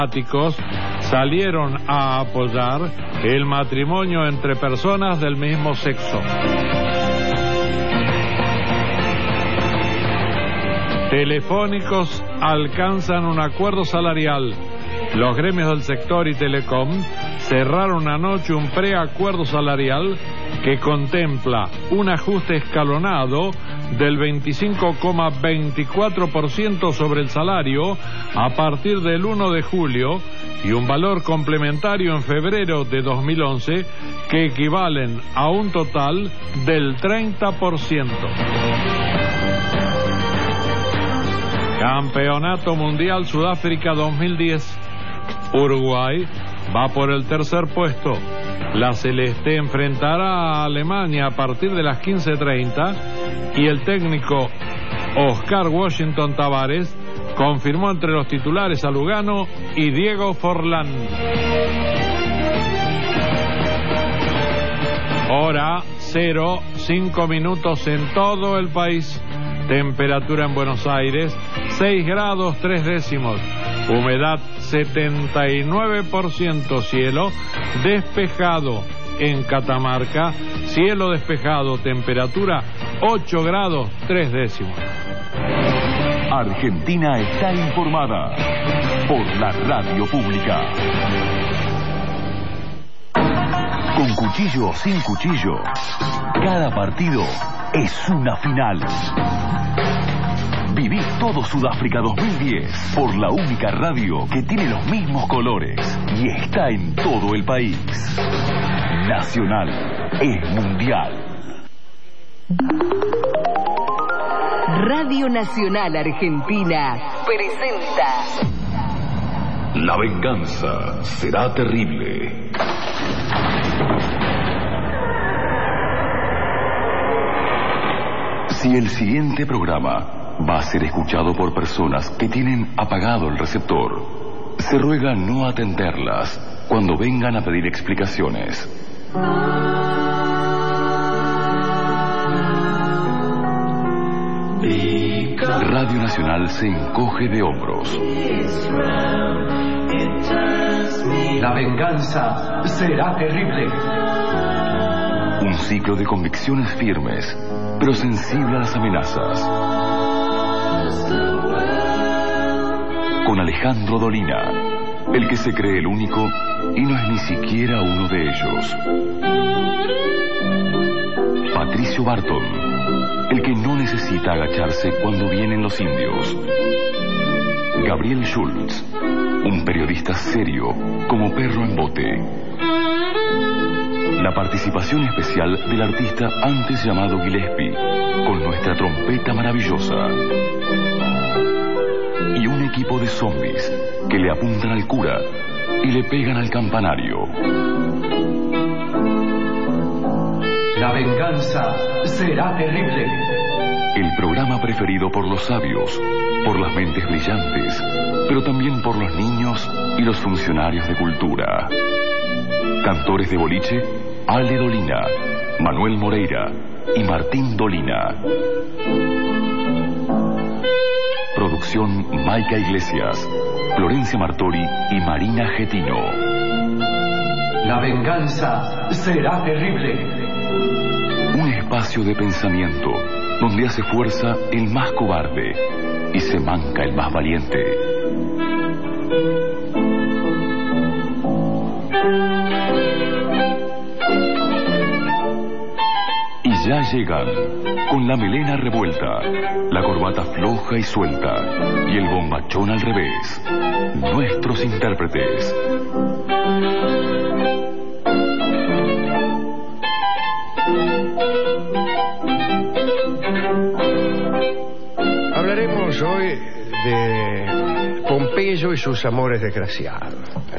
salieron a apoyar el matrimonio entre personas del mismo sexo. Telefónicos alcanzan un acuerdo salarial. Los gremios del sector y Telecom cerraron anoche un preacuerdo salarial que contempla un ajuste escalonado del 25,24% sobre el salario a partir del 1 de julio y un valor complementario en febrero de 2011 que equivalen a un total del 30%. Campeonato Mundial Sudáfrica 2010. Uruguay va por el tercer puesto. La Celeste enfrentará a Alemania a partir de las 15:30 y el técnico Oscar Washington Tavares confirmó entre los titulares a Lugano y Diego Forlán. Hora 0, 5 minutos en todo el país. Temperatura en Buenos Aires 6 grados 3 décimos. Humedad 79%. Cielo despejado en Catamarca. Cielo despejado. Temperatura 8 grados 3 décimos. Argentina está informada por la radio pública. Con cuchillo o sin cuchillo, cada partido es una final. Viví todo Sudáfrica 2010 por la única radio que tiene los mismos colores y está en todo el país. Nacional es mundial. Radio Nacional Argentina presenta La venganza será terrible. Si el siguiente programa va a ser escuchado por personas que tienen apagado el receptor, se ruega no atenderlas cuando vengan a pedir explicaciones. Radio Nacional se encoge de hombros. La venganza será terrible. Un ciclo de convicciones firmes, pero sensible a las amenazas. Con Alejandro Dolina, el que se cree el único y no es ni siquiera uno de ellos. Patricio Barton, el que no necesita agacharse cuando vienen los indios. Gabriel Schultz, un periodista serio como perro en bote. La participación especial del artista antes llamado Gillespie, con nuestra trompeta maravillosa. Y un equipo de zombies que le apuntan al cura y le pegan al campanario. La venganza será terrible. El programa preferido por los sabios, por las mentes brillantes, pero también por los niños y los funcionarios de cultura. Cantores de boliche, Ale Dolina, Manuel Moreira y Martín Dolina. Producción Maica Iglesias, Florencia Martori y Marina Getino. La venganza será terrible. Un espacio de pensamiento donde hace fuerza el más cobarde y se manca el más valiente. Y ya llegan, con la melena revuelta, la corbata floja y suelta y el bombachón al revés, nuestros intérpretes. Hablaremos hoy de Pompeyo y sus amores desgraciados.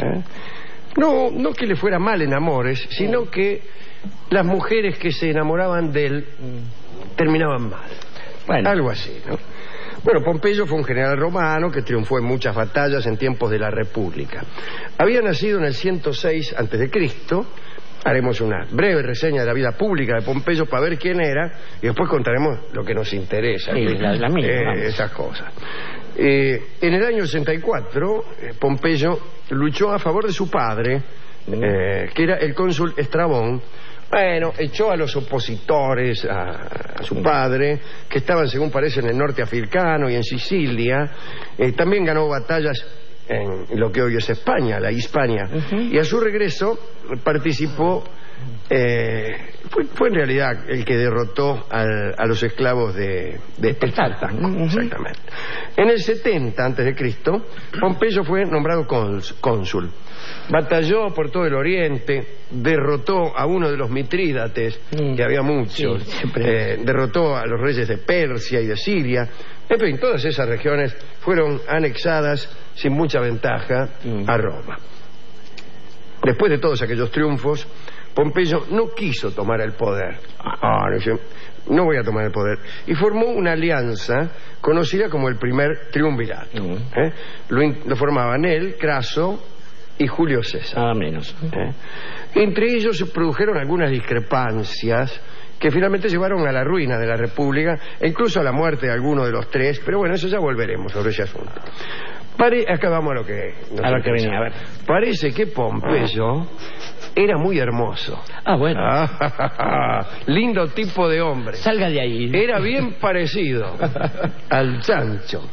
No que le fuera mal en amores, sino que las mujeres que se enamoraban de él terminaban mal. Bueno, algo así, ¿no? Bueno, Pompeyo fue un general romano que triunfó en muchas batallas en tiempos de la República. Había nacido en el 106 a.C. Haremos una breve reseña de la vida pública de Pompeyo para ver quién era y después contaremos lo que nos interesa. Sí, la misma. Esas cosas. En el año 64, Pompeyo luchó a favor de su padre, que era el cónsul Estrabón. Bueno, echó a los opositores a su padre, que estaban, según parece, en el norte africano y en Sicilia. También ganó batallas en lo que hoy es España, la Hispania. Y a su regreso participó, fue en realidad el que derrotó a los esclavos de Espartaco. Exactamente. En el 70 a.C., Pompeyo fue nombrado cónsul. Batalló por todo el oriente, derrotó a uno de los mitrídates, que había muchos, derrotó a los reyes de Persia y de Siria. En fin, todas esas regiones fueron anexadas sin mucha ventaja a Roma. Después de todos aquellos triunfos, Pompeyo no quiso tomar el poder. No voy a tomar el poder. Y formó una alianza conocida como el primer triunvirato. Lo formaban él, Craso y Julio César. Nada menos. Entre ellos se produjeron algunas discrepancias que finalmente llevaron a la ruina de la República e incluso a la muerte de alguno de los tres, pero bueno, eso ya volveremos sobre ese asunto. Acá vamos a lo que venía. A ver. Parece que Pompeyo era muy hermoso. Ah, bueno. Lindo tipo de hombre. Salga de ahí. Era bien parecido al chancho.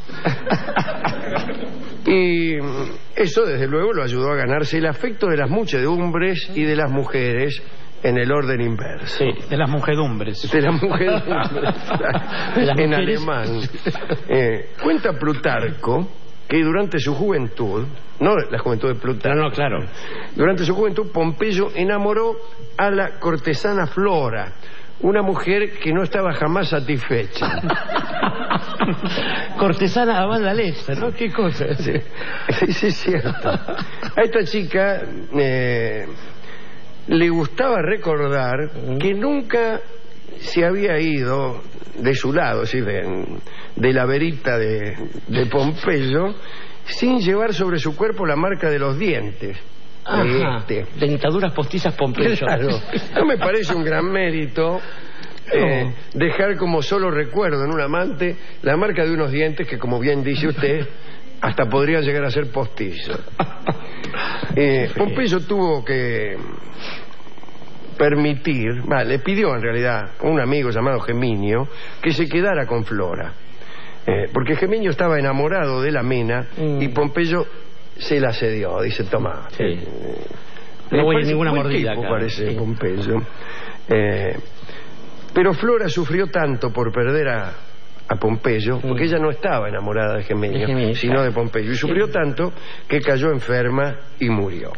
Y eso, desde luego, lo ayudó a ganarse el afecto de las muchedumbres y de las mujeres en el orden inverso. Sí, de las mujedumbres. De las mujedumbres. En alemán. Cuenta Plutarco que durante su juventud, no la juventud de Plutarco, no, claro, durante su juventud Pompeyo enamoró a la cortesana Flora, una mujer que no estaba jamás satisfecha. Cortesana a banda lesa, ¿no? ¿Qué cosa? Sí, es cierto. A esta chica le gustaba recordar que nunca se había ido de su lado, ¿sí? de la verita de Pompeyo, sin llevar sobre su cuerpo la marca de los dientes. Dentaduras postizas Pompeyo. Claro. No me parece un gran mérito dejar como solo recuerdo en un amante la marca de unos dientes que, como bien dice usted, hasta podrían llegar a ser postizos. Pompeyo tuvo que permitir, le pidió en realidad a un amigo llamado Geminio que se quedara con Flora, porque Geminio estaba enamorado de la Mena y Pompeyo se la cedió. Dice, toma, no voy a ninguna mordida tipo, parece Pompeyo. Pero Flora sufrió tanto por perder a Pompeyo, porque ella no estaba enamorada de Geminio, sino de Pompeyo, y sufrió tanto que cayó enferma y murió.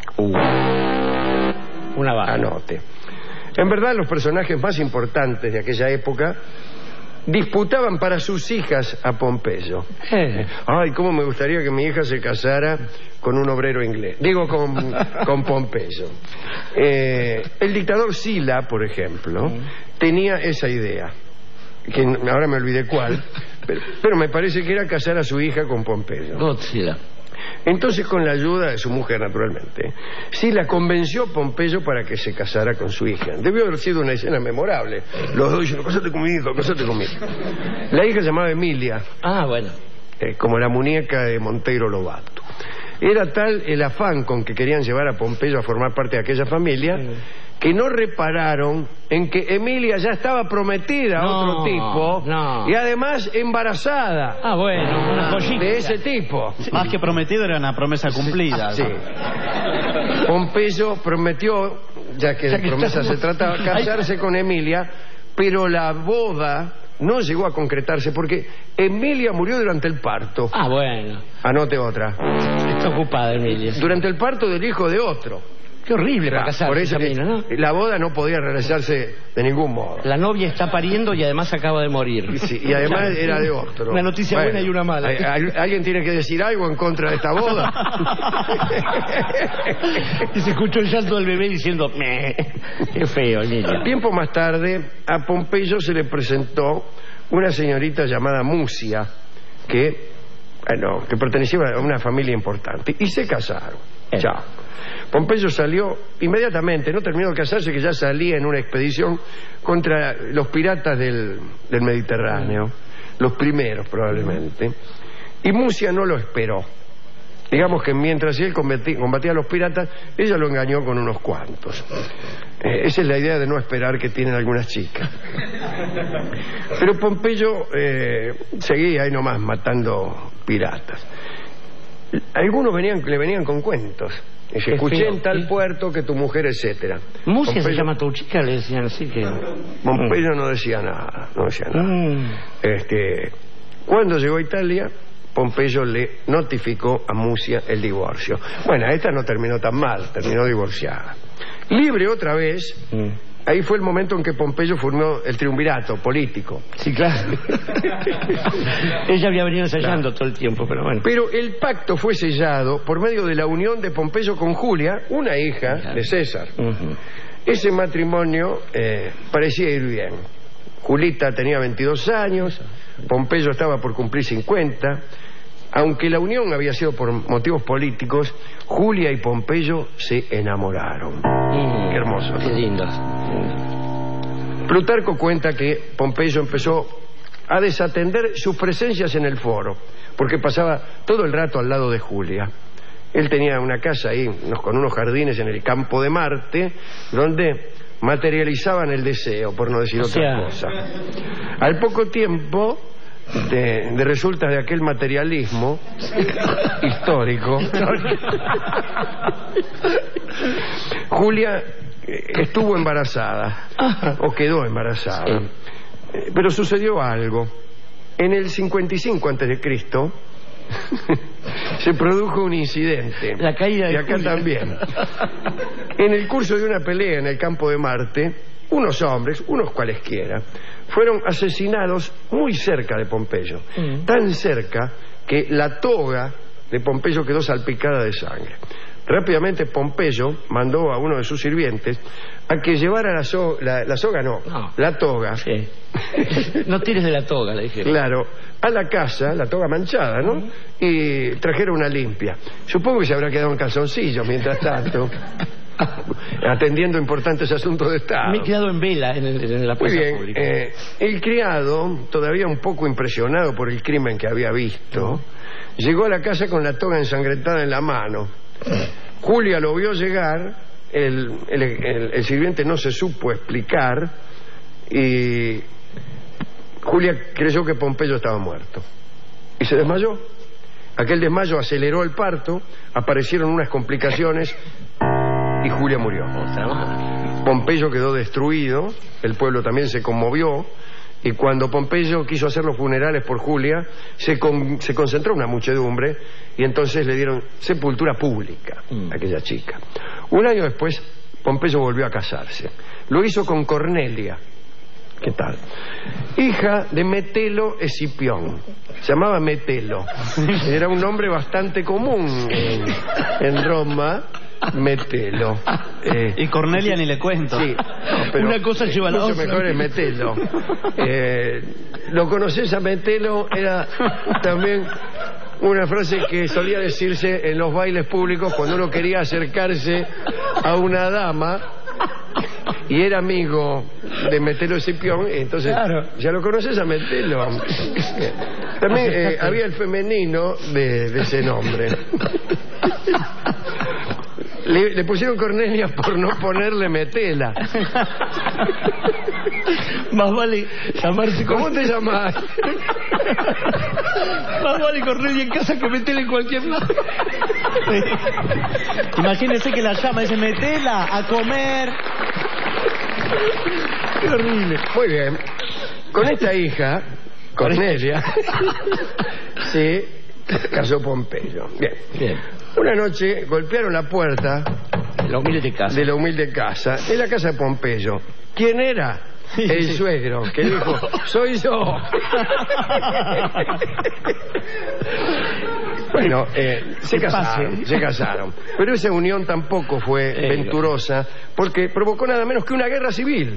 Una baja. Anote. En verdad, los personajes más importantes de aquella época disputaban para sus hijas a Pompeyo. Ay, cómo me gustaría que mi hija se casara con un obrero inglés. Digo, con Pompeyo. El dictador Sila, por ejemplo, tenía esa idea, que ahora me olvidé cuál, pero me parece que era casar a su hija con Pompeyo. Godzilla. Entonces, con la ayuda de su mujer, naturalmente, Sila convenció a Pompeyo para que se casara con su hija. Debió haber sido una escena memorable. Los dos diciendo, cásate conmigo, cásate conmigo. La hija se llamaba Emilia. Bueno. Como la muñeca de Monteiro Lobato. Era tal el afán con que querían llevar a Pompeyo a formar parte de aquella familia que no repararon en que Emilia ya estaba prometida a otro tipo y además embarazada. Bueno, una joyita de ese tipo. Más que prometido, era una promesa cumplida. Sí. Pompeyo prometió, ya que de promesa se trataba, casarse con Emilia, pero la boda no llegó a concretarse porque Emilia murió durante el parto. Bueno. Anote otra. Está ocupada Emilia. Durante el parto del hijo de otro. Qué horrible para casarse. Por eso ¿no? La boda no podía realizarse de ningún modo. La novia está pariendo y además acaba de morir. Sí, y además era de otro. Una noticia buena y una mala. ¿Alguien tiene que decir algo en contra de esta boda? Y se escuchó el llanto del bebé diciendo, qué feo, Emilia. Tiempo más tarde, a Pompeyo se le presentó una señorita llamada Musia, que pertenecía a una familia importante, y se casaron. Chao. Pompeyo salió inmediatamente, no terminó de casarse, que ya salía en una expedición contra los piratas del Mediterráneo, los primeros probablemente, Y Mucia no lo esperó. Digamos que mientras él combatía a los piratas, ella lo engañó con unos cuantos. Esa es la idea de no esperar que tienen algunas chicas. Pero Pompeyo seguía ahí nomás matando piratas. Algunos le venían con cuentos. Escuché en tal puerto que tu mujer, etcétera. Mucia se llama tu chica, le decían así que... Pompeyo no decía nada, Cuando llegó a Italia, Pompeyo le notificó a Mucia el divorcio. Bueno, esta no terminó tan mal, terminó divorciada. Libre otra vez, ahí fue el momento en que Pompeyo formó el triunvirato político. Sí, claro. Ella había venido ensayando todo el tiempo, pero bueno. Pero el pacto fue sellado por medio de la unión de Pompeyo con Julia, una hija de César. Ese matrimonio parecía ir bien. Julita tenía 22 años, Pompeyo estaba por cumplir 50. Aunque la unión había sido por motivos políticos, Julia y Pompeyo se enamoraron. Qué hermoso, ¿no? Qué lindo. Plutarco cuenta que Pompeyo empezó a desatender sus presencias en el foro, porque pasaba todo el rato al lado de Julia. Él tenía una casa ahí, con unos jardines en el campo de Marte, donde materializaban el deseo, por no decir otra cosa. Al poco tiempo de resultas de aquel materialismo histórico, Julia estuvo embarazada, o quedó embarazada. Pero sucedió algo. En el 55 a.C. se produjo un incidente. La caída de y acá Julia. también. En el curso de una pelea en el campo de Marte, unos hombres, unos cualesquiera, fueron asesinados muy cerca de Pompeyo. Tan cerca que la toga de Pompeyo quedó salpicada de sangre. Rápidamente Pompeyo mandó a uno de sus sirvientes a que llevara la soga, la toga. Sí. No tires de la toga, le dije. Claro, a la casa, la toga manchada, ¿no? Y trajera una limpia. Supongo que se habrá quedado en calzoncillos mientras tanto, atendiendo importantes asuntos de Estado. Me he quedado en vela en la plaza pública. El criado, todavía un poco impresionado por el crimen que había visto, llegó a la casa con la toga ensangrentada en la mano. Julia lo vio llegar, el sirviente no se supo explicar y Julia creyó que Pompeyo estaba muerto y se desmayó. Aquel desmayo aceleró el parto, aparecieron unas complicaciones y Julia murió. Pompeyo quedó destruido, el pueblo también se conmovió, y cuando Pompeyo quiso hacer los funerales por Julia, se concentró una muchedumbre y entonces le dieron sepultura pública a aquella chica. Un año después, Pompeyo volvió a casarse. Lo hizo con Cornelia. ¿Qué tal? Hija de Metelo Escipión. Se llamaba Metelo. Era un nombre bastante común en Roma. Metelo. Y Cornelia ni le cuento. Sí, pero una cosa lleva a la mucho otra. mejor es Metelo. ¿Lo conoces a Metelo? Era también una frase que solía decirse en los bailes públicos cuando uno quería acercarse a una dama y era amigo de Metelo Escipión, entonces claro. ¿Ya lo conoces a Metelo? También había el femenino de ese nombre. Le pusieron Cornelia por no ponerle Metela. Más vale llamarse ¿Cómo te llamas? Más vale Cornelia en casa que Metela en cualquier lado. Imagínese que la llama, dice, metela a comer. Qué horrible. Muy bien. Con esta hija, Cornelia, se casó Pompeyo. Bien. Una noche golpearon la puerta de la humilde casa, en la casa de Pompeyo. ¿Quién era? El suegro, que dijo, soy yo. Bueno, se casaron. Pero esa unión tampoco fue venturosa, porque provocó nada menos que una guerra civil.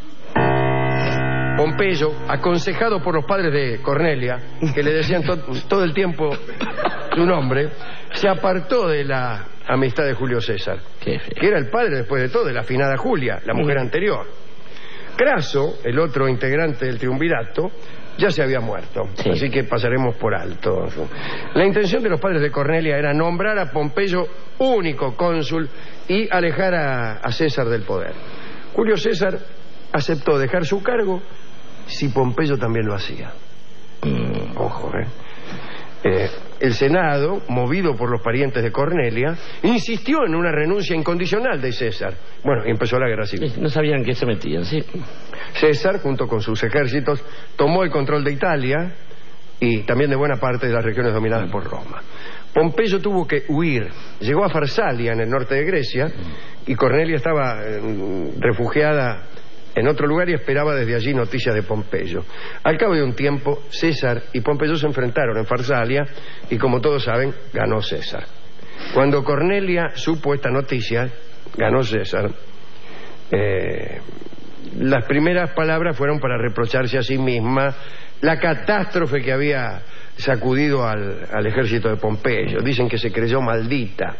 Pompeyo, aconsejado por los padres de Cornelia, que le decían todo el tiempo su nombre, se apartó de la amistad de Julio César, que era el padre, después de todo, de la afinada Julia, la mujer anterior. Craso, el otro integrante del triunvirato, ya se había muerto, Sí. así que pasaremos por alto. La intención de los padres de Cornelia era nombrar a Pompeyo único cónsul y alejar a César del poder. Julio César aceptó dejar su cargo si Pompeyo también lo hacía. Ojo, el Senado, movido por los parientes de Cornelia, insistió en una renuncia incondicional de César. Bueno, y empezó la guerra civil. No sabían qué se metían, sí. César, junto con sus ejércitos, tomó el control de Italia y también de buena parte de las regiones dominadas por Roma. Pompeyo tuvo que huir. Llegó a Farsalia, en el norte de Grecia, y Cornelia estaba refugiada en otro lugar y esperaba desde allí noticias de Pompeyo. Al cabo de un tiempo, César y Pompeyo se enfrentaron en Farsalia y, como todos saben, ganó César. Cuando Cornelia supo esta noticia, ganó César, las primeras palabras fueron para reprocharse a sí misma la catástrofe que había sacudido al ejército de Pompeyo. Dicen que se creyó maldita.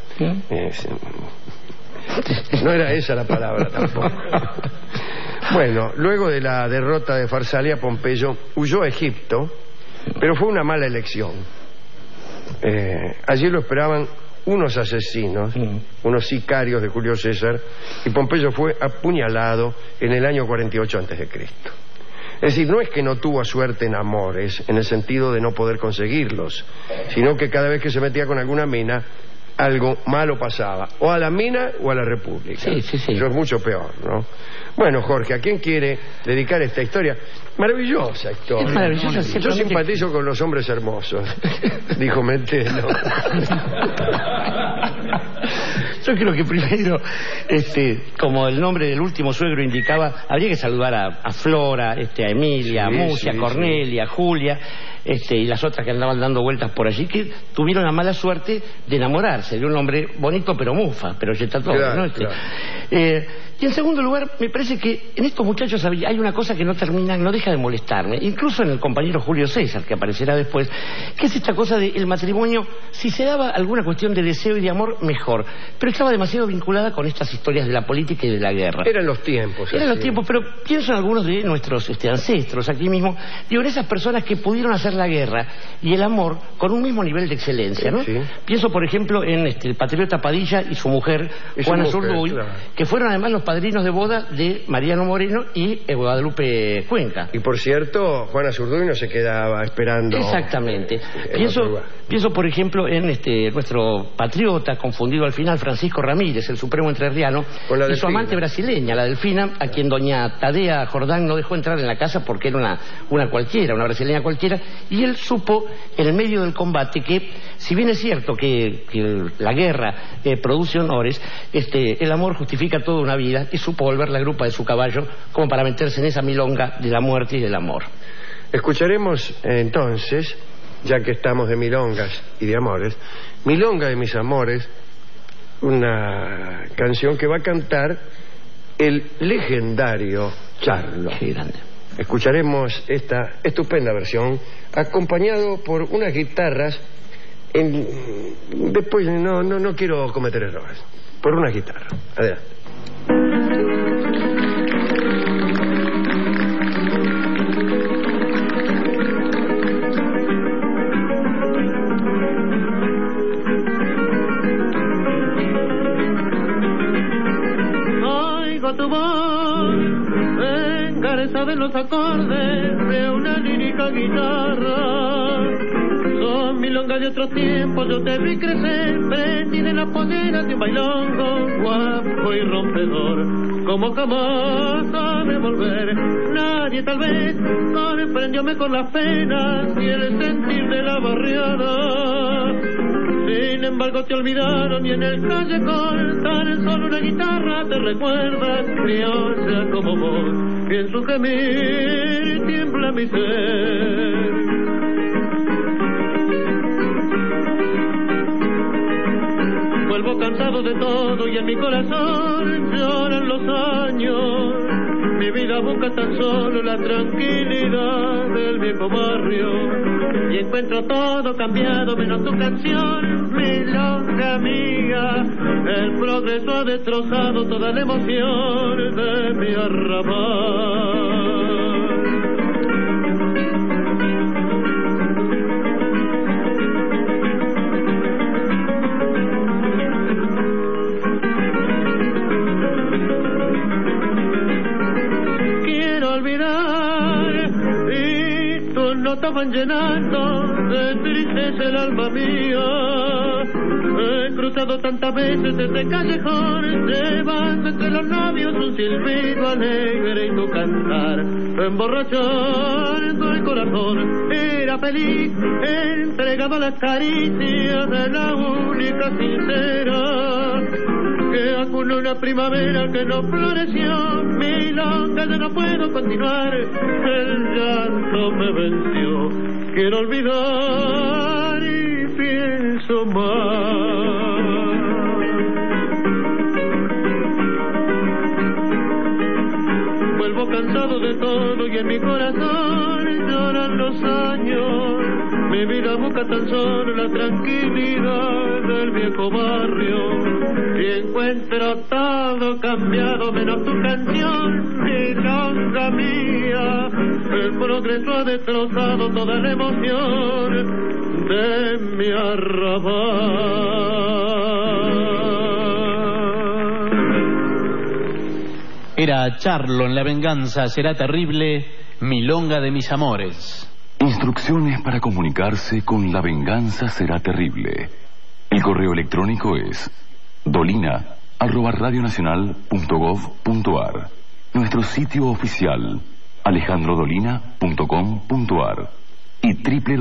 No era esa la palabra tampoco. Bueno, luego de la derrota de Farsalia, Pompeyo huyó a Egipto, pero fue una mala elección. Allí lo esperaban unos asesinos, unos sicarios de Julio César, y Pompeyo fue apuñalado en el año 48 a.C. Es decir, no es que no tuvo suerte en amores, en el sentido de no poder conseguirlos, sino que cada vez que se metía con alguna mina, algo malo pasaba, o a la mina o a la república. Sí. Eso es mucho peor, ¿no? Bueno, Jorge, ¿a quién quiere dedicar esta historia? Maravillosa historia. Es maravillosa, Yo ciertamente. simpatizo con los hombres hermosos, dijo Mentelo. Yo creo que primero, como el nombre del último suegro indicaba, habría que saludar a Flora, a Emilia, a Mucia, a Cornelia, a Julia, y las otras que andaban dando vueltas por allí, que tuvieron la mala suerte de enamorarse de un hombre bonito pero mufa, pero yetatón, Claro, ¿no? claro. Y en segundo lugar, me parece que en estos muchachos hay una cosa que no termina, no deja de molestarme, incluso en el compañero Julio César, que aparecerá después, que es esta cosa del matrimonio. Si se daba alguna cuestión de deseo y de amor, mejor, pero estaba demasiado vinculada con estas historias de la política y de la guerra. Eran los tiempos. Eran los así. tiempos, pero pienso en algunos de nuestros ancestros aquí mismo, digo, en esas personas que pudieron hacer la guerra y el amor con un mismo nivel de excelencia, ¿no? Sí. Pienso, por ejemplo, en el patriota Padilla y su mujer, Y su Juana mujer, Zurduy, claro. que fueron además los padrinos de boda de Mariano Moreno y Guadalupe Cuenca. Y por cierto, Juana Zurduy no se quedaba esperando. Exactamente. en otro lugar. Pienso, por ejemplo, en nuestro patriota confundido al final, Francisco Ramírez, el supremo entrerriano, Con la y su Delfina. amante brasileña, la Delfina, a quien doña Tadea Jordán no dejó entrar en la casa porque era una cualquiera, una brasileña cualquiera, y él supo, en el medio del combate, que si bien es cierto que la guerra produce honores, el amor justifica toda una vida, y supo volver la grupa de su caballo como para meterse en esa milonga de la muerte y del amor. Escucharemos entonces, ya que estamos de milongas y de amores, Milonga de mis amores, una canción que va a cantar el legendario Charlo. Qué grande. Escucharemos esta estupenda versión, acompañado por unas guitarras. Después no quiero cometer errores. Por una guitarra. Adelante. Oigo tu voz, encareza de los acordes de una lírica guitarra. Son milongas de otros tiempos, yo te vi crecer, prendí de las poleras de un bailongo, guapo y rompedor, como jamás sabe volver. Nadie tal vez comprendió mejor las penas y el sentir de la barriada. Sin embargo te olvidaron y en el callejón tan solo una guitarra te recuerda, criolla como vos, que en su gemir tiembla mi ser. Vuelvo cansado de todo y en mi corazón lloran los años. Mi vida busca tan solo la tranquilidad del viejo barrio y encuentro todo cambiado menos tu canción, milonga mía. El progreso ha destrozado toda la emoción de mi arrabal. estaban llenando de tristeza el alma mía. He cruzado tantas veces este callejón, llevando entre los labios un silbido alegre y tu cantar, emborrachando el corazón. Era feliz, entregado a las caricias de la única sincera que acunó una primavera que no floreció. Milonga, ya no puedo continuar, el llanto me venció. Quiero olvidar y pienso más. Vuelvo cansado de todo y en mi corazón lloran los años. Mi vida busca tan solo la tranquilidad del viejo barrio. Y encuentro todo cambiado menos tu canción, milonga mía. El progreso ha destrozado toda la emoción de mi arrabal. Era Charlo en La venganza será terrible, milonga de mis amores. Instrucciones para comunicarse con La venganza será terrible. El correo electrónico es dolina@radionacional.gov.ar. Nuestro sitio oficial alejandrodolina.com.ar y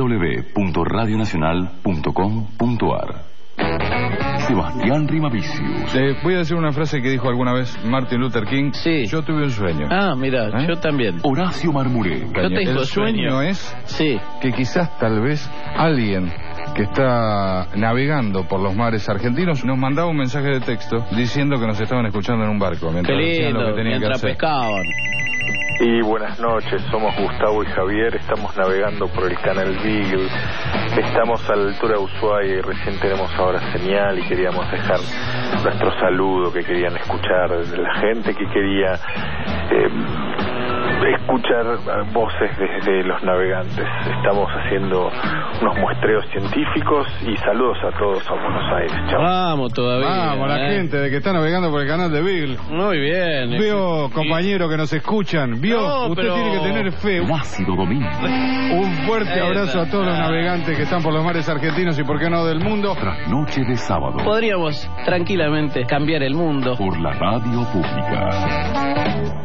www.radionacional.com.ar. Sebastián Rimavicius. Voy a decir una frase que dijo alguna vez Martin Luther King. Sí. Yo tuve un sueño. Ah, mira, yo también. Horacio Marmuré. Yo tengo El sueño es sí, que quizás tal vez alguien que está navegando por los mares argentinos nos mandaba un mensaje de texto diciendo que nos estaban escuchando en un barco mientras qué hacían lo lindo, que tenían que mientras hacer. pescaban. Y buenas noches, somos Gustavo y Javier, estamos navegando por el canal Beagle, estamos a la altura de Ushuaia y recién tenemos ahora señal y queríamos dejar nuestro saludo que querían escuchar de la gente que quería escuchar voces desde los navegantes. Estamos haciendo unos muestreos científicos y saludos a todos a Buenos Aires. Chao. Vamos todavía. Vamos, la gente de que está navegando por el canal de Beagle. Muy bien. Vio, compañero, que nos escuchan. Vio, No, usted pero... tiene que tener fe. Plácido Domingo. Un fuerte abrazo a todos los navegantes que están por los mares argentinos y por qué no del mundo. Trasnoche de sábado. Podríamos tranquilamente cambiar el mundo. Por la radio pública.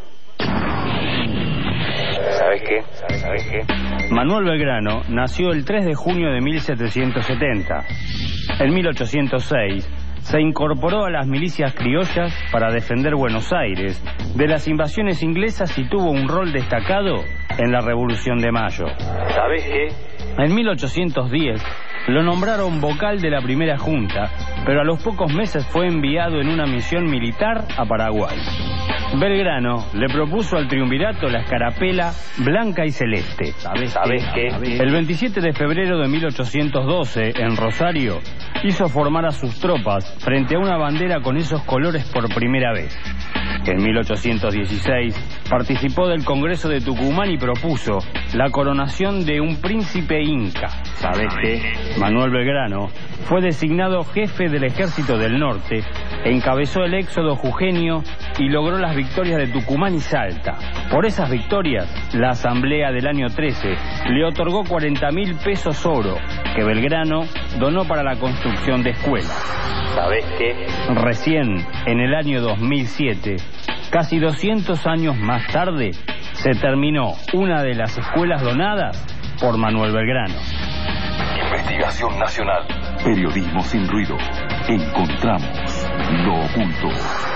¿Sabes qué? Manuel Belgrano nació el 3 de junio de 1770. En 1806 se incorporó a las milicias criollas para defender Buenos Aires de las invasiones inglesas y tuvo un rol destacado en la Revolución de Mayo. ¿Sabes qué? En 1810 lo nombraron vocal de la primera junta, pero a los pocos meses fue enviado en una misión militar a Paraguay. Belgrano le propuso al triunvirato la escarapela blanca y celeste. ¿Sabes qué? El 27 de febrero de 1812, en Rosario, hizo formar a sus tropas frente a una bandera con esos colores por primera vez. En 1816 participó del Congreso de Tucumán y propuso la coronación de un príncipe inca. ¿Sabes qué? Manuel Belgrano fue designado jefe del Ejército del Norte, encabezó el éxodo jujeño y logró las victorias de Tucumán y Salta. Por esas victorias, la Asamblea del año 13 le otorgó 40.000 pesos oro, que Belgrano donó para la construcción de escuelas. ¿Sabes qué? Recién, en el año 2007, casi 200 años más tarde, se terminó una de las escuelas donadas por Manuel Belgrano. Investigación nacional. Periodismo sin ruido. Encontramos lo oculto.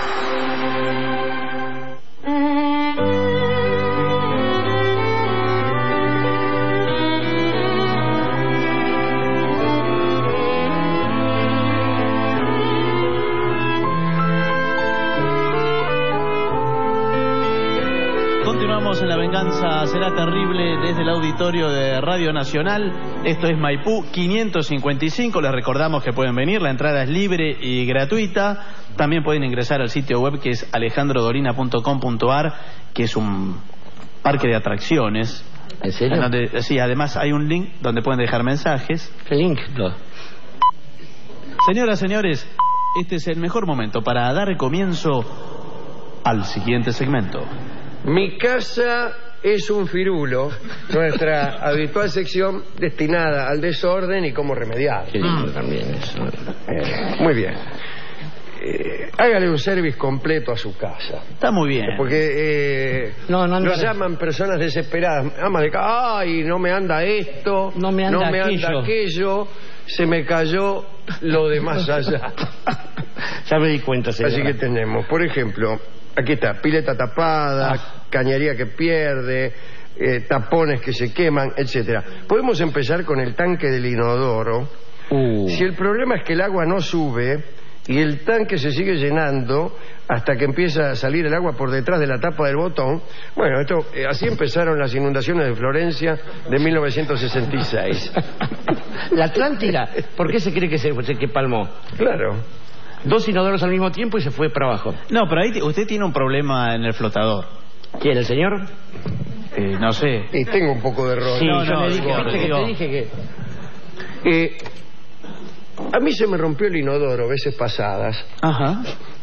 Continuamos en La venganza será terrible desde el auditorio de Radio Nacional. Esto es Maipú 555. Les recordamos que pueden venir, la entrada es libre y gratuita. También pueden ingresar al sitio web que es alejandrodolina.com.ar, que es un parque de atracciones. ¿En serio? Donde, sí, además hay un link donde pueden dejar mensajes. ¿Qué link? No. Señoras, señores, este es el mejor momento para dar comienzo al siguiente segmento. Mi casa es un firulo, nuestra habitual sección destinada al desorden y cómo remediar. También eso. Muy bien. Hágale un service completo a su casa. Está muy bien. Porque lo llaman personas desesperadas. Ama de casa, ay, no me anda esto, no me anda aquello, se me cayó lo de más allá. Ya me di cuenta, señora. Así que tenemos, por ejemplo, aquí está, pileta tapada, cañería que pierde, tapones que se queman, etcétera. Podemos empezar con el tanque del inodoro. Si el problema es que el agua no sube y el tanque se sigue llenando hasta que empieza a salir el agua por detrás de la tapa del botón, bueno, así empezaron las inundaciones de Florencia de 1966. La Atlántida, ¿por qué se cree que palmó? Claro. 2 inodoros al mismo tiempo y se fue para abajo. No, pero ahí usted tiene un problema en el flotador. ¿Quién, el señor? No sé. Y tengo un poco de error. Sí, yo te dije que... a mí se me rompió el inodoro veces pasadas. Ajá.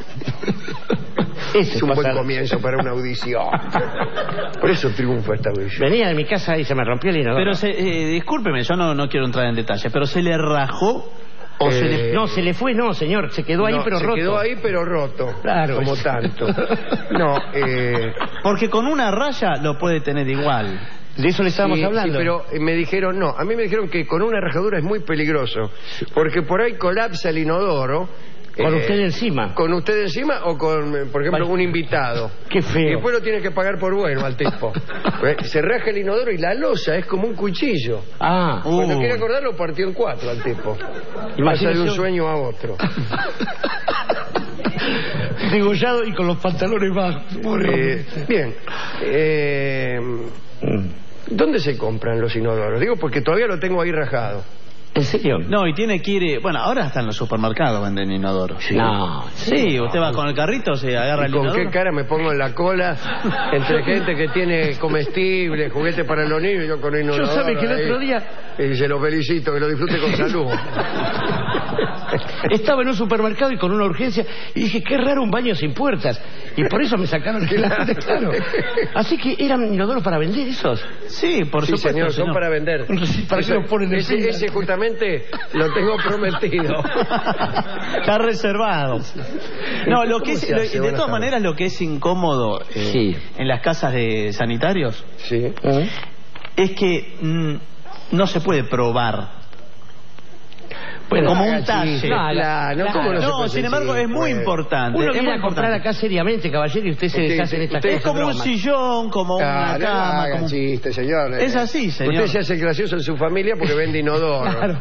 Es un buen comienzo para una audición. Por eso triunfa esta audición. Venía de mi casa y se me rompió el inodoro. Pero discúlpeme, yo no quiero entrar en detalle, pero ¿se le rajó? ¿O No, se le fue, no, señor. Se quedó ahí, pero roto. Se quedó ahí, pero roto. Claro. Como tanto. No, porque con una raya lo puede tener igual. De eso le estábamos hablando. Sí, pero me dijeron, a mí me dijeron que con una rajadura es muy peligroso, porque por ahí colapsa el inodoro. ¿Con usted encima? ¿Con usted encima o con, por ejemplo, un invitado? Qué feo. Y después lo tiene que pagar por bueno al tipo. Se raja el inodoro y la losa es como un cuchillo. Cuando quiere acordar lo partió en 4 al tipo. Pasa de un sueño a otro. Degollado y con los pantalones bajos. Bien. ¿Dónde se compran los inodoros? Digo porque todavía lo tengo ahí rajado. ¿En serio? No, y tiene que ir... Bueno, ahora hasta en los supermercados venden inodoros. Sí. No. Sí, usted va con el carrito, se agarra el inodoro. ¿Con qué cara me pongo en la cola entre gente que tiene comestibles, juguetes para los niños y yo con inodoro? Yo sabe que el otro día... Y se lo felicito, que lo disfrute con salud. Estaba en un supermercado y con una urgencia y dije, qué raro un baño sin puertas. Y por eso me sacaron el claro. Así que eran inodoros para vender esos. Sí, por supuesto, señor, son para vender. ¿Para qué los ponen ese justamente lo tengo prometido. Está reservado. No, lo que es, de todas maneras, lo que es incómodo en las casas de sanitarios es que no se puede probar. Bueno, como un talle. No, sin embargo, es muy importante. Uno viene a comprar acá seriamente, caballero, y usted se deshace en estas cosas. Es como un sillón, como una cama. Como... chiste, señor. Es así, señor. Usted se hace gracioso en su familia porque vende inodoro. Claro.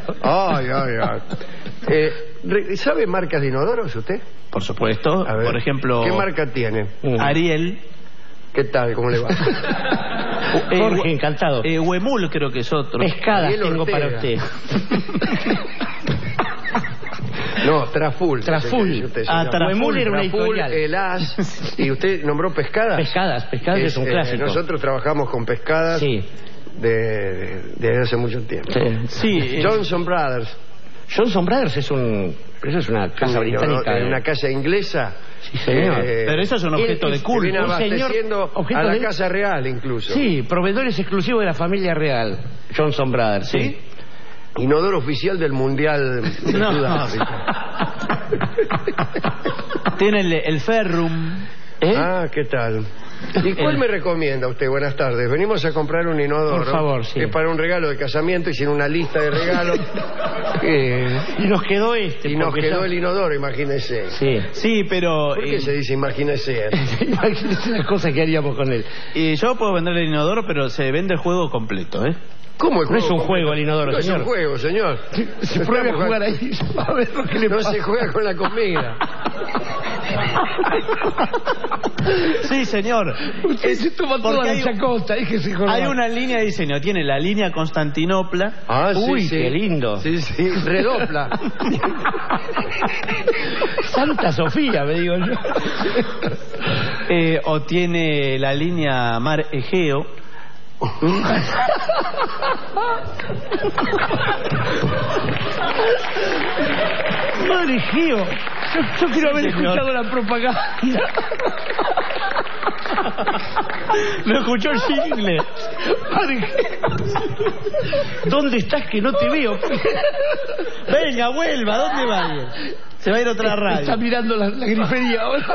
Ay. ¿Sabe marcas de inodoros usted? Por supuesto. Por ejemplo... ¿Qué marca tiene? Ariel. ¿Qué tal? ¿Cómo le va? Jorge, encantado. Huemul creo que es otro. Pescadas tengo para usted. No, Traful. Traful. Traful era una editorial. Elas. ¿Y usted nombró Pescadas? Pescadas es un clásico. Nosotros trabajamos con Pescadas desde hace mucho tiempo. Sí. Johnson Brothers. Johnson Brothers es una casa británica. Una casa inglesa. Sí, señor. Pero eso es un objeto de culto. Viene abasteciendo a la Casa Real, incluso. Sí, proveedores exclusivos de la familia real. Johnson Brothers, sí. Inodoro oficial del Mundial de Sudáfrica. Tiene el Ferrum. ¿Qué tal? ¿Y cuál me recomienda usted? Buenas tardes. Venimos a comprar un inodoro. Por favor, sí. Es para un regalo de casamiento y sin una lista de regalos. Y nos quedó Y nos quedó el inodoro, imagínese. Sí, pero... ¿Por qué se dice imagínese? Imagínese las cosas que haríamos con él. Y yo puedo vender el inodoro, pero se vende el juego completo, ¿eh? ¿Cómo el juego? No es un juego el inodoro, señor. No es un juego, señor. Si pruebe a jugar ahí, a ver lo que le pasa. No se juega con la comida. Sí, señor. Usted se toma toda la chacota. Hay una línea de diseño. Tiene la línea Constantinopla. Uy, qué lindo. Sí, redopla. Santa Sofía, me digo yo. O tiene la línea Mar Egeo. Madre Gio, yo quiero haber escuchado la propaganda. Lo escuchó el jingle. Madre Gio, ¿dónde estás que no te veo? Venga, vuelva, ¿dónde va a ir? Se va a ir a otra radio. Está mirando la grifería ahora.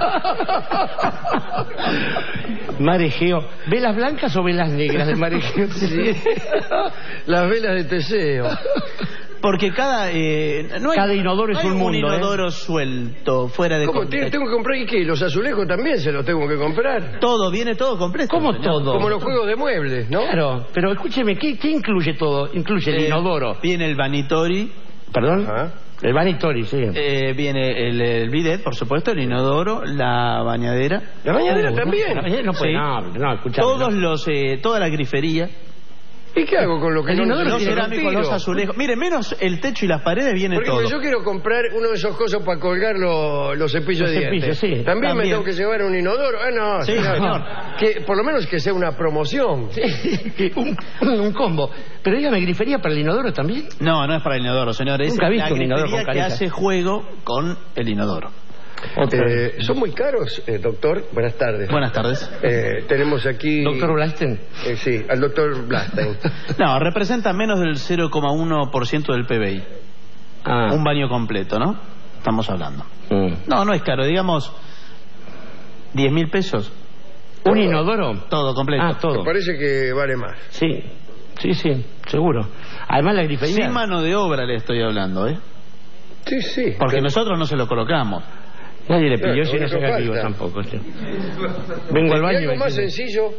Madre Gio, ¿velas blancas o velas negras de Madre Gio? Sí. Las velas de Teseo. Porque cada inodoro es un mundo. Un inodoro suelto, fuera de ¿Cómo? contexto. ¿Tengo que comprar? ¿Y qué? ¿Los azulejos también se los tengo que comprar? Todo, viene todo completo. ¿Cómo señor. todo? Como los juegos de muebles, ¿no? Claro, pero escúcheme, ¿qué incluye todo? Incluye el inodoro. Viene el vanitori. ¿Perdón? Ajá. El vanitori, sí. Viene el bidet, por supuesto, el inodoro, la bañadera. ¿La bañadera también? La bañadera no puede, Sí. no, escuchame. Todos toda la grifería. ¿Y qué hago con lo que El no inodoro Los tiene cerámicos, retiro? los azulejos. Mire, menos el techo y las paredes viene Por todo. ejemplo, yo quiero comprar uno de esos cosas para colgar los cepillos Los de dientes. cepillos, sí. ¿También me También. tengo que llevar un inodoro? No, Sí, señor. Que por lo menos que sea una promoción. Sí, un combo. Pero dígame, ¿grifería para el inodoro también? No, no es para el inodoro, señor. Es Nunca he la visto un inodoro grifería con que carita. hace juego con el inodoro. ¿Son muy caros, doctor? Buenas tardes. Buenas tardes. Tenemos aquí... ¿Doctor Blasten? Sí, al doctor Blastein. No, representa menos del 0,1% del PBI. Ah. Un baño completo, ¿no? Estamos hablando. No, no es caro. Digamos, 10.000 pesos. ¿Un inodoro? Todo completo. Ah, todo. Me parece que vale más. Sí, seguro. Además la grifería... Sin mano de obra le estoy hablando, ¿eh? Sí, sí. Porque nosotros no se lo colocamos. Nadie le pidió, Claro, si no se no activo falta. tampoco. Sí. Vengo al ¿Y baño y algo me más entiendo. sencillo?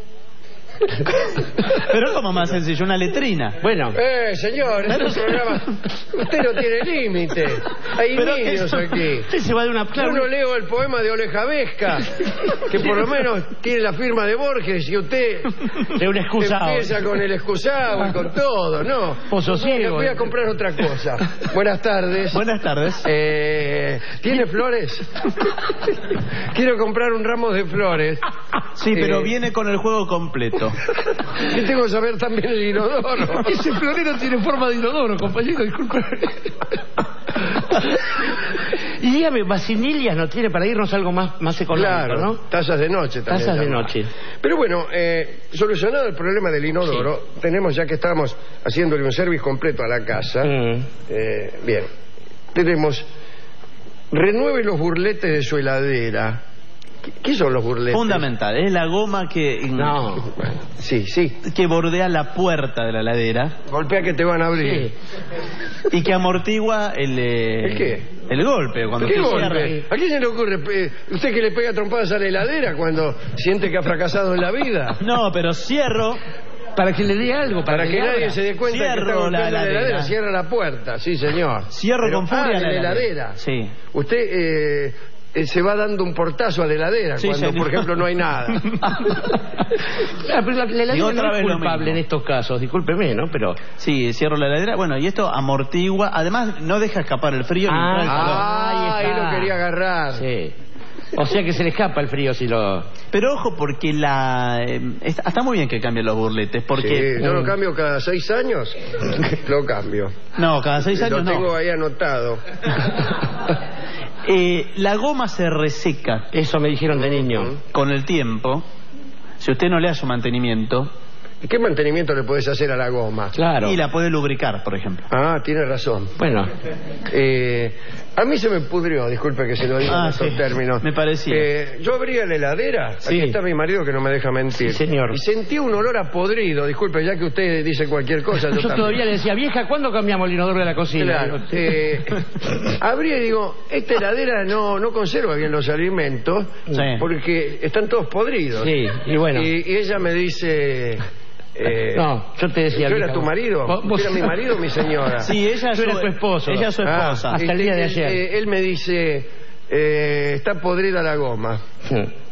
Pero como más sencillo, una letrina. Bueno, Señor, este es un programa... Usted no tiene límite. Hay Pero que niños eso- aquí. usted se va de una... Yo no leo el poema de Oleja Vesca, que por lo menos tiene la firma de Borges, y usted de un excusado. empieza con el excusado y con todo, ¿no? Pozo ciego. Voy a comprar otra cosa. Buenas tardes. Buenas tardes. ¿Tiene flores? Quiero comprar un ramo de flores. Sí, pero Eh, viene con el juego completo. Y tengo que saber también el inodoro. Ese florero tiene forma de inodoro, compañero, disculpe. Y dígame, vacinillas no tiene para irnos algo más económico, Claro, ¿no? tazas de noche también. Tazas de llama. noche. Pero bueno, solucionado el problema del inodoro, tenemos, ya que estamos haciéndole un service completo a la casa, bien, tenemos, renueve los burletes de su heladera. ¿Qué son los burletes? Fundamental, es la goma que Sí, sí. que bordea la puerta de la heladera Golpea que te van a abrir. y que amortigua ¿El qué? el golpe cuando ¿Qué usted golpe? cierra. ¿A quién se le ocurre? ¿Usted que le pega trompadas a la heladera cuando siente que ha fracasado en la vida? No, pero cierro Para que le dé algo, Para que nadie abra. se dé cuenta que está Cierro golpeando la la heladera. heladera. Cierra la puerta, sí señor. Cierro Pero, con furia de la la heladera. heladera. Sí. Usted se va dando un portazo a la heladera Sí, cuando, señor. por ejemplo, no hay nada. Claro, pero la Y heladera otra no vez es lo culpable mismo. en estos casos, discúlpeme, ¿no? Pero... Sí, cierro la heladera. Bueno, y esto amortigua. Además, no deja escapar el frío ni entra el calor. Ahí está. lo quería agarrar. Sí. O sea que se le escapa el frío si lo... Pero ojo, porque está muy bien que cambien los burletes. Porque Sí, yo lo cambio cada 6 años. Lo cambio. No, cada 6 años Lo tengo no. ahí anotado. La goma se reseca Eso me dijeron de niño. con el tiempo. Si usted no le hace su mantenimiento, ¿Y qué mantenimiento le podés hacer a la goma? Claro. y la puede lubricar, por ejemplo. Ah, tiene razón. Bueno, A mí se me pudrió, disculpe que se lo diga en estos sí, términos. me parecía. Yo abría la heladera, Sí. aquí está mi marido que no me deja mentir. Sí, señor. Y sentí un olor a podrido, disculpe, ya que usted dice cualquier cosa. yo también. todavía le decía, vieja, ¿cuándo cambiamos el inodoro de la cocina? Claro. Abrí y digo, esta heladera no conserva bien los alimentos Sí. porque están todos podridos. Sí, y bueno. Y ella me dice... No, yo te decía... ¿Yo era vieja, tu marido? vos- ¿Era mi marido o mi señora? Sí, ella Yo era tu esposo. Ella es su esposa. Hasta el día de ayer. Él me dice, está podrida la goma.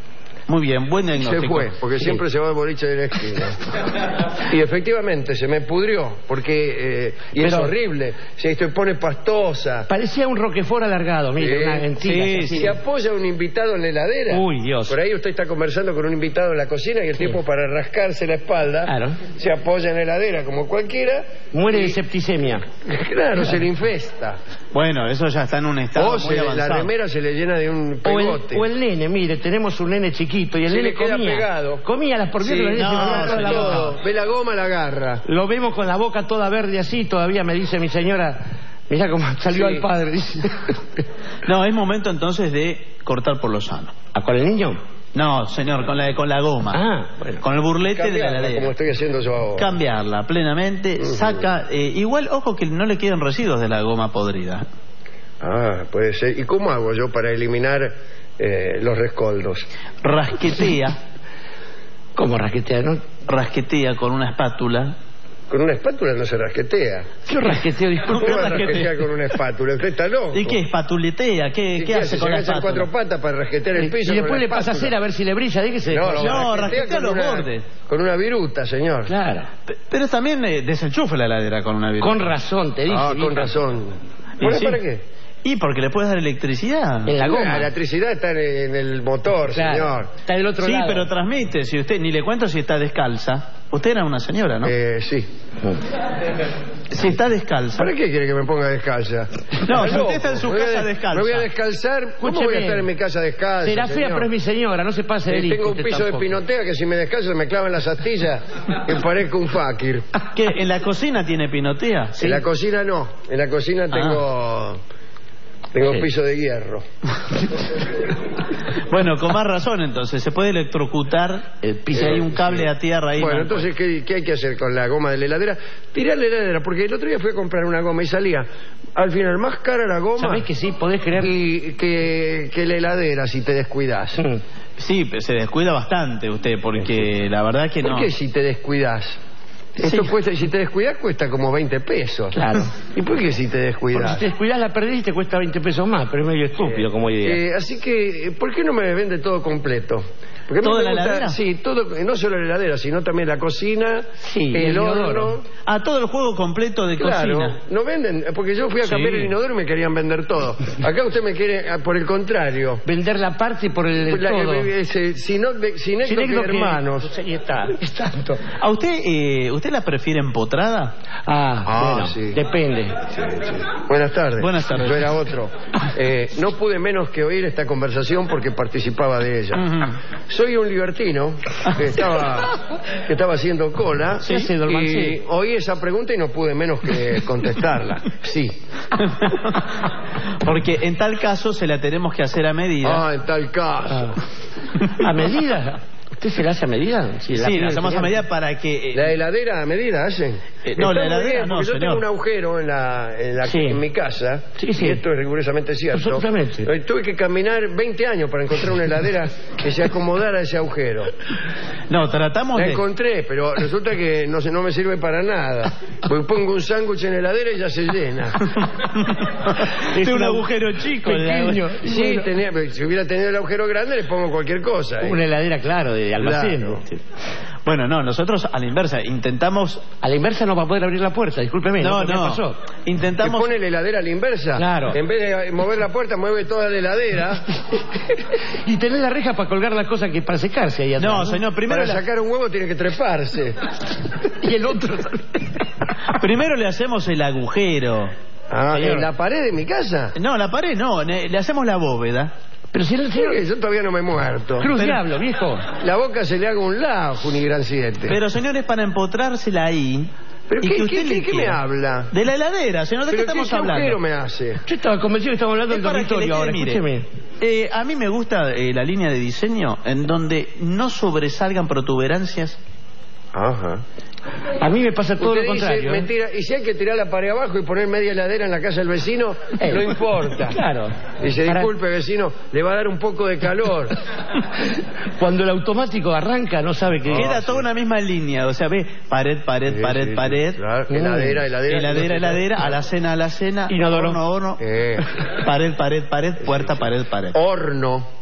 Muy bien, buen Se diagnóstico. fue, porque siempre se va al boliche de la esquina. Y efectivamente se me pudrió, porque y es horrible. Se pone pastosa. Parecía un Roquefort alargado, mire, una mentira. Se apoya un invitado en la heladera. Uy, Dios. Por ahí usted está conversando con un invitado en la cocina y el tipo, para rascarse la espalda, se apoya en la heladera como cualquiera. Muere de septicemia. Claro, se le infesta. Bueno, eso ya está en un estado muy avanzado. La remera se le llena de un pegote. O el nene, mire, tenemos un nene chiquito y el Se nene le queda pegado. Comía las porqueras, la nene se comía toda la boca. Ve la goma, la agarra. Lo vemos con la boca toda verde así, todavía me dice mi señora, mira cómo salió al padre. Dice. No, es momento entonces de cortar por lo sano. ¿A con el niño? No, señor, con la goma. Bueno. Con el burlete de la heladera. Como estoy haciendo yo ahora. Cambiarla plenamente, saca... igual, ojo que no le queden residuos de la goma podrida. Puede ser. ¿Y cómo hago yo para eliminar los rescoldos? Rasquetea. ¿Cómo rasquetea, no? Rasquetea con una espátula. Con una espátula no se rasquetea. ¿Qué rasqueteo? Disculpe. ¿Cómo va a rasquetear con una espátula? Usted está loco. ¿Y qué? ¿Espatuletea? ¿Qué hace con la espátula? Se cuatro patas para rasquetear el piso. Y después le pasa cera a ver si le brilla. Dígase. No, rasquetea los bordes. Con una viruta, señor. Claro. Pero también desenchufe la heladera con una viruta. Con razón, te dije. Con razón. ¿Para qué? Y porque le puedes dar electricidad. En la goma. La electricidad está en el motor, señor. Está del otro lado. Sí, pero transmite. Si usted, ni le cuento si está descalza. Usted era una señora, ¿no? Sí. Si está descalza. ¿Para qué quiere que me ponga descalza? No, si usted está en su casa descalza. Me voy a descalzar. ¿Cómo voy a estar en mi casa descalza? Será fea, pero es mi señora, no se pase de listo. Tengo un piso de pinotea que si me descalzo me clavan las astillas y parezco un fakir. ¿Qué? ¿En la cocina tiene pinotea? En la cocina no. En la cocina tengo un piso de hierro. Bueno, con más razón entonces. Se puede electrocutar. Pisa ahí un cable a tierra ahí. Bueno, entonces, ¿qué hay que hacer con la goma de la heladera? Tirar la heladera, porque el otro día fui a comprar una goma y salía al final más cara la goma. ¿Sabés que sí? Podés creer. Que la heladera, si te descuidas. Sí, se descuida bastante usted, porque la verdad que no. ¿Por qué si te descuidas? Esto cuesta, si te descuidas cuesta como 20 pesos. Claro. ¿Y por qué si te descuidas? Porque si te descuidas la perdés y te cuesta 20 pesos más, pero es medio estúpido como idea. Así que, ¿por qué no me vende todo completo? Porque ¿Toda la heladera? Sí, todo, no solo la heladera, sino también la cocina, el horno. Todo el juego completo de cocina. No venden, porque yo fui a cambiar el inodoro y me querían vender todo. Acá usted me quiere, por el contrario. Vender la parte por el todo. Sin hermanos. Y está, es tanto. ¿A usted la prefiere empotrada? Bueno, sí. Depende. Sí. Buenas tardes. Buenas tardes. Yo era otro. No pude menos que oír esta conversación porque participaba de ella. Soy un libertino que estaba haciendo cola y oí esa pregunta y no pude menos que contestarla. Sí. Porque en tal caso se la tenemos que hacer a medida. En tal caso. ¿A medida? ¿Usted se la hace a medida? Sí, la hacemos a medida para que... ¿La heladera a medida hacen? No, la heladera no, yo tengo un agujero en mi casa, y esto es rigurosamente cierto. Absolutamente. Tuve que caminar 20 años para encontrar una heladera que se acomodara a ese agujero. No, tratamos La encontré, pero resulta que no me sirve para nada. Porque pongo un sándwich en la heladera y ya se llena. Es un agujero chico. Pequeño. Sí, si hubiera tenido el agujero grande le pongo cualquier cosa. Una heladera, claro, de almacén. Claro. Bueno, no, nosotros a la inversa intentamos... A la inversa no va a poder abrir la puerta, discúlpeme. No. Pasó. Intentamos... ¿Te pone la heladera a la inversa? Claro. En vez de mover la puerta, mueve toda la heladera. Y tenés la reja para colgar las cosas que para secarse ahí atrás. No, señor, primero... Para sacar un huevo tiene que treparse. Y el otro... Primero le hacemos el agujero. ¿En la pared de mi casa? No, la pared no, le hacemos la bóveda. Pero si yo todavía no me he muerto. Cruz diablo, viejo. La boca se le haga un lado, Junigran 7. Pero, señores, para empotrársela ahí... ¿Pero qué me habla? De la heladera, señor, ¿de qué estamos hablando? ¿Qué agujero me hace? Yo estaba convencido que estamos hablando del dormitorio ahora, escúcheme. A mí me gusta la línea de diseño en donde no sobresalgan protuberancias. Ajá. A mí me pasa todo lo contrario. Mentira. Y si hay que tirar la pared abajo y poner media heladera en la casa del vecino, no importa. Claro. Dice, disculpe, vecino, le va a dar un poco de calor. Cuando el automático arranca, no sabe qué. Queda toda una misma línea. O sea, ve, pared. Claro. Heladera. Alacena. Inodoro. Horno. Pared. Puerta, pared. Horno.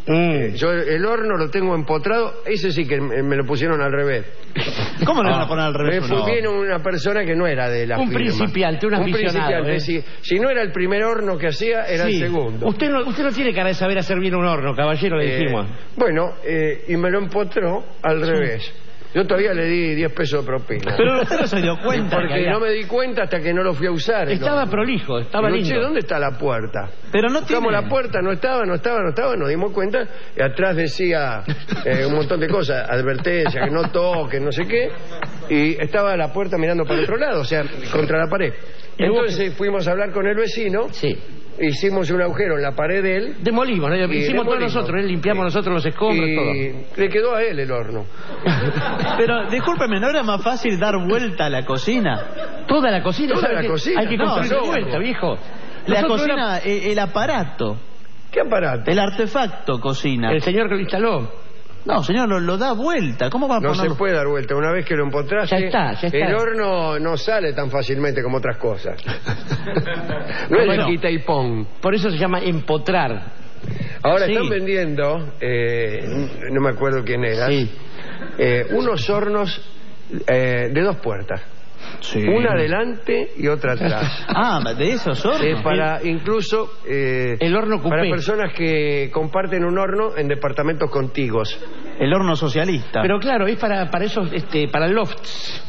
Yo el horno lo tengo empotrado, ese sí que me lo pusieron al revés. ¿Cómo le van a poner al revés? Me fue bien una persona que no era de la un firma. Principiante, un aficionado. Si no era el primer horno que hacía, era el segundo. Usted no tiene cara de saber hacer bien un horno, caballero, le dijimos. Bueno, y me lo empotró al revés. Yo todavía le di 10 pesos de propina. Pero usted no se dio cuenta. Porque no me di cuenta hasta que no lo fui a usar. Estaba prolijo, estaba lindo. Che, ¿dónde está la puerta? Pero no buscamos tiene... la puerta, no estaba, nos dimos cuenta. Y atrás decía un montón de cosas, advertencia, que no toque, no sé qué. Y estaba la puerta mirando para el otro lado, o sea, contra la pared. Entonces fuimos a hablar con el vecino. Sí. Hicimos un agujero en la pared de él. Demolimos, ¿no? Hicimos todos nosotros, limpiamos nosotros los escombros, todo. Le quedó a él el horno. Pero, discúlpeme, ¿no era más fácil dar vuelta a la cocina? ¿Toda la cocina? Toda la cocina. Hay que construir de vuelta, viejo. La cocina, el aparato. ¿Qué aparato? El artefacto cocina. El señor que lo instaló. No, señor, lo da vuelta. ¿Cómo va a ponerlo? No se puede dar vuelta. Una vez que lo empotraste, ya está. El horno no sale tan fácilmente como otras cosas. No es quita y pon. Por eso se llama empotrar. Ahora están vendiendo, no me acuerdo quién era, unos hornos de 2 puertas. Sí. Una adelante y otra atrás. De esos hornos. Para incluso el horno coupé. Para personas que comparten un horno en departamentos contiguos. El horno socialista. Pero claro, es para esos, para lofts.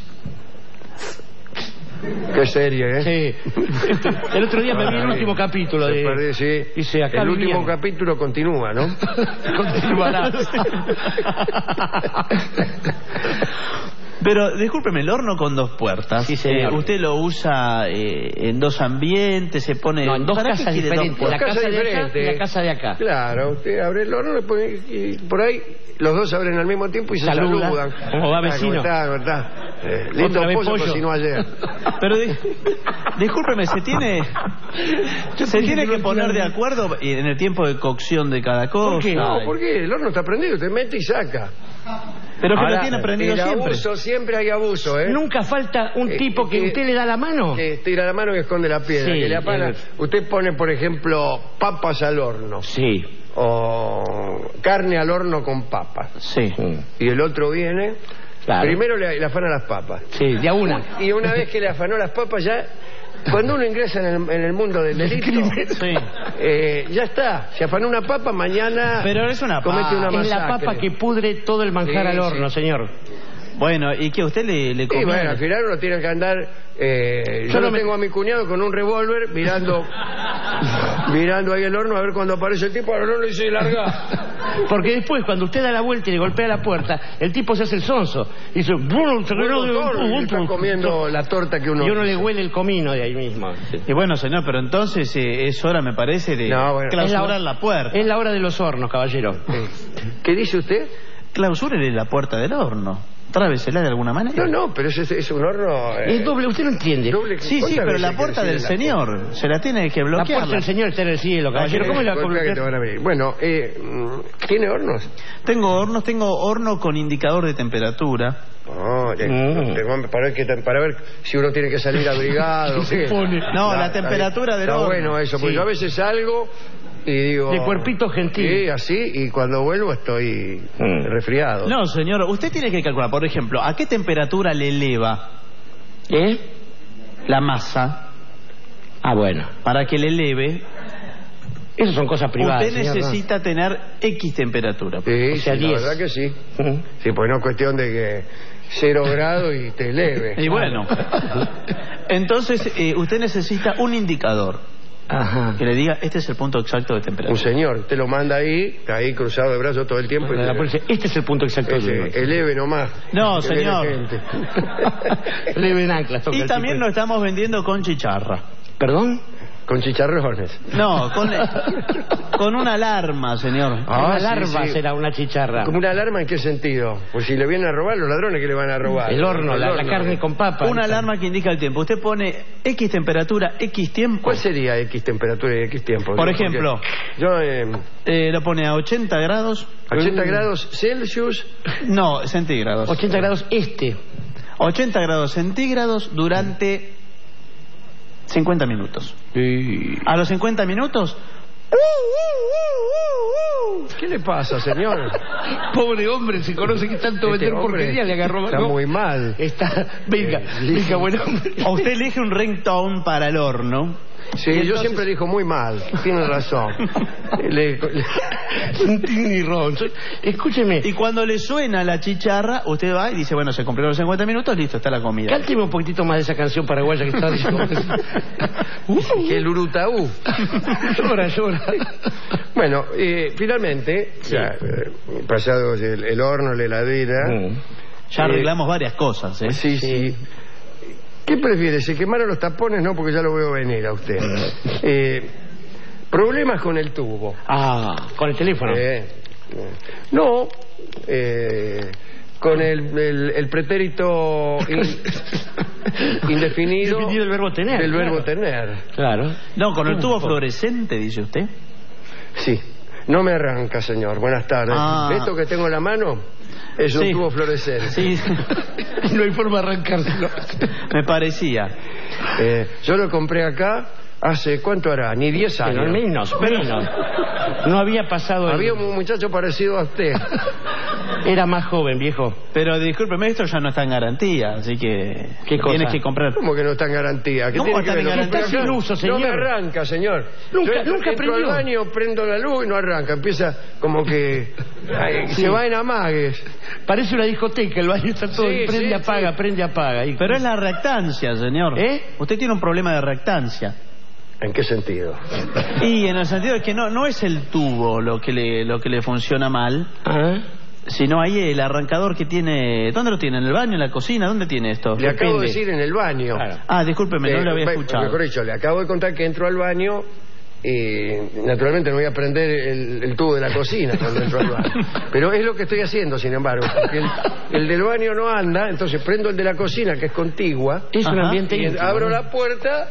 Qué serie, ¿eh? Sí. El otro día me vi el último capítulo de... Dice, acá el último bien. capítulo continúa, ¿no? Continuará. Pero, discúlpeme, el horno con 2 puertas, sí, ¿usted lo usa en 2 ambientes? ¿Se pone...? No, en 2 casas diferentes, la casa de allá y la casa de acá. Claro, usted abre el horno y por ahí los dos abren al mismo tiempo y se saludan. ¿Cómo va, vecino? ¿Cómo está? Lindo pollo cocinó ayer. Pero, discúlpeme, se tiene que poner de acuerdo en el tiempo de cocción de cada cosa. ¿Por qué? No, porque el horno está prendido, usted mete y saca. Pero que lo tiene prendido siempre. Siempre hay abuso, ¿eh? Nunca falta un tipo que usted le da la mano. Que tira la mano y esconde la piedra. Sí, que le apana. Usted pone, por ejemplo, papas al horno. Sí. O carne al horno con papas. Sí. Y el otro viene... Claro. Primero le afana las papas. Sí, de a una. Y una vez que le afanó las papas ya... Cuando uno ingresa en el mundo del delito, ya está. Se afanó una papa, mañana pero es una comete una masacre. Es la papa que pudre todo el manjar al horno, señor. Bueno, ¿y que usted le come? Sí, bueno, al final uno tiene que andar... yo no tengo a mi cuñado con un revólver mirando ahí el horno a ver cuando aparece el tipo, al horno y se larga. Porque después, cuando usted da la vuelta y le golpea la puerta, el tipo se hace el sonso. Y dice... y está comiendo la torta que uno... Y uno le huele el comino de ahí mismo. Y bueno, señor, pero entonces es hora, me parece, de clausurar la puerta. Es la hora de los hornos, caballero. ¿Qué dice usted? Clausúrele la puerta del horno. Trábesela de alguna manera. No, pero es un horno... Es doble, usted no entiende. Sí, pero la puerta del señor se la tiene que bloquear. La puerta del señor está en el cielo, caballero. ¿Cómo la bloquear? Bueno, ¿tiene hornos? Tengo horno con indicador de temperatura. Para ver si uno tiene que salir abrigado. La temperatura del horno. Está bueno eso, porque yo a veces salgo... Y digo... De cuerpito gentil. Sí, así, y cuando vuelvo estoy resfriado. No, señor, usted tiene que calcular, por ejemplo, ¿a qué temperatura le eleva la masa? Bueno. Para que le eleve... Esas son cosas privadas. Usted necesita tener X temperatura. Sí, la verdad que sí. Sí, pues no es cuestión de que 0 grados y te eleve. Y bueno, entonces usted necesita un indicador. Ajá. Que le diga, este es el punto exacto de temperatura. Un señor, usted lo manda ahí cruzado de brazos todo el tiempo. Este es el punto exacto. Eleve nomás. No, señor. Eleve en anclas. Y también lo estamos vendiendo con chicharra. ¿Perdón? Con chicharrones. No, con una alarma, señor. Una alarma será una chicharra. ¿Como una alarma en qué sentido? Pues si le vienen a robar, los ladrones, ¿qué le van a robar? El horno, la carne con papa. Una alarma que indica el tiempo. Usted pone X temperatura, X tiempo. ¿Cuál sería X temperatura y X tiempo? Por ejemplo, yo lo pone a 80 grados. ¿80 grados Celsius? No, centígrados. 80 grados 80 grados centígrados durante 50 minutos. A los 50 minutos ¿Qué le pasa, señor? Pobre hombre, se conoce que tanto vender porquería le agarró. Está muy mal. Venga, buen hombre. O usted elige un ringtone para el horno. Sí, yo siempre dijo muy mal. Tiene razón. Escúcheme. Y cuando le suena la chicharra, usted va y dice, bueno, se cumplieron los 50 minutos, listo, está la comida. Cánteme un poquitito más de esa canción paraguaya que está diciendo. Que el Urutaú. Llora. Bueno, finalmente, ya, pasado el horno, la heladera... Ya arreglamos varias cosas, ¿eh? Sí. ¿Qué prefiere? ¿Se quemaron los tapones? No, porque ya lo veo venir a usted. Problemas con el tubo. ¿Con el teléfono? No, con el pretérito indefinido. Definido el verbo tener. Del verbo tener. Claro. No, con el tubo fluorescente, dice usted. Sí. No me arranca, señor. Buenas tardes. Esto que tengo en la mano... Es un tubo fluorescente. Sí. No hay forma de arrancárselo. Me parecía. Yo lo compré acá hace, ¿cuánto hará? Ni 10 años. Pero menos. No había pasado... Había un muchacho parecido a usted. Era más joven, viejo. Pero discúlpeme, esto ya no está en garantía, así que... ¿Qué cosa? Tienes que comprar... ¿Cómo que no está en garantía? ¿Cómo está en garantía? Está sin uso, señor. No me arranca, señor. Nunca entro prendió. al baño, prendo la luz y no arranca. Empieza como que... Se va en amagues. Parece una discoteca, el baño está todo... prende, apaga. Pero es la reactancia, señor. Usted tiene un problema de reactancia. ¿En qué sentido? Y en el sentido de que no es el tubo lo que le funciona mal, sino ahí el arrancador que tiene... ¿Dónde lo tiene? ¿En el baño, en la cocina? ¿Dónde tiene esto? Le acabo de decir en el baño. Claro. Discúlpeme, no lo había escuchado. Mejor dicho, le acabo de contar que entro al baño y naturalmente no voy a prender el tubo de la cocina cuando entro al baño. Pero es lo que estoy haciendo, sin embargo, porque el del baño no anda, entonces prendo el de la cocina, que es contigua. Es un ambiente y íntimo, abro la puerta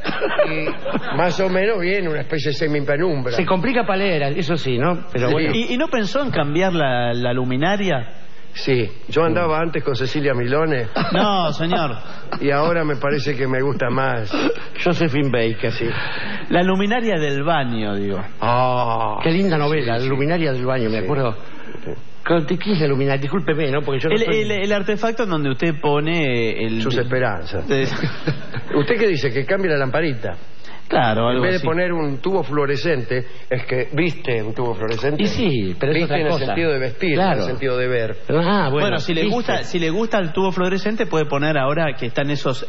y más o menos viene una especie de semipenumbra. Se complica para leer, eso sí, ¿no? Pero bueno. ¿Y no pensó en cambiar la luminaria? Sí, yo andaba antes con Cecilia Milone. No, señor. Y ahora me parece que me gusta más Josephine Baker. Sí. La luminaria del baño, digo. Qué linda novela, La luminaria del baño, me acuerdo. ¿Qué es la luminaria? Discúlpeme, ¿no? Porque yo no soy... el artefacto en donde usted pone sus esperanzas. ¿Usted qué dice? Que cambie la lamparita. Claro, algo en vez de así. poner un tubo fluorescente, es que viste un tubo fluorescente. Y sí, pero es viste otra en cosa. el sentido de vestir, Claro. en el sentido de ver. Bueno, si le gusta el tubo fluorescente, puede poner ahora que están esos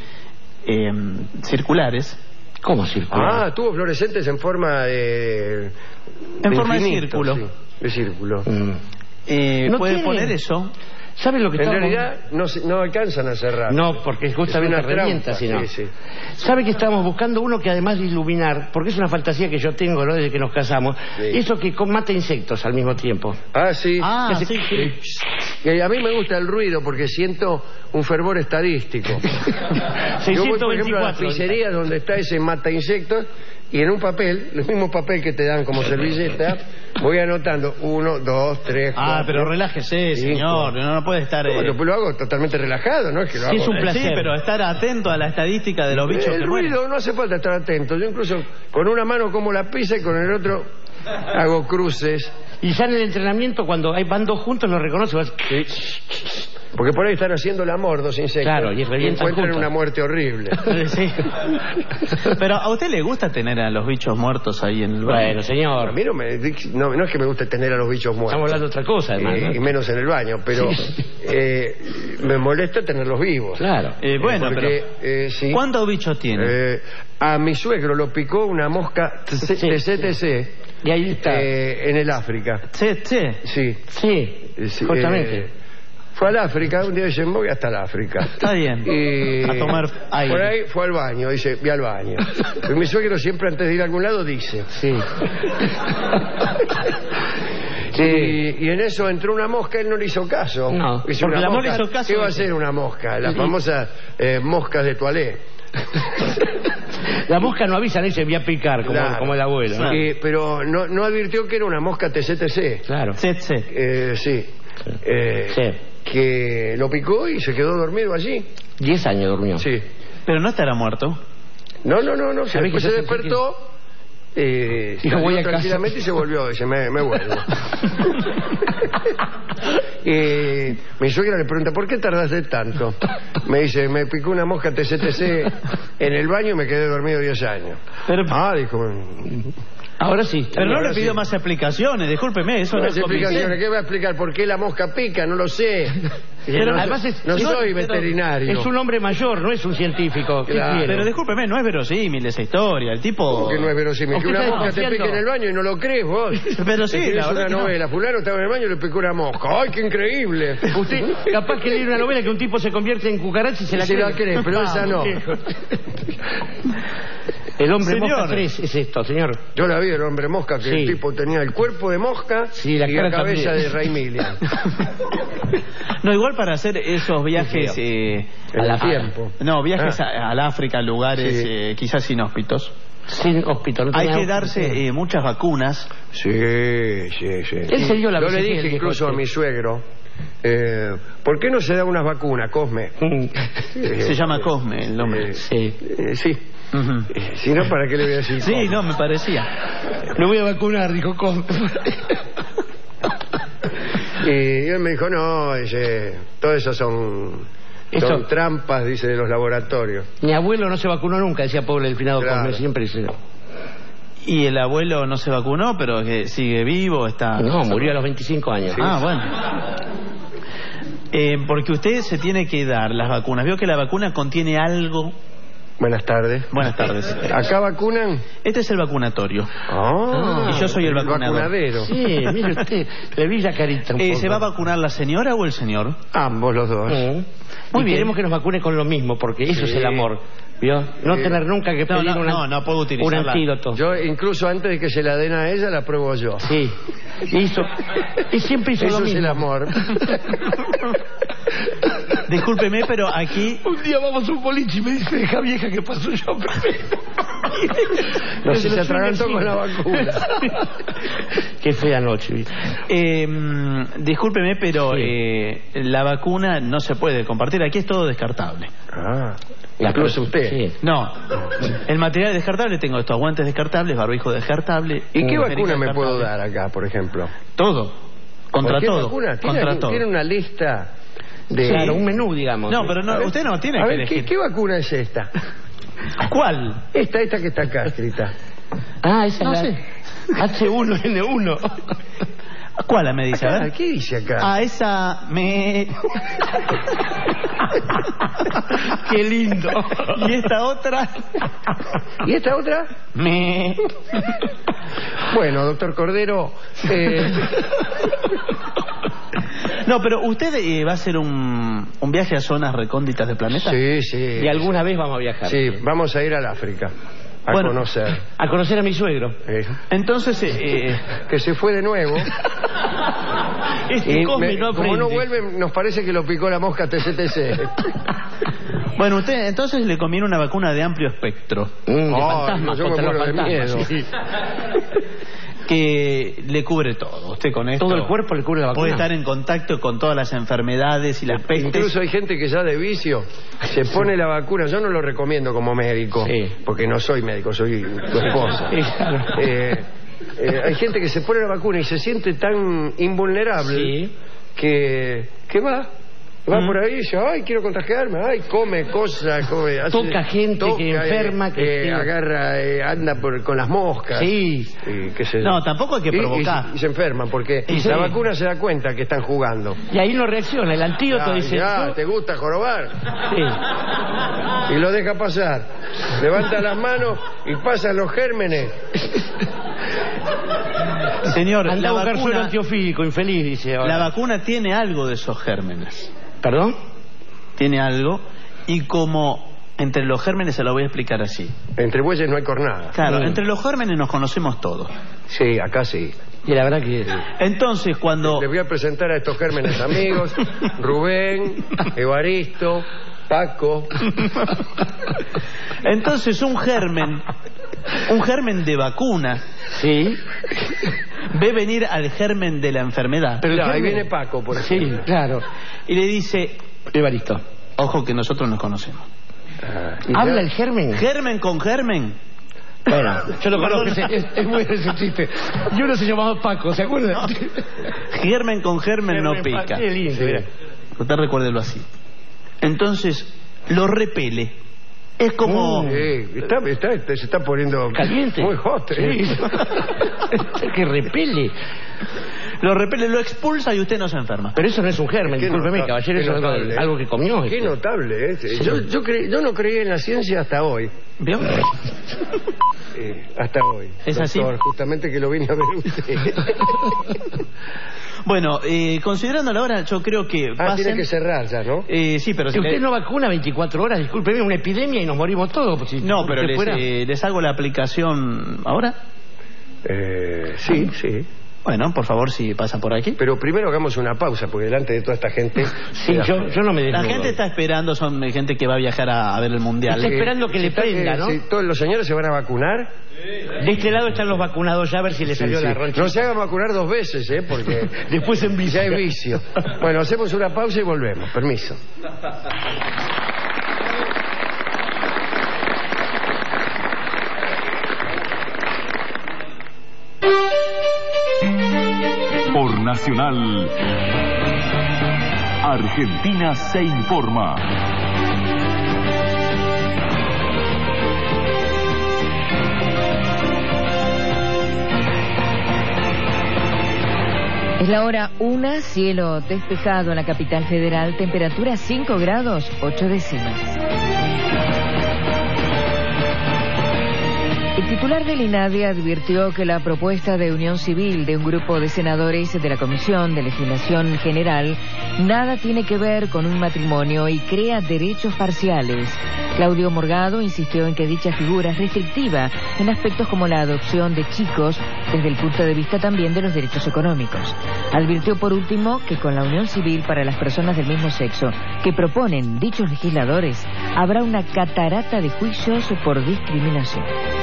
circulares. ¿Cómo circulares? Tubos fluorescentes en forma de... En forma de infinito, círculo. Sí, de círculo. ¿No puede tiene? poner eso. ¿Sabe lo que En estamos... realidad no alcanzan a cerrar. No, porque justamente es una revienta, trampa, sino. sí. ¿Sabe que estamos buscando uno que además de iluminar, porque es una fantasía que yo tengo, ¿no? Desde que nos casamos, eso que mata insectos al mismo tiempo? Sí. Sí. Y a mí me gusta el ruido porque siento un fervor estadístico. Yo voy, por ejemplo, a las 624. pizzerías donde está ese mata insectos y en un papel, el mismo papel que te dan como servilleta, voy anotando 1, 2, 3, 4. Pero relájese, 5. señor. No puede estar... Bueno, pues lo hago totalmente relajado, ¿no? Es que lo hago. es un placer. Sí, pero estar atento a la estadística de los bichos El que mueren. ruido no hace falta estar atento. Yo incluso con una mano como la pizza y con el otro hago cruces. Y ya en el entrenamiento, cuando van dos juntos, lo reconoce. Porque por ahí están haciendo el amor dos insectos. Claro, y revientan encuentran juntos. una muerte horrible. Sí. Pero ¿a usted le gusta tener a los bichos muertos ahí en el baño? Bueno, señor. A mí no es que me guste tener a los bichos muertos. Estamos hablando de otra cosa, además, ¿no? Y menos en el baño, pero me molesta tenerlos vivos. Claro. Bueno, porque, pero sí, ¿cuántos bichos tiene? a mi suegro lo picó una mosca TCTC. Y ahí está. En el África. Sí. Justamente. Fue al África, un día dice, voy hasta el África. Está bien. Y a tomar aire. Por ahí fue al baño, dice, vi al baño. Pero mi suegro siempre antes de ir a algún lado dice. Sí. Y en eso entró una mosca, él no le hizo caso. No, Dice, porque una la mosca mosca, hizo caso ¿qué va a de- hacer una mosca? Las famosas moscas de toalé. La mosca no avisa, dice, voy a picar, Claro. como el abuelo, ¿no? Pero no advirtió que era una mosca TCTC. Claro. Sí. Sí. Que lo picó y se quedó dormido allí. 10 años durmió. Sí. Pero no estará muerto. No. ¿Sabés Después que se yo despertó Salió voy a casa. tranquilamente y se volvió. Dice, me vuelvo. Mi suegra le pregunta, ¿por qué tardaste tanto? Me dice, me picó una mosca TCTC en el baño y me quedé dormido 10 años. Dijo... Ahora sí. Pero no le pidió sí. más explicaciones, discúlpeme, eso no es explicaciones. ¿Qué va a explicar? ¿Por qué la mosca pica? No lo sé. Pero no, además no soy veterinario. Es un hombre mayor, no es un científico. ¿Qué Claro. quiere? Pero discúlpeme, no es verosímil esa historia. El tipo... ¿Cómo que no es verosímil? Que ¿Usted una está mosca te desconfiando? pique en el baño y no lo crees vos. Pero sí, Escribís la verdad una que no. novela. Fulano estaba en el baño y le picó una mosca. ¡Ay, qué increíble! Usted capaz que leer una novela que un tipo se convierte en cucaracha y se la cree. Pero esa no. El hombre Señor. mosca 3 es esto, señor. Yo la vi, el hombre mosca, que Sí. el tipo tenía el cuerpo de mosca Sí, la y cara la cabeza también. de Ray Millian. No, igual para hacer esos viajes... En el tiempo. No, viajes al África, lugares Sí. quizás inhóspitos. Sin hospital. Hay que darse muchas vacunas. Sí. Él se dio la Yo le bicicleta, dije dijo incluso a usted. mi suegro, ¿por qué no se da unas vacunas, Cosme? Se llama Cosme el nombre. Sí. Sí. Ujú. Si no, ¿para qué le voy a decir Sí, Cosme? no, me parecía. Me voy a vacunar, dijo Cosme. Y él me dijo, no, dice, todo eso son trampas, dice, de los laboratorios. Mi abuelo no se vacunó nunca, decía pobre el finado Claro. Cosme, siempre dice. Y el abuelo no se vacunó, pero que sigue vivo, está... No, murió a los 25 años. Ah, bueno. Porque usted se tiene que dar las vacunas. Veo que la vacuna contiene algo... Buenas tardes. Buenas tardes. ¿Acá vacunan? Este es el vacunatorio. Ah, Y yo soy el vacunador. vacunadero. Sí, mire usted, le vi la carita un poco. ¿Se va a vacunar la señora o el señor? Ambos los dos. Muy Muy bien. queremos que nos vacune con lo mismo, porque eso es el amor. ¿Vio? No tener nunca que pedir no puedo un utilizarla. antídoto. Yo, incluso antes de que se la den a ella, la pruebo yo. Sí. Y siempre hizo Eso lo es mismo. el amor. Discúlpeme, pero aquí... Un día vamos a un boliche y me dice, deja vieja, que paso yo primero. No sé si se atragantó con la vacuna. Qué fea noche. Discúlpeme, pero la vacuna no se puede compartir. Aquí es todo descartable. Ah, incluso usted. Sí. No, el material descartable, tengo estos guantes descartables, barbijo descartable. ¿Y qué perilla vacuna me puedo descartable. dar acá, por ejemplo? Todo. Contra ¿Qué todo. vacuna? Contra todo. ¿Tiene una lista de... Claro, un menú, digamos. No, pero A no, ver, usted no tiene a que ver, elegir. ¿qué vacuna es esta? ¿Cuál? Esta que está acá escrita. Ah, esa No es la sé. H1N1. ¿Cuál me dice? A Acá, ver. ¿qué dice acá? Ah, esa me... Qué lindo. ¿Y esta otra? ¿Y esta otra? Me... Bueno, doctor Cordero, No, pero usted va a hacer un viaje a zonas recónditas del planeta. sí, sí. Y alguna vez vamos a viajar. Sí, vamos a ir al África a Bueno. conocer. A conocer a mi suegro. Entonces, Que se fue de nuevo. Este Cosme no como no aprende. vuelve, nos parece que lo picó la mosca TCTC. bueno, usted entonces le conviene una vacuna de amplio espectro De Ay, fantasmas, yo me contra los muero de fantasmas. miedo. Sí. que le cubre todo. Usted con esto Todo el cuerpo le cubre la vacuna. puede estar en contacto con todas las enfermedades y las pestes. Incluso hay gente que ya de vicio se pone la vacuna. Yo no lo recomiendo como médico, Sí. porque no soy médico, soy tu esposa. Sí, claro. Hay gente que se pone la vacuna y se siente tan invulnerable Sí. que va por ahí y dice, ay, quiero contagiarme, ay, come cosas, Toca gente que enferma, que agarra, anda con las moscas. Sí. Y qué sé yo. No, tampoco hay que provocar. Y se enferman porque Sí. la vacuna se da cuenta que están jugando. Y ahí no reacciona. El antídoto dice... Ya, "Yo-". ¿te gusta jorobar? Sí. Y lo deja pasar. Levanta las manos y pasan los gérmenes. Señor, Anda la a buscar suelo vacuna, antiofílico, infeliz, dice ahora. la vacuna tiene algo de esos gérmenes. ¿Perdón? Tiene algo. Y como entre los gérmenes se lo voy a explicar así. Entre bueyes no hay cornada. Claro, entre los gérmenes nos conocemos todos. Sí, acá sí. Y la verdad que... Entonces, cuando... Les voy a presentar a estos gérmenes amigos. Rubén, Evaristo, Paco. Entonces, un germen de vacuna, Sí. ve venir al germen de la enfermedad. Pero el Claro, ahí germen- viene Paco, por Sí, ejemplo. claro. Y le dice, Evaristo. ojo que nosotros nos conocemos. Y ¿Habla ya- el germen? Germen con germen, Bueno, yo lo conozco, es bueno ese chiste. Y uno se llamaba Paco, ¿se acuerdan? Germen con germen no pica. Qué lindo, mira. Usted recuérdelo así. Entonces, lo repele. Es como... se está poniendo... Caliente. Muy hot. Que repele. Lo repele, lo expulsa y usted no se enferma. Pero eso no es un germen, discúlpeme, caballero, eso es algo que comió. Qué notable, ¿eh? Sí. Yo no creía en la ciencia hasta hoy. ¿Vio? Hasta hoy. ¿Es así? Justamente que lo vine a ver usted. Bueno, considerando la hora, yo creo que pasen... tiene que cerrar ya, ¿no? Sí, pero... Si usted no vacuna 24 horas, discúlpeme, una epidemia y nos morimos todos. Pues, si no, pero les hago la aplicación ahora. Sí. Bueno, por favor, si pasa por aquí. Pero primero hagamos una pausa, porque delante de toda esta gente... Sí, yo no me desnudo. La gente está esperando, son gente que va a viajar a ver el Mundial. Está esperando que le prenda, ¿no? ¿Todos los señores se van a vacunar? De este lado están los vacunados ya, a ver si le salió la roncha. No se hagan vacunar 2 veces, porque... Después en vicio. Ya hay vicio. Bueno, hacemos una pausa y volvemos. Permiso. Por Nacional, Argentina se informa. Es la hora 1, cielo despejado en la capital federal, temperatura 5 grados 8 décimas. El titular del INADI advirtió que la propuesta de unión civil de un grupo de senadores de la Comisión de Legislación General nada tiene que ver con un matrimonio y crea derechos parciales. Claudio Morgado insistió en que dicha figura es restrictiva en aspectos como la adopción de chicos desde el punto de vista también de los derechos económicos. Advirtió por último que con la unión civil para las personas del mismo sexo que proponen dichos legisladores habrá una catarata de juicios por discriminación.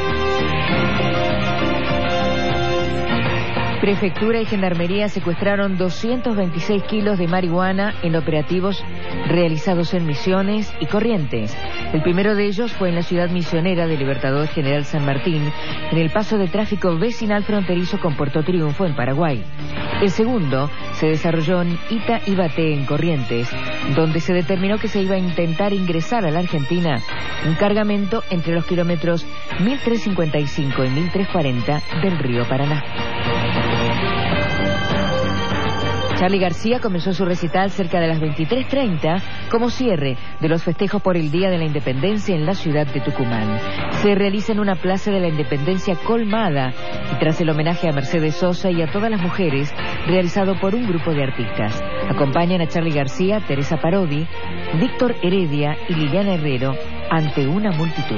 Prefectura y Gendarmería secuestraron 226 kilos de marihuana en operativos realizados en Misiones y Corrientes. El primero de ellos fue en la ciudad misionera de Libertador General San Martín, en el paso de tráfico vecinal fronterizo con Puerto Triunfo, en Paraguay. El segundo se desarrolló en Ita y Baté, en Corrientes, donde se determinó que se iba a intentar ingresar a la Argentina un cargamento entre los kilómetros 1355 y 1340 del río Paraná. Charly García comenzó su recital cerca de las 23:30 como cierre de los festejos por el Día de la Independencia en la ciudad de Tucumán. Se realiza en una plaza de la Independencia colmada y tras el homenaje a Mercedes Sosa y a todas las mujeres realizado por un grupo de artistas. Acompañan a Charly García, Teresa Parodi, Víctor Heredia y Liliana Herrero ante una multitud.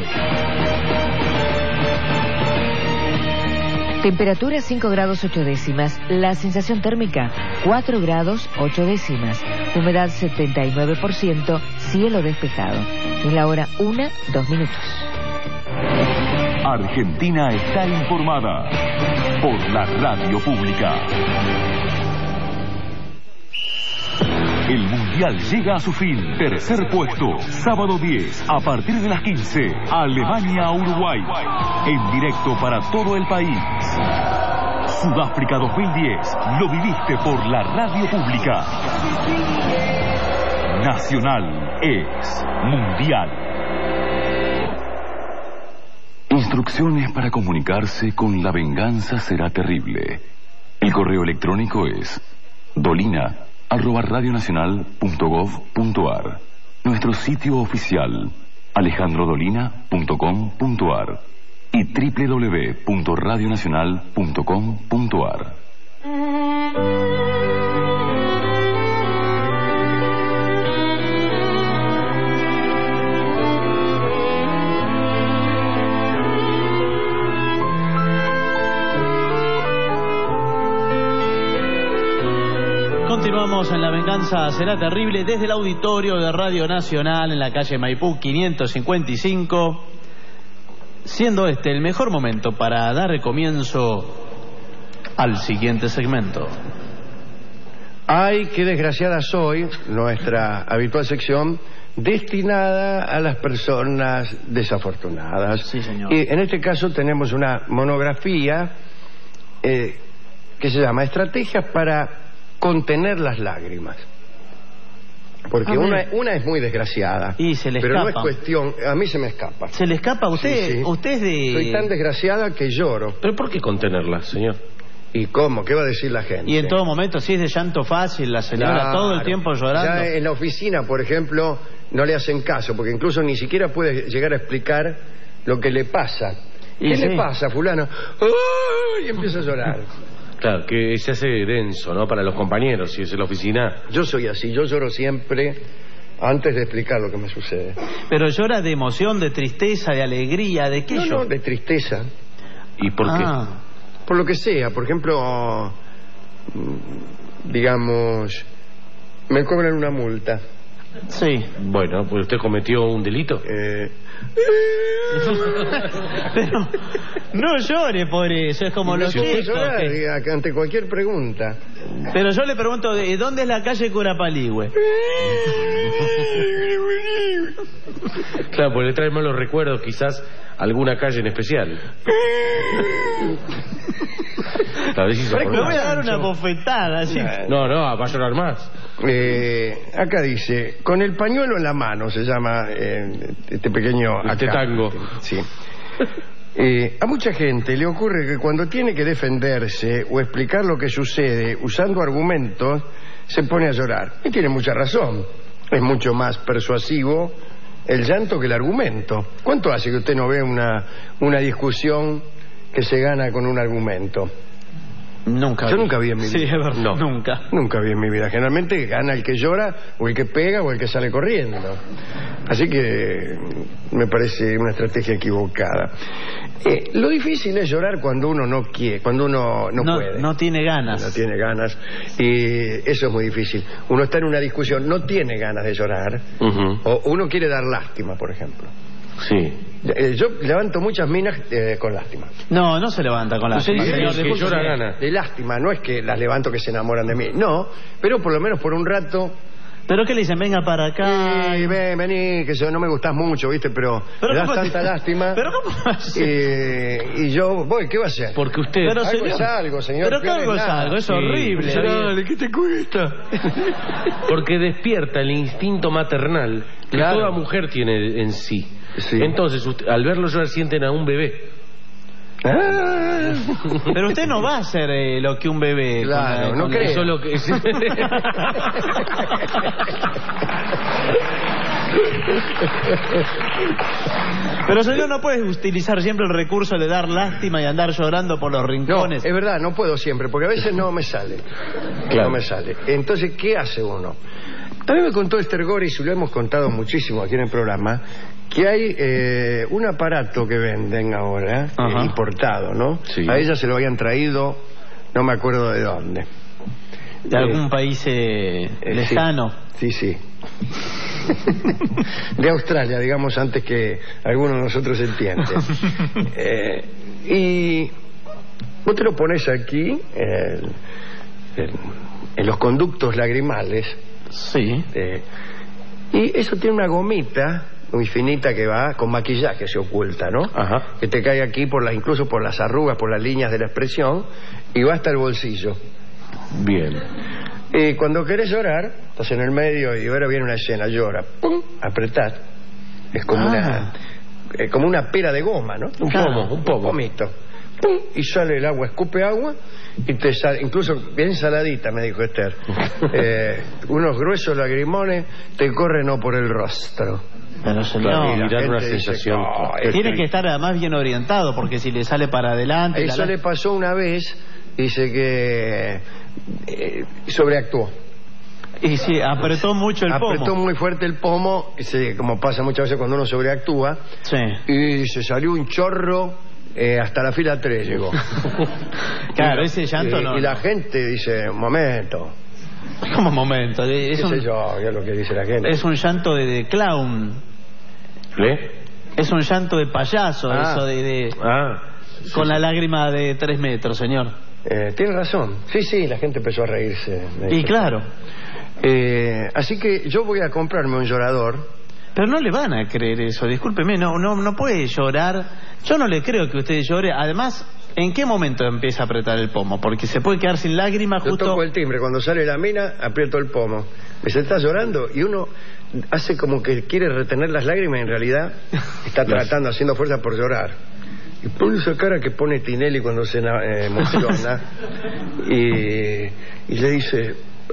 Temperatura 5 grados 8 décimas. La sensación térmica 4 grados 8 décimas. Humedad 79%. Cielo despejado. Es la hora 1:02 minutos. Argentina está informada por la radio pública. El Mundial llega a su fin. Tercer puesto. Sábado 10, a partir de las 15. Alemania-Uruguay. En directo para todo el país. Sudáfrica 2010. Lo viviste por la radio pública. Nacional es Mundial. Instrucciones para comunicarse con La Venganza Será Terrible. El correo electrónico es dolina@radionacional.gov.ar. Nuestro sitio oficial alejandrodolina.com.ar y www.radionacional.com.ar. Continuamos en La Venganza Será Terrible desde el auditorio de Radio Nacional en la calle Maipú 555, siendo este el mejor momento para dar comienzo al siguiente segmento. Ay, qué desgraciada soy, nuestra habitual sección destinada a las personas desafortunadas. Sí, señor. Y en este caso tenemos una monografía que se llama Estrategias para contener las lágrimas. Porque una es muy desgraciada. Y se le pero escapa. no es cuestión... A mí se me escapa. ¿Se le escapa a usted? Sí, sí. Usted es de... Soy tan desgraciada que lloro. ¿Pero por qué contenerla, señor? ¿Y cómo? ¿Qué va a decir la gente? Y en todo momento, si es de llanto fácil, la señora Claro. todo el tiempo llorando. Ya en la oficina, por ejemplo, no le hacen caso, porque incluso ni siquiera puede llegar a explicar lo que le pasa. Y ¿Qué sí. le pasa, fulano? ¡Ay! Y empieza a llorar. Claro, que se hace denso, ¿no? Para los compañeros, si es en la oficina. Yo soy así, yo lloro siempre antes de explicar lo que me sucede. Pero llora de emoción, de tristeza, de alegría, ¿de qué No, llora? no, de tristeza. ¿Y por qué? Por lo que sea, por ejemplo, digamos, me cobran una multa. Sí. Bueno, pues usted cometió un delito. Pero no llore por eso, es como No los puedo chicos. llorar, que- ante cualquier pregunta. Pero yo le pregunto, ¿dónde es la calle Curapaligüe? Claro, porque le trae malos recuerdos, quizás alguna calle en especial. Tal vez hizo Me por voy a nada. dar una bofetada, así. No, va a llorar más. Acá dice, con el pañuelo en la mano, se llama este pequeño... Este acá. tango. Sí. A mucha gente le ocurre que cuando tiene que defenderse o explicar lo que sucede usando argumentos, se pone a llorar. Y tiene mucha razón. Es mucho más persuasivo el llanto que el argumento. ¿Cuánto hace que usted no ve una discusión que se gana con un argumento? Nunca. Yo nunca vi en mi vida. Sí, es verdad. No. Nunca. Nunca vi en mi vida. Generalmente gana el que llora, o el que pega, o el que sale corriendo. Así que me parece una estrategia equivocada. Lo difícil es llorar cuando uno no quiere, cuando uno no puede. No tiene ganas. No tiene ganas. Y eso es muy difícil. Uno está en una discusión, no tiene ganas de llorar, o uno quiere dar lástima, por ejemplo. Sí. Yo levanto muchas minas con lástima. No se levanta con la Sí, señor. que disculpe. llora gana. De lástima, no es que las levanto que se enamoran de mí. No, pero por lo menos por un rato. ¿Pero qué le dicen? Venga para acá. Vení, que no me gustás mucho, ¿viste? Pero me das ¿cómo tanta lástima. ¿Pero cómo así? Y yo voy, ¿qué va a hacer? Porque usted... Pero, algo señor, es algo, señor. Pero que peor algo es nada. algo, es horrible. Dale, ¿qué te cuesta? Porque despierta el instinto maternal que Claro. toda mujer tiene en sí. Sí. Entonces, al verlo llorar sienten a un bebé. Pero usted no va a hacer lo que un bebé. Claro, no creo. Eso es lo que... Pero señor, no puede utilizar siempre el recurso de dar lástima y andar llorando por los No, rincones. es verdad, no puedo siempre, porque a veces no me sale. Claro. No me sale. Entonces, ¿qué hace uno? A mí me contó Esther Goris, y lo hemos contado muchísimo aquí en el programa, que hay un aparato que venden ahora, Ajá. importado, ¿no? Sí. A ella se lo habían traído, no me acuerdo de dónde. De algún país lejano. Sí. De Australia, digamos, antes que alguno de nosotros entiende. Y vos te lo pones aquí, en los conductos lagrimales. Sí. Y eso tiene una gomita muy finita que va con maquillaje, se oculta, ¿no? Ajá. Que te cae aquí incluso por las arrugas, por las líneas de la expresión, y va hasta el bolsillo. Bien. Y cuando querés llorar, estás en el medio y ahora viene una escena, llora, ¡pum!, apretás. Es como una pera de goma, ¿no? Un pomito. ¡Pum!, y sale el agua, escupe agua y te sale, incluso bien saladita, me dijo Esther. Unos gruesos lagrimones te corren no por el rostro. Pero señor, y dar una dice, sensación... tiene que estar además bien orientado, porque si le sale para adelante... Eso le pasó una vez, dice que sobreactuó. Y sí, apretó mucho el pomo. Apretó muy fuerte el pomo, como pasa muchas veces cuando uno sobreactúa, Sí. y se salió un chorro hasta la fila 3 llegó. Claro, ese llanto no. Y la gente dice, un momento. Como momento. Es ¿Qué sé un, yo? ¿Qué es lo que dice la gente? es un llanto de clown. Es un llanto de payaso, eso de con la lágrima de 3 metros, señor. Tiene razón. Sí, la gente empezó a reírse. Y claro. Así que yo voy a comprarme un llorador Pero no le van a creer eso, discúlpeme, no puede llorar. Yo no le creo que usted llore. Además, ¿en qué momento empieza a apretar el pomo? Porque se puede quedar sin lágrimas Yo justo... toco el timbre, cuando sale la mina, aprieto el pomo. Me dice, ¿estás llorando? Y uno hace como que quiere retener las lágrimas y en realidad está tratando, haciendo fuerza por llorar. Y pone esa cara que pone Tinelli cuando se emociona y le dice...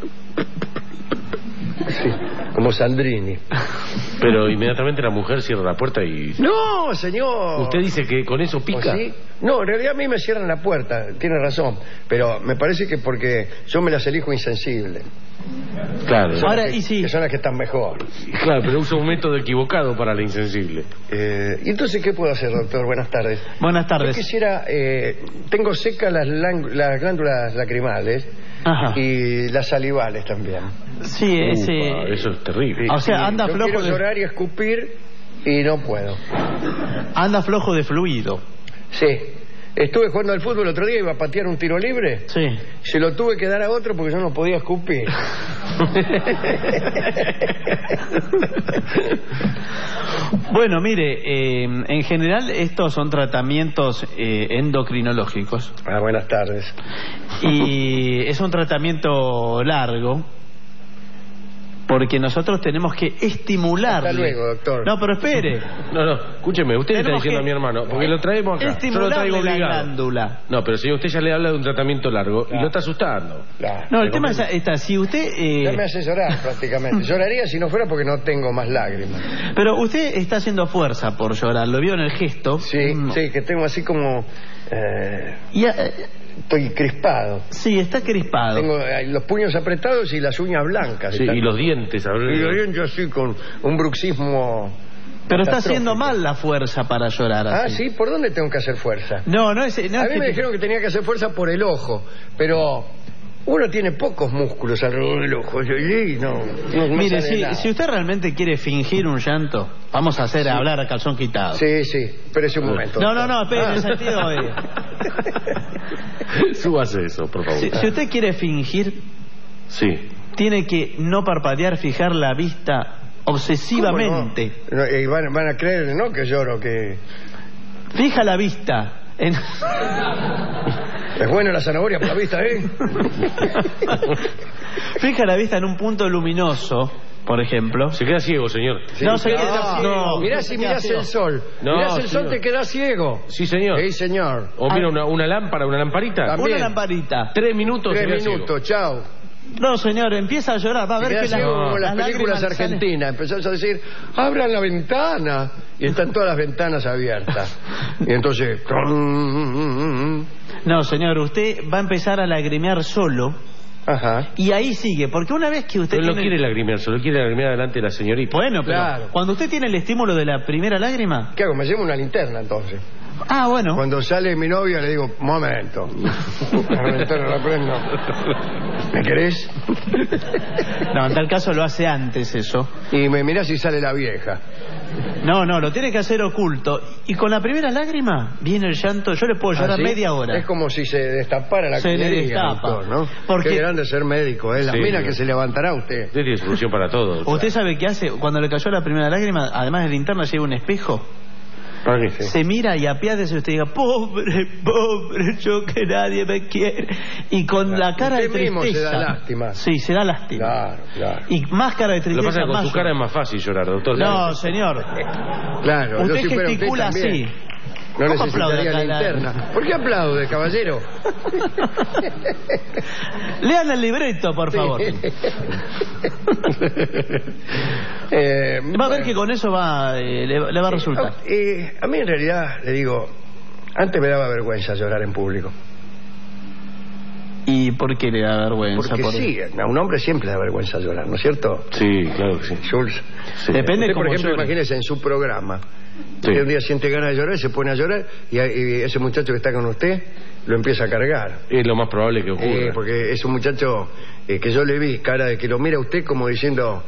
Sí, como Sandrini. Pero inmediatamente la mujer cierra la puerta y... No, señor. ¿Usted dice que con eso pica? ¿Sí? No, en realidad a mí me cierran la puerta, tiene razón. Pero me parece que porque yo me las elijo insensible. Claro. Ahora, y sí. Que son las que están mejor. Claro, pero usa un método equivocado para la insensible. ¿Y entonces qué puedo hacer, doctor? Buenas tardes. Buenas tardes. Yo quisiera... tengo secas las glándulas lacrimales. Ajá. Y las salivales también. Sí, eso es terrible. O sea, anda yo flojo quiero de... llorar y escupir y no puedo. Anda flojo de fluido. Sí. Estuve jugando al fútbol el otro día, iba a patear un tiro libre. Sí. Se lo tuve que dar a otro porque yo no podía escupir. Bueno, mire, en general estos son tratamientos endocrinológicos. Buenas tardes. Y es un tratamiento largo porque nosotros tenemos que estimularle. Hasta luego, doctor. No, pero espere. No, escúcheme, usted le está diciendo a mi hermano, porque lo traemos acá. Yo lo traigo obligado. La glándula. No, pero señor, usted ya le habla de un tratamiento largo y lo está asustando. Claro. No, el tema está, si usted... Ya me hace llorar prácticamente. Lloraría si no fuera porque no tengo más lágrimas. Pero usted está haciendo fuerza por llorar, lo vio en el gesto. Sí, sí, que tengo así como... Estoy crispado. Sí, está crispado. Tengo los puños apretados y las uñas blancas. Sí, y los dientes. Y los dientes así con un bruxismo. Pero está haciendo mal la fuerza para llorar así. Ah, sí, ¿por dónde tengo que hacer fuerza? No a mí me dijeron que tenía que hacer fuerza por el ojo, pero uno tiene pocos músculos alrededor del ojo. Y no mire, si usted realmente quiere fingir un llanto, vamos a hacer hablar a calzón quitado. Sí, espérese un momento. No, espere, en el sentido Súbase eso, por favor. Si usted quiere fingir, tiene que no parpadear, fijar la vista obsesivamente. No? Y van a creer, ¿no? Que lloro, que... Fija la vista. Es bueno la zanahoria por la vista, ¿eh? Fija la vista en un punto luminoso, por ejemplo. Se queda ciego, señor. Sí, no, se queda ciego. No, mirá si mirás el sol. Mirás el sol, te quedas ciego. Sí, señor. Sí, señor. O mira una lámpara, una lamparita. También. Una lamparita. 3 minutos. 3 minutos, chao. No, señor, empieza a llorar. Va a ver que como las películas lágrimas argentinas. Empezás a decir, abran la ventana. Y están todas las ventanas abiertas. Y entonces... No, señor, usted va a empezar a lagrimear solo. Ajá. Y ahí sigue, porque una vez que usted no quiere lagrimear, solo quiere lagrimear delante de la señorita. Bueno, pero claro. Cuando usted tiene el estímulo de la primera lágrima... ¿Qué hago? Me llevo una linterna entonces. Ah, bueno. Cuando sale mi novia le digo, momento. La linterna la prendo. ¿Me querés? No, en tal caso lo hace antes eso. Y me mirá si sale la vieja. No, lo tiene que hacer oculto. Y con la primera lágrima viene el llanto. Yo le puedo llorar media hora. Es como si se destapara la Se le cañería, destapa, doctor, ¿no? Porque... Qué grande ser médico, ¿eh? Las minas que se levantará usted. Usted tiene solución para todo. ¿Usted sabe qué hace? Cuando le cayó la primera lágrima, además de linterna, lleva un espejo. ¿Para qué? Se mira y apiádese, usted diga, pobre, yo que nadie me quiere. Y con la cara de tristeza. Mismo se da lástima. Sí, se da lástima. Claro. Y más cara de tristeza. Lo que pasa es que con su cara es más fácil llorar, doctor. No, señor. Claro. Usted gesticula así. No necesitaría linterna. ¿Por qué aplaude, caballero? Lean el libreto, por favor. Va a ver que con eso le va a resultar. A mí en realidad, le digo, antes me daba vergüenza llorar en público. ¿Y por qué le da vergüenza? Porque sí, a un hombre siempre le da vergüenza llorar, ¿no es cierto? Sí, claro que sí. Jules. Sí. Depende usted, cómo por ejemplo, llore. imagínese en su programa. Usted un día siente ganas de llorar, se pone a llorar y ese muchacho que está con usted lo empieza a cargar. Es lo más probable que ocurra. Porque es un muchacho que yo le vi, cara de que lo mira a usted como diciendo,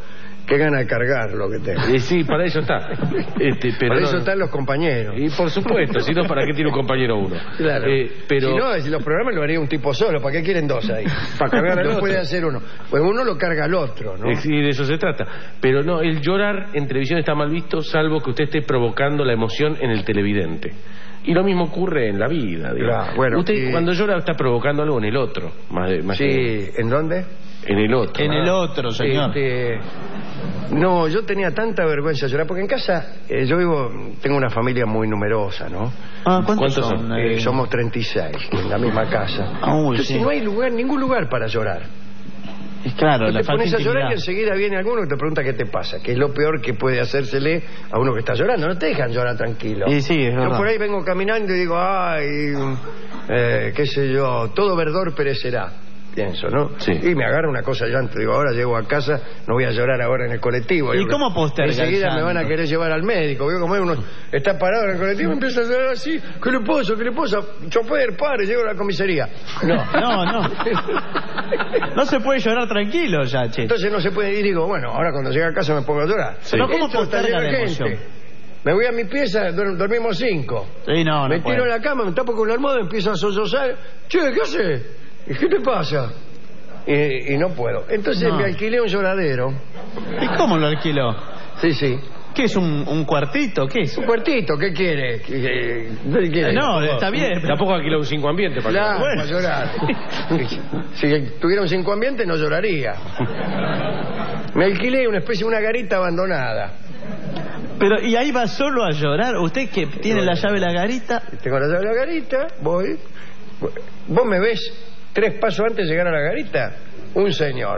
Qué gana de cargar lo que tengo. Sí, para eso está. Pero para eso no, están los compañeros. Y por supuesto, si no, ¿para qué tiene un compañero uno? Claro. Pero... Si no, si los programas lo haría un tipo solo. ¿Para qué quieren dos ahí? Para cargar al no otro. puede hacer uno. Pues uno lo carga al otro, ¿no? Y de eso se trata. Pero no, el llorar en televisión está mal visto, salvo que usted esté provocando la emoción en el televidente. Y lo mismo ocurre en la vida. Claro, bueno, usted cuando llora está provocando algo en el otro. Más sí, que... ¿en dónde? En el otro. En el otro, señor. No, yo tenía tanta vergüenza de llorar, porque en casa tengo una familia muy numerosa, ¿no? ¿Cuántos son? Somos 36 en la misma casa. Entonces sí. no hay ningún lugar para llorar. Y claro, te pones a llorar y enseguida viene alguno que te pregunta qué te pasa, que es lo peor que puede hacérsele a uno que está llorando. No te dejan llorar tranquilo. Y sí, es yo verdad. por ahí vengo caminando y digo, ay, qué sé yo, todo verdor perecerá, pienso, ¿no? Sí. Y me agarra una cosa llanto, digo, ahora llego a casa, no voy a llorar ahora en el colectivo. ¿Y cómo posterga el enseguida me llanto? van a querer llevar al médico. Veo como uno está parado en el colectivo y empieza a llorar así. ¿Qué le pasa? ¿Qué le pasa? Chofer, pare, llego a la comisaría. No. No se puede llorar tranquilo ya, che. Entonces no se puede ir y digo, bueno, ahora cuando llegue a casa me pongo a llorar. Sí. Pero ¿cómo Esto está posterga lleno de la gente. emoción? Me voy a mi pieza, dormimos 5. Sí, no me puede. tiro en la cama, me tapo con la almohada, empiezo a sollozar. Che, ¿qué haces? ¿Y qué te pasa? Y no puedo. Entonces me alquilé un lloradero. ¿Y cómo lo alquiló? Sí. ¿Qué es, un cuartito? ¿Qué es? Un cuartito, ¿qué quiere? ¿Qué quiere? No, está bien. Tampoco alquiló un 5 ambiente para Claro, llorar. para llorar. Si tuviera un 5 ambiente no lloraría. Me alquilé una especie de una garita abandonada. Pero, ¿y ahí va solo a llorar? ¿Usted que tiene la llave de la garita? Tengo la llave de la garita, voy. ¿Vos me ves 3 pasos antes de llegar a la garita? Un señor.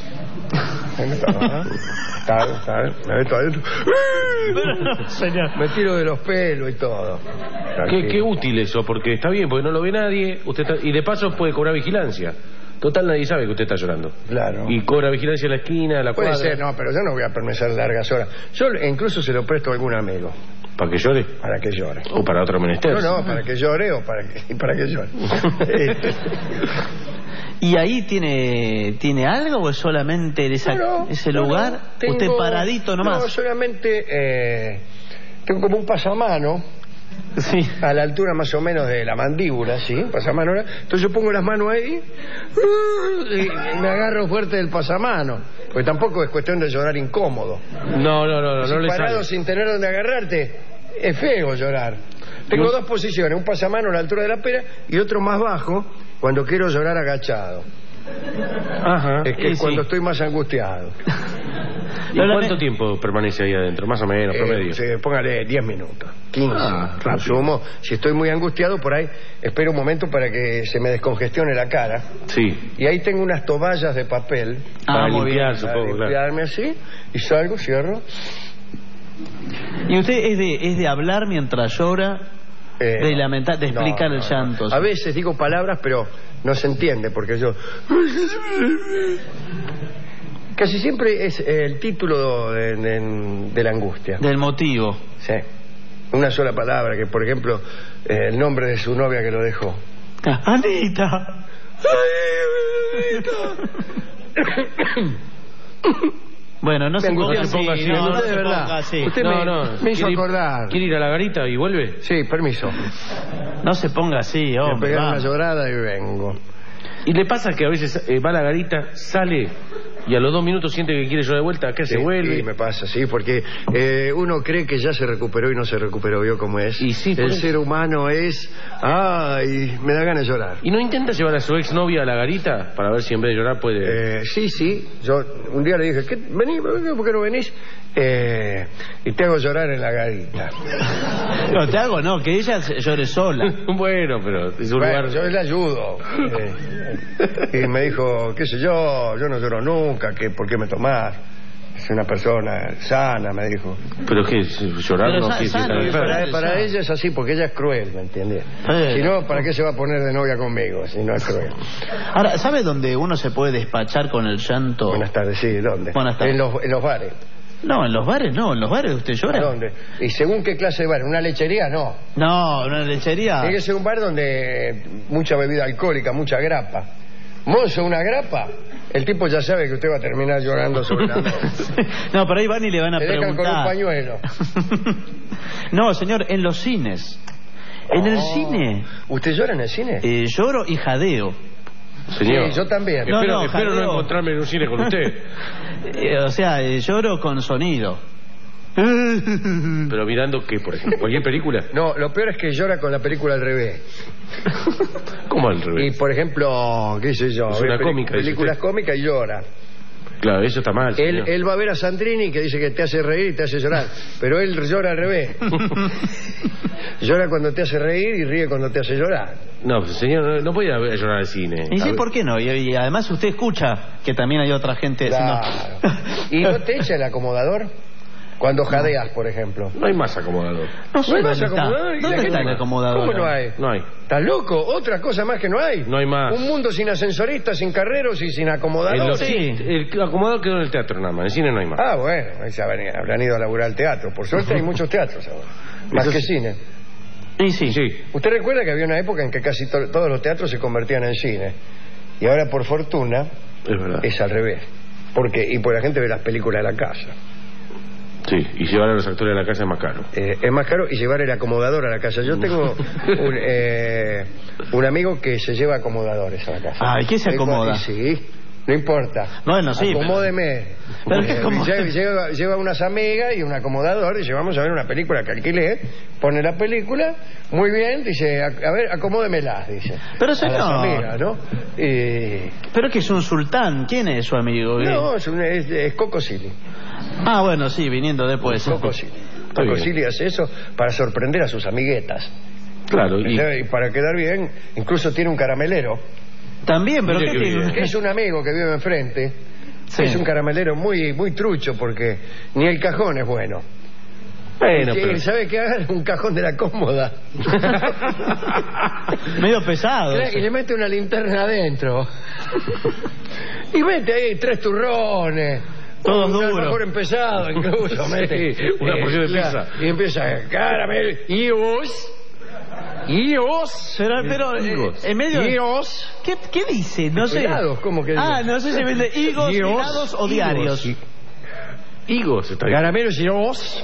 Me meto adentro. Señor. Me tiro de los pelos y todo. Qué útil eso, porque está bien, porque no lo ve nadie, y de paso puede cobrar vigilancia. Total, nadie sabe que usted está llorando. Claro. Y cobra vigilancia en la esquina, en la Puede cuadra. ser, no, pero yo no voy a permanecer largas horas. Yo incluso se lo presto a algún amigo. ¿Para que llore? Para que llore. ¿O para otro menester? No, para que llore o para que llore. ¿Y ahí tiene algo o es solamente ese lugar? ¿Usted paradito nomás? No, solamente tengo como un pasamano. Sí. A la altura más o menos de la mandíbula, ¿sí? Pasamano. Entonces yo pongo las manos ahí y me agarro fuerte del pasamano. Porque tampoco es cuestión de llorar incómodo. No le parado sale. sin tener donde agarrarte, es feo llorar. Tengo 2 posiciones, un pasamano a la altura de la pera y otro más bajo cuando quiero llorar agachado. Ajá. Es que es cuando estoy más angustiado. ¿Y cuánto tiempo permanece ahí adentro? Más o menos, promedio. Sí, póngale 10 minutos, 15. Consumo. Si estoy muy angustiado, por ahí espero un momento para que se me descongestione la cara. Sí. Y ahí tengo unas toallas de papel. Para muy limpiar, bien. supongo, Para limpiarme así. Y salgo, cierro. ¿Y usted es de hablar mientras llora? De lamentar, de explicar el llanto. A veces digo palabras, pero no se entiende, porque yo... Casi siempre es el título de la angustia. Del motivo. Sí. Una sola palabra, que por ejemplo, el nombre de su novia que lo dejó. Anita. Bueno, no se ponga así. No se ponga así. Usted me hizo acordar. ¿Quiere ir a la garita y vuelve? Sí, permiso. No se ponga así, hombre. Me pegar una llorada y vengo. ¿Y le pasa que a veces va a la garita, sale y a los 2 minutos siente que quiere llorar de vuelta? ¿Qué se vuelve? Sí, me pasa, sí, porque uno cree que ya se recuperó y no se recuperó, ¿vio cómo es? Y sí, el ser humano es... ¡Ay! Me da ganas de llorar. ¿Y no intenta llevar a su exnovia a la garita para ver si en vez de llorar puede...? Sí. Yo un día le dije, vení, ¿por qué no venís? Y te hago llorar en la garita. No, te hago no, que ella llore sola. Bueno, pero es un lugar... Yo le ayudo. Y me dijo, qué sé yo no lloro nunca, ¿por qué me tomás? Es una persona sana, me dijo. ¿Pero qué? ¿Llorar Pero no? Para ella es así, porque ella es cruel, ¿me entiendes? Si no, ¿para qué se va a poner de novia conmigo si no es cruel? Ahora, ¿sabe dónde uno se puede despachar con el llanto? Buenas tardes, sí, ¿dónde? Buenas tardes. En los bares. No, en los bares no, en los bares usted llora. ¿A dónde? ¿Y según qué clase de bar? ¿Una lechería? No. No, una lechería. Tiene que ser un bar donde mucha bebida alcohólica, mucha grapa. mozo, una grapa, el tipo ya sabe que usted va a terminar llorando sobre la mesa. No, pero ahí van y le van a Te dejan preguntar. con un pañuelo. No, señor, en los cines. En el cine. ¿Usted llora en el cine? Lloro y jadeo. Señor. Sí, yo también. No, Espero jadeo. no encontrarme en un cine con usted. O sea, lloro con sonido. Pero mirando qué, por ejemplo, cualquier película. No, lo peor es que llora con la película al revés. ¿Cómo al revés? Y por ejemplo, qué sé yo, Es una ve cómica, dice películas usted. cómicas y llora. Claro, eso está mal. señor. Él va a ver a Sandrini que dice que te hace reír y te hace llorar, pero él llora al revés. Llora cuando te hace reír y ríe cuando te hace llorar. No, señor, no voy a llorar al cine. Y sí, ¿por qué no? Y además usted escucha que también hay otra gente. Claro. ¿Y no te echa el acomodador? Cuando jadeas, por ejemplo. No hay más acomodador. No hay más ¿dónde está? acomodador. ¿Y ¿Dónde la está gente- el acomodador? ¿Cómo no hay? No hay. ¿Estás loco? ¿Otra cosa más que no hay? No hay más. Un mundo sin ascensoristas, sin carreros y sin acomodadores. El acomodador quedó en el teatro nada más. En el cine no hay más. Ah, bueno, ahí se habrán ido a laburar al teatro. Por suerte hay muchos teatros ahora. Más que cine. Y sí. Usted recuerda que había una época en que casi todos los teatros se convertían en cine. Y ahora, por fortuna, Es verdad. es al revés. Porque la gente ve las películas de la casa. Sí, y llevar a los actores a la casa es más caro. Es más caro y llevar el acomodador a la casa. Yo tengo un amigo que se lleva acomodadores a la casa. Ay, ¿qué se acomoda? Sí, no importa. Bueno, sí, Acomódeme. Pero ¿qué acomoda? Lleva unas amigas y un acomodador y llevamos a ver una película que alquilé. Pone la película, muy bien, dice, a ver, acomódemela, dice. Pero a señor. las amigas, ¿no? Pero que es un sultán. ¿Quién es su amigo? No, es Coco Silly. Ah, bueno, sí, viniendo después. Coco Silly. Está Coco bien. Silly hace eso para sorprender a sus amiguetas. Claro, y Y para quedar bien, incluso tiene un caramelero. También, pero Mire ¿qué qué tiene? bien. Que es un amigo que vive enfrente. Sí. Es un caramelero muy, muy trucho porque ni el cajón es bueno. bueno, pero... ¿Sabe qué haga? Un cajón de la cómoda. Medio pesado. Y le mete una linterna adentro. Y mete ahí 3 turrones. Todos un duros. alfajor empezado incluso. Mete, Sí, una porción de claro, pizza. Y empieza caramelo. Y vos. Pero en medio de... ¿Qué dice? No sé. Helados, ¿cómo que Ah, digo? no sé si vende higos, Higos, helados o diarios. Higos, está bien. Caramelos y vos.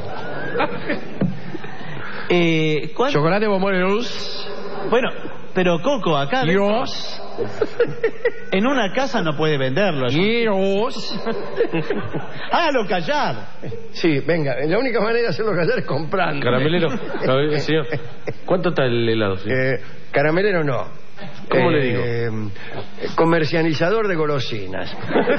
Chocolate bombones. Bueno, pero Coco, acá... Dios. En una casa no puede venderlo. Dios. Hágalo callar. Sí, venga, la única manera de hacerlo callar es comprando. Caramelero. Señor, ¿cuánto está el helado? señor? Caramelero no. ¿Cómo le digo? Comercializador de golosinas.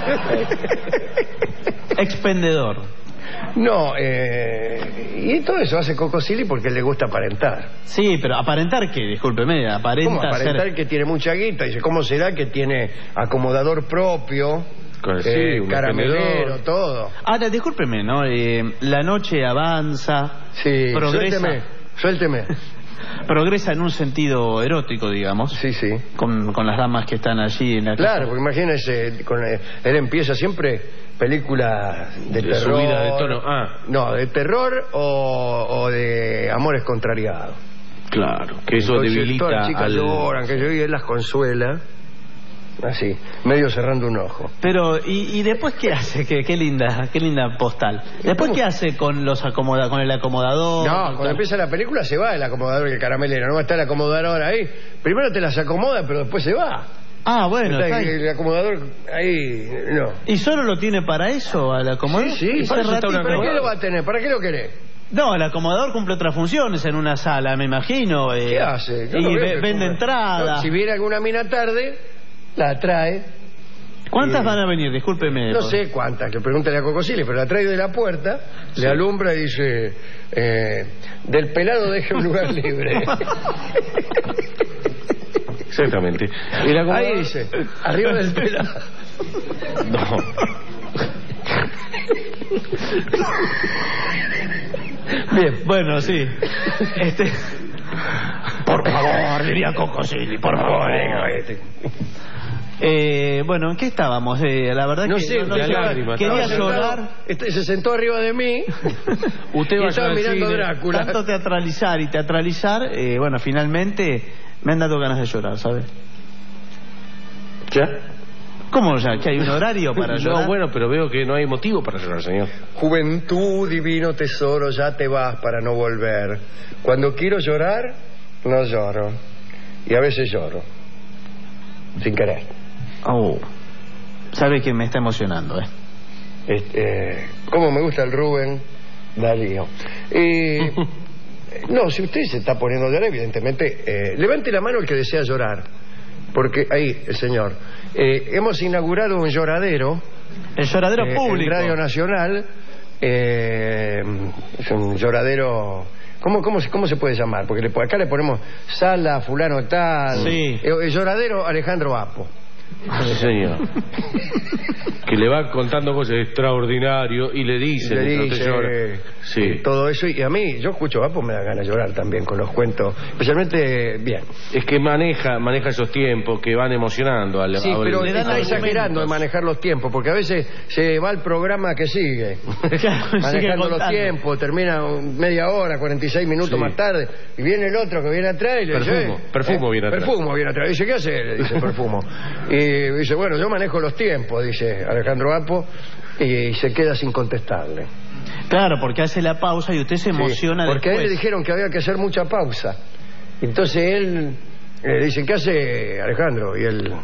Expendedor. No, y todo eso hace Coco Silly porque le gusta aparentar. Sí, pero ¿aparentar qué? Discúlpeme, aparenta ¿Cómo aparentar ser... que tiene mucha guita? Dice, ¿cómo será que tiene acomodador propio? Sí, un caramelero, expendedor. todo. Ahora, discúlpeme, ¿no? La noche avanza, Sí, progresa, suélteme. progresa en un sentido erótico, digamos, Sí, sí. con las damas que están allí en la Claro, casa. porque imagínese, él empieza siempre películas de terror. subida de tono. Ah. No, de terror o de amores contrariados. Claro, que eso Entonces, debilita todas las chicas al... lloran, que yo y él las consuela. Así, medio cerrando un ojo. Pero, ¿y después qué hace? Qué linda postal. ¿Después qué hace con el acomodador? No, cuando empieza la película se va el acomodador y el caramelero. No va a estar el acomodador ahí. Primero te las acomoda, pero después se va. Ah, bueno, Está está ahí. el acomodador ahí, no. ¿Y solo lo tiene para eso, al acomodador? Sí, ¿Y para ese eso está ratito? ¿Para qué lo va a tener? ¿Para qué lo querés? No, el acomodador cumple otras funciones en una sala, me imagino. ¿Qué hace? Yo Y no veo que vende cumple. entradas. No, si viene alguna mina tarde, la trae. ¿Cuántas van a venir? Discúlpeme. No sé cuántas, que pregúntale a Cocosile, pero la trae de la puerta, le alumbra y dice, del pelado deje un lugar libre. Exactamente. ¿Y el acomodador? Ahí dice, arriba del pelado. No. Bien, bueno, sí. Por favor, diría Cocosili, por favor. Bueno, ¿en qué estábamos? La verdad No que sé, no de sé, lágrimas. quería Estaba llorar. sentado, se sentó arriba de mí. Usted y va estaba al mirando cine. Drácula. Tanto teatralizar y teatralizar, bueno, finalmente me han dado ganas de llorar, ¿sabes? ¿Ya? ¿Cómo ya? ¿Que hay un horario para llorar? No, bueno, pero veo que no hay motivo para llorar, señor. Juventud, divino tesoro, ya te vas para no volver. Cuando quiero llorar, no lloro. Y a veces lloro. Sin querer. Oh. Sabe que me está emocionando, ¿Cómo me gusta el Rubén Darío? No, si usted se está poniendo a llorar, evidentemente, levante la mano el que desea llorar. Porque ahí, el señor. Hemos inaugurado un lloradero. El lloradero público. En Radio Nacional. Es un lloradero. ¿Cómo se puede llamar? Porque acá le ponemos sala, fulano tal. Sí. El lloradero Alejandro Apo. Sí, señor. Que le va contando cosas extraordinarias y le dice, sí. Todo eso. Y a mí, yo escucho Apo, me da ganas de llorar también con los cuentos. Especialmente, bien. Es que maneja esos tiempos que van emocionando al. Sí, pero está exagerando en manejar los tiempos, porque a veces se va al programa que sigue. Manejando los tiempos, termina media hora, 46 minutos más tarde, y viene el otro que viene atrás y le dice... Perfumo viene atrás. Perfumo viene atrás. Dice, ¿qué hace? Le dice Perfumo. Y dice, bueno, yo manejo los tiempos, dice Alejandro Apo, y se queda sin contestarle. Claro, porque hace la pausa y usted se emociona porque después. a él le dijeron que había que hacer mucha pausa. Entonces él le dice, ¿qué hace Alejandro? Y él...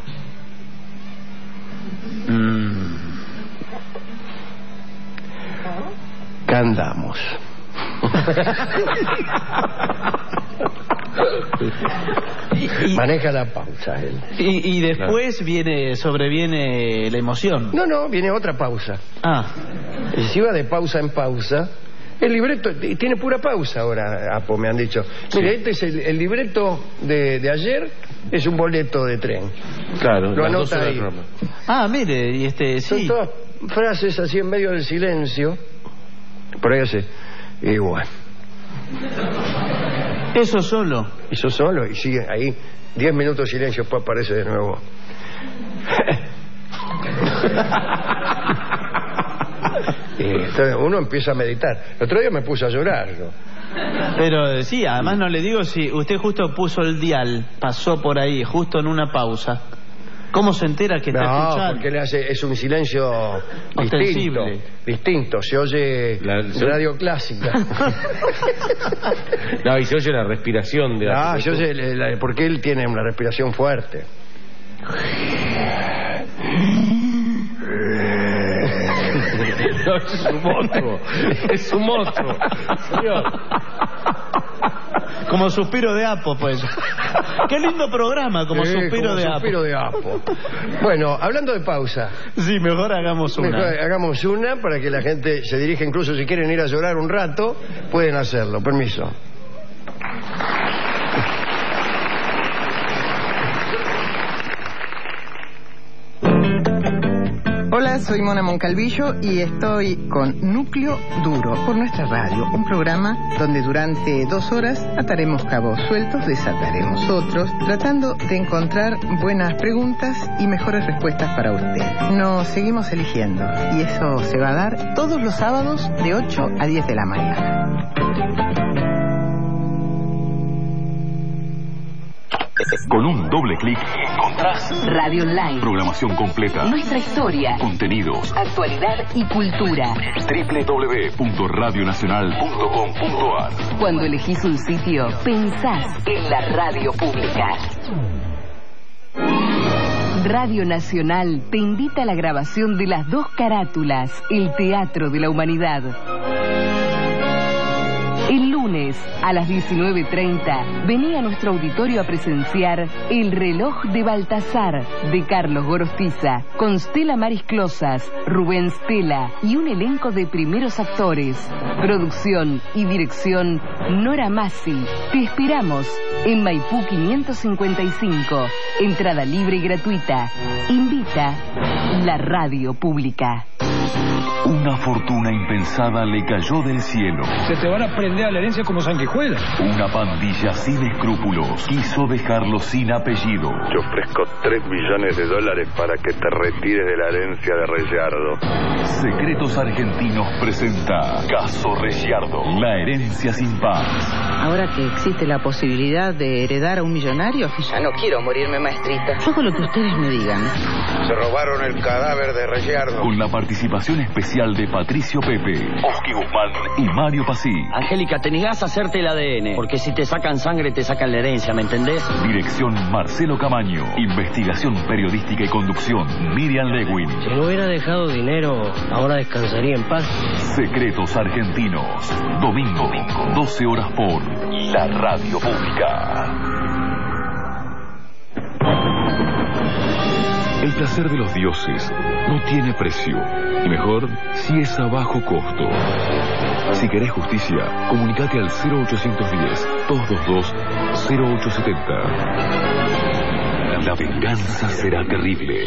¿Qué andamos? Maneja la pausa él. Y después sobreviene la emoción. No, viene otra pausa. Y si va de pausa en pausa. El libreto tiene pura pausa ahora, Apo, me han dicho. Mire, este es el libreto de ayer, es un boleto de tren. Claro, lo anota ahí. Mire, y son todas frases así en medio del silencio. Por ahí hace igual. Eso solo, y sigue ahí 10 minutos de silencio, después aparece de nuevo. Y entonces uno empieza a meditar. El otro día me puse a llorar yo. Pero sí, además no le digo, si usted justo puso el dial, pasó por ahí, justo en una pausa, ¿cómo se entera que está escuchando? No, porque es un silencio distinto. Se oye radio clásica. No, y se oye la respiración de la... se oye porque él tiene una respiración fuerte. No, es un monstruo, señor. Como Suspiro de Apo, pues. Qué lindo programa, como Suspiro de Apo. Bueno, hablando de pausa. Sí, mejor hagamos una para que la gente se dirija, incluso si quieren ir a llorar un rato, pueden hacerlo. Permiso. Hola, soy Mona Moncalvillo y estoy con Núcleo Duro por nuestra radio, un programa donde durante 2 horas ataremos cabos sueltos, desataremos otros, tratando de encontrar buenas preguntas y mejores respuestas para usted. Nos seguimos eligiendo y eso se va a dar todos los sábados de 8 a 10 de la mañana. Con un doble clic encontrás Radio Online, programación completa, nuestra historia, contenidos, actualidad y cultura. www.radionacional.com.ar. Cuando elegís un sitio, pensás en la radio pública. Radio Nacional te invita a la grabación de las 2 carátulas, El Teatro de la Humanidad. El lunes a las 19:30 vení a nuestro auditorio a presenciar El reloj de Baltasar de Carlos Gorostiza, con Stella Maris Closas, Rubén Stella y un elenco de primeros actores. Producción y dirección Nora Massi. Te esperamos en Maipú 555. Entrada libre y gratuita. Invita la radio pública. Una fortuna impensada le cayó del cielo. Se te van a prender a la herencia como sanguijuela. Una pandilla sin escrúpulos quiso dejarlo sin apellido. Te ofrezco $3 millones para que te retires de la herencia de Reyardo. Secretos Argentinos presenta Caso Reyardo, la herencia sin paz. Ahora que existe la posibilidad de heredar a un millonario, ya no quiero morirme, maestrita. Yo hago lo que ustedes me digan. Se robaron el cadáver de Reyardo. Con la participación especial de Patricio Pepe, Oski Guzmán y Mario Pasí. Angélica, te negás a hacerte el ADN, porque si te sacan sangre te sacan la herencia, ¿me entendés? Dirección Marcelo Camaño. Investigación periodística y conducción Miriam Lewin. Si no hubiera dejado dinero, ahora descansaría en paz. Secretos Argentinos. Domingo, 12 horas por la Radio Pública. El placer de los dioses no tiene precio, y mejor si es a bajo costo. Si querés justicia, comunicate al 0810-222-0870. La venganza será terrible.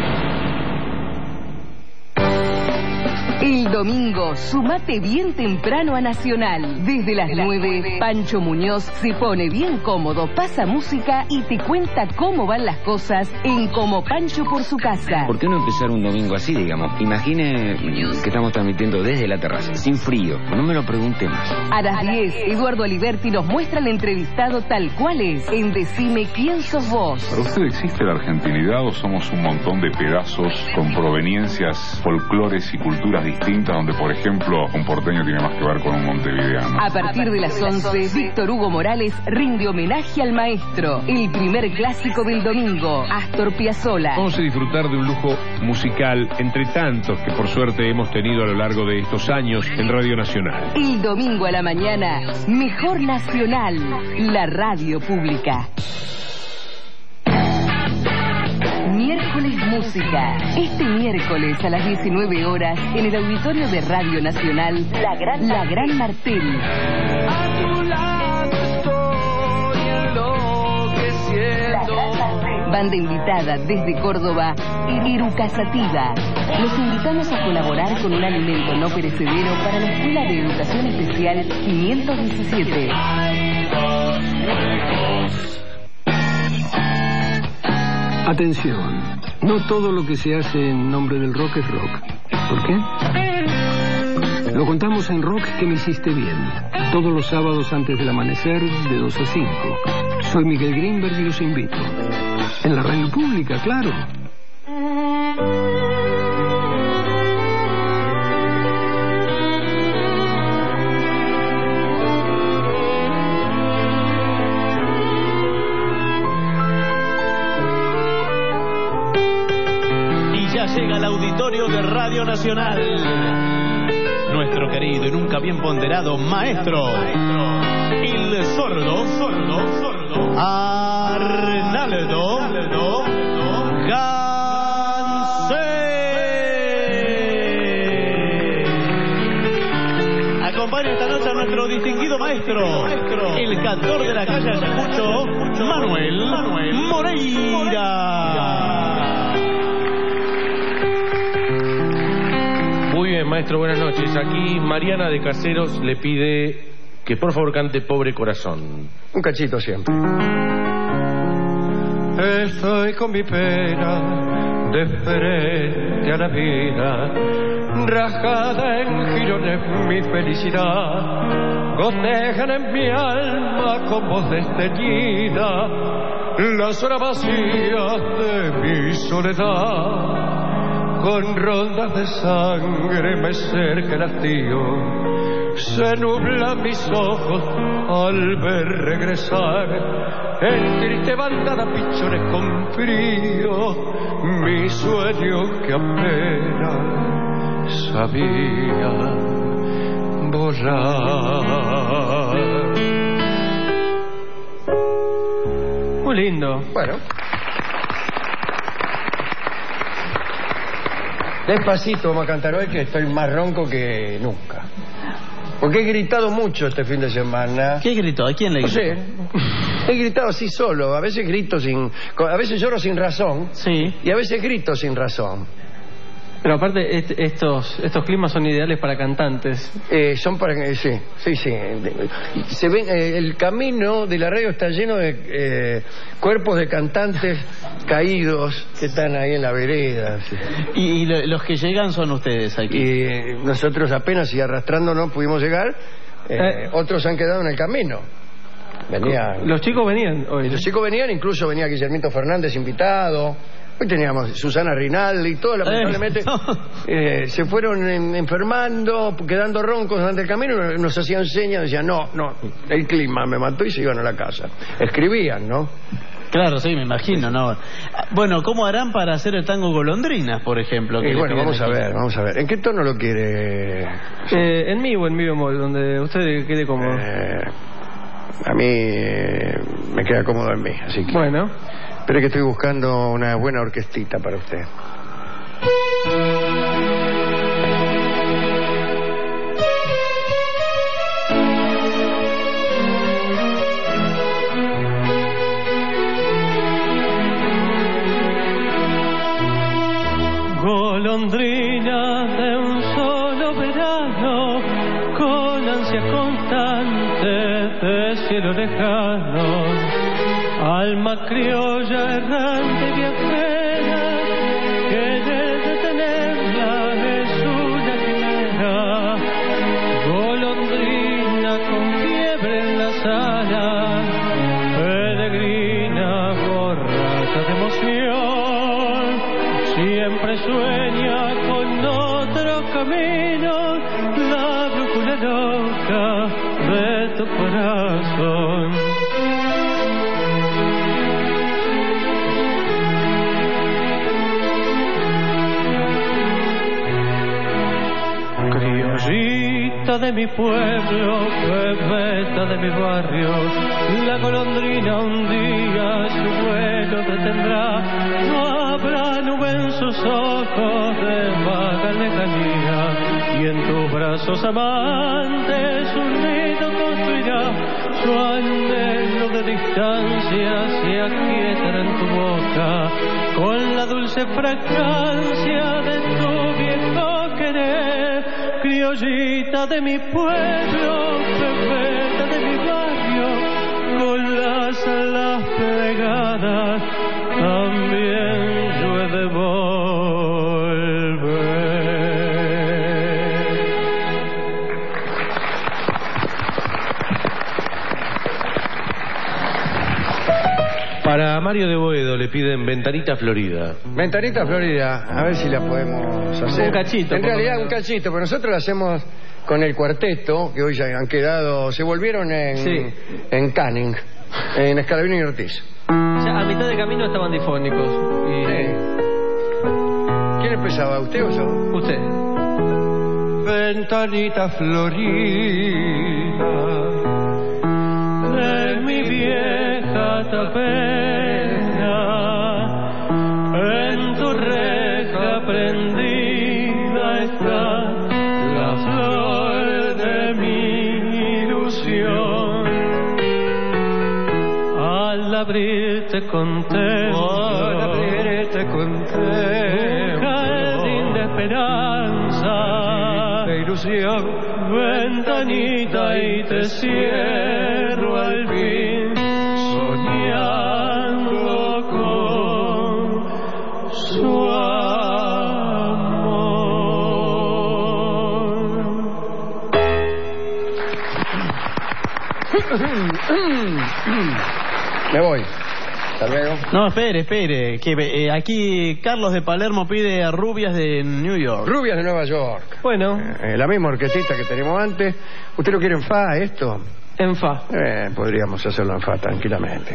El domingo, sumate bien temprano a Nacional. Desde las 9, Pancho Muñoz se pone bien cómodo, pasa música y te cuenta cómo van las cosas en Como Pancho por su casa. ¿Por qué no empezar un domingo así, digamos? Imagine que estamos transmitiendo desde la terraza, sin frío. No me lo pregunte más. A las 10, Eduardo Aliberti nos muestra al entrevistado tal cual es en Decime quién sos vos. ¿Para usted existe la argentinidad o somos un montón de pedazos con proveniencias, folclores y culturas distintas, donde por ejemplo un porteño tiene más que ver con un montevideano? A partir de las 11, Víctor Hugo Morales rinde homenaje al maestro. El primer clásico del domingo, Astor Piazzolla. Vamos a disfrutar de un lujo musical entre tantos que por suerte hemos tenido a lo largo de estos años en Radio Nacional. El domingo a la mañana, Mejor Nacional, la radio pública. Miércoles Música. Este miércoles a las 19 horas en el auditorio de Radio Nacional, La Gran Martel. A tu lado estoy enloqueciendo. Banda invitada desde Córdoba, Eruca Sativa. Los invitamos a colaborar con un alimento no perecedero para la Escuela de Educación Especial 517. Atención, no todo lo que se hace en nombre del rock es rock. ¿Por qué? Lo contamos en Rock que me hiciste bien, todos los sábados antes del amanecer de 2 a 5. Soy Miguel Greenberg y los invito. En la radio pública, claro. Llega al auditorio de Radio Nacional nuestro querido y nunca bien ponderado maestro, el sordo Arnaldo Gansé. Acompaña esta noche a nuestro distinguido maestro, el cantor de la calle Ayacucho, Manuel Moreira. Muy bien, maestro, buenas noches. Aquí Mariana de Caseros le pide que por favor cante Pobre Corazón. Un cachito siempre. Estoy con mi pena de frente a la vida, rajada en jirones mi felicidad, gotejan en mi alma con voz desteñida las horas vacías de mi soledad. Con rondas de sangre me cerca el hastío, se nublan mis ojos al ver regresar en triste bandada pichones con frío, mi sueño que apenas sabía volar. Muy lindo. Bueno. Despacito vamos a cantar hoy, que estoy más ronco que nunca. Porque he gritado mucho este fin de semana. ¿Qué gritó? ¿A quién le gritó? No sé. He gritado así solo. A veces grito sin... A veces lloro sin razón. Sí. Y a veces grito sin razón. Pero aparte, estos climas son ideales para cantantes. Son para... sí. Se ven, el camino de la radio está lleno de cuerpos de cantantes caídos que están ahí en la vereda. Sí. ¿Y los que llegan son ustedes aquí? Y nosotros apenas y arrastrándonos pudimos llegar. Otros han quedado en el camino. Los chicos venían hoy. Los chicos venían, incluso venía Guillermito Fernández invitado. Hoy teníamos Susana Rinaldi y todo, lamentablemente se fueron enfermando, quedando roncos durante el camino, nos hacían señas, decían no, el clima me mató y se iban a la casa. Escribían, ¿no? Claro, sí, me imagino, ¿no? Bueno, ¿cómo harán para hacer el tango Golondrinas, por ejemplo? Bueno, vamos a ver. ¿En qué tono lo quiere? En mi o en mi bemol, donde usted quede cómodo. A mí me queda cómodo en mí, así que... Bueno. Espere que estoy buscando una buena orquestita para usted. Golondrina de un solo verano, con ansia constante de cielo lejano, alma criolla errante viajera, que de tenerla es una quimera. Golondrina con fiebre en las alas, peregrina borracha de emoción, siempre sueña con otro camino, la brújula loca de tu corazón. Criollita de mi pueblo, bebeta de mi barrio, la golondrina un día su vuelo detendrá. No habrá nube en sus ojos de vaga lejanía, y en tus brazos amantes un nido construirá. Su anhelo de distancia se aquietará en tu boca, con la dulce fragancia de tu viejo querer. Criollita de mi pueblo, bebeta de mi barrio, con las alas plegadas, también yo he de volver. Para Mario de Boedo le piden Ventanita Florida. Ventanita Florida, a ver si la podemos hacer. Un cachito. En realidad un cachito, pero nosotros la hacemos con el cuarteto, que hoy ya han quedado, se volvieron en Canning, en Escalabrini y Ortiz. Ya a mitad de camino estaban difónicos. ¿Quién empezaba, usted o yo? Usted. Ventanita florida de mi vieja tapera, en tu reja prendida está la flor de mi ilusión. Al abrirte contemplo, un jardín de esperanza, de ilusión, ventanita, y te cierro al fin, soñando con su Me voy. Hasta luego. No, espere, que aquí Carlos de Palermo pide a Rubias de New York. Rubias de Nueva York. Bueno. La misma orquestita que tenemos antes. ¿Usted lo quiere en fa, esto? En fa. Podríamos hacerlo en fa tranquilamente.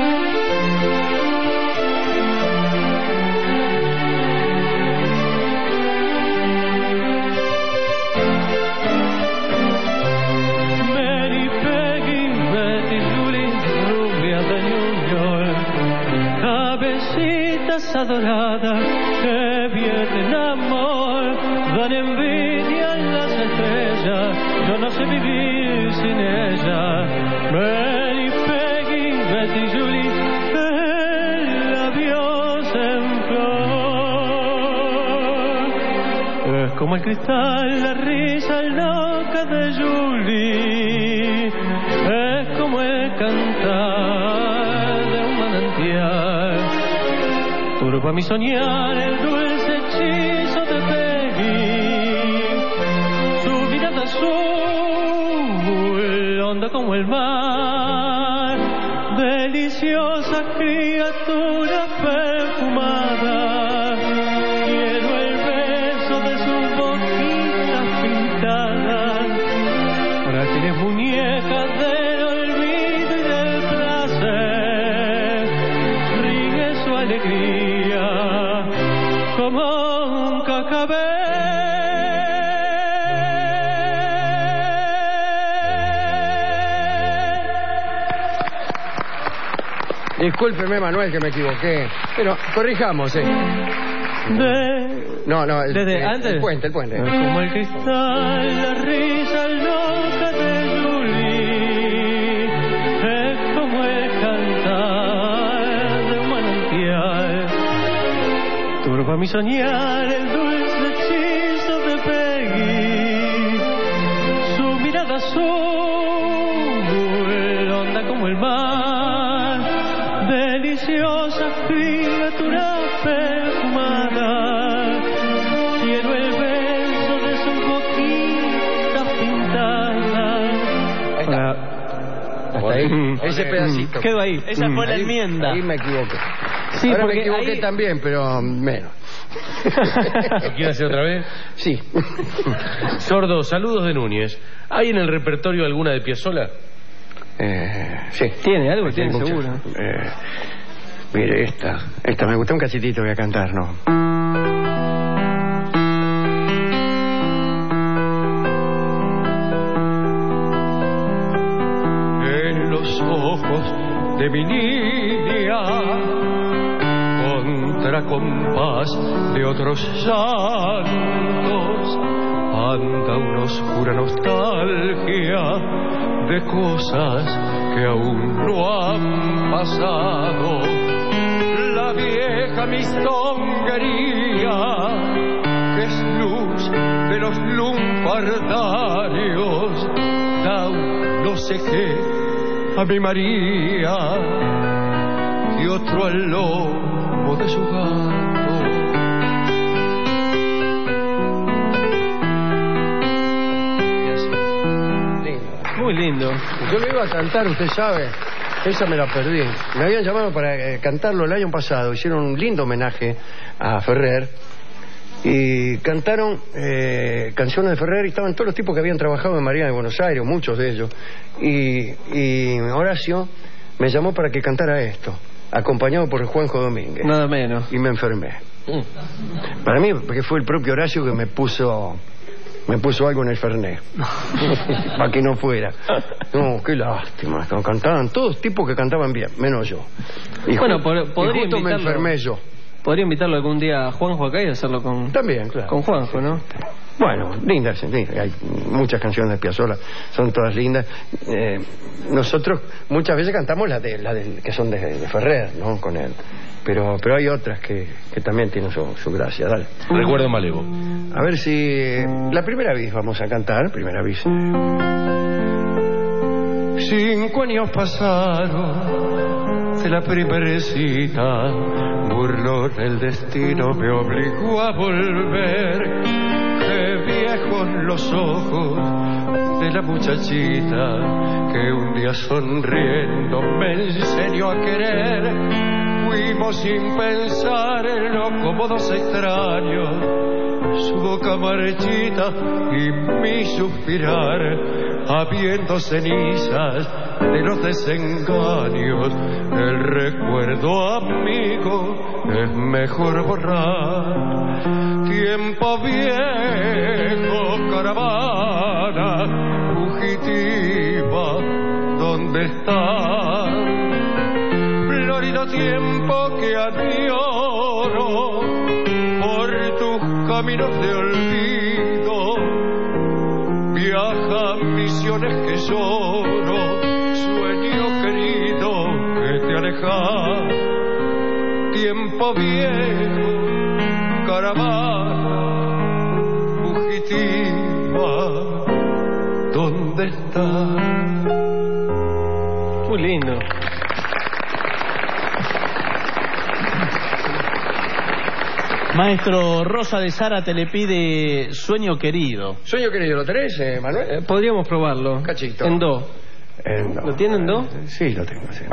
Adoradas que vierten amor, dan envidia en las estrellas, yo no sé vivir sin ella. Mary, Peggy, Betty, Julie, el labios en flor, Es como el cristal, la risa loca de Julie. Es como el cantar de un manantial. Turba mi soñar el dulce hechizo de Peggy. Su mirada azul, honda como el mar. Deliciosa criatura perfumada. Quiero el beso de sus boquitas pintadas. Para que eres muñeca del olvido y del placer. Ríe su alegría como un cascabel. Discúlpeme, Manuel, que me equivoqué. Pero corrijamos, No, desde antes. El puente. Como el cristal, la risa loca de Julie. Es como el cantar de un manantial. Turba mi soñar el dulce hechizo de Peggy. Su mirada azul, honda como el mar. Deliciosa criatura perfumada. Quiero el beso de sus boquitas pintadas. Hasta ahí, ese pedacito. Quedó ahí, esa fue la enmienda. Ahí me equivoqué. Sí, ahora porque me equivoqué ahí... también, pero menos. ¿Lo quiere hacer otra vez? Sí. Sordo, saludos de Núñez. ¿Hay en el repertorio alguna de Piazzolla? Sí. Tiene algo, tiene muchas. seguro. Mire, esta me gusta un cachitito, voy a cantar, ¿no? En los ojos de mi niña, contracompás de otros santos, anda una oscura nostalgia de cosas que aún no han pasado. La vieja mistonguería, que es luz de los lumpardarios, da un no sé qué a mi María y otro al lomo de su gato. Muy lindo. Yo lo iba a cantar, usted sabe. Esa me la perdí. Me habían llamado para cantarlo el año pasado. Hicieron un lindo homenaje a Ferrer. Y cantaron canciones de Ferrer y estaban todos los tipos que habían trabajado en María de Buenos Aires, muchos de ellos. Y Horacio me llamó para que cantara esto, acompañado por Juanjo Domínguez. Nada menos. Y me enfermé. Para mí, porque fue el propio Horacio que me puso algo en el Fernet. Para que no fuera. No, qué lástima. Cantaban todos tipos que cantaban bien, menos yo. Y bueno, podría justo me enfermé yo. Podría invitarlo algún día a Juanjo acá y hacerlo con... También, claro. Con Juanjo, ¿no? Bueno, lindas. Hay muchas canciones de Piazzolla, son todas lindas. Nosotros muchas veces cantamos las que son de Ferrer, ¿no? Con él. Pero hay otras que también tienen su gracia. Dale. Recuerdo Malevo. A ver si... La primera vez vamos a cantar, primera vez. 5 años pasaron de la primera cita, burlón el destino me obligó a volver. Qué viejos los ojos de la muchachita que un día sonriendo me enseñó a querer. Fuimos sin pensar en lo como dos extraños, su boca marchita y mi suspirar, habiendo cenizas de los desengaños. El recuerdo amigo es mejor borrar. Tiempo viejo, caravana fugitiva, ¿dónde estás? Florido tiempo que añoro por tus caminos de olvido. Viaja misiones que lloro, sueño querido que te alejas. Tiempo viejo, caravana ¿dónde estás? Muy lindo. Maestro, Rosa de Zárate le pide Sueño Querido. Sueño Querido, ¿lo tenés, Manuel? Podríamos probarlo. Cachito. En do. ¿Lo tienen en do? Sí, lo tengo, sí.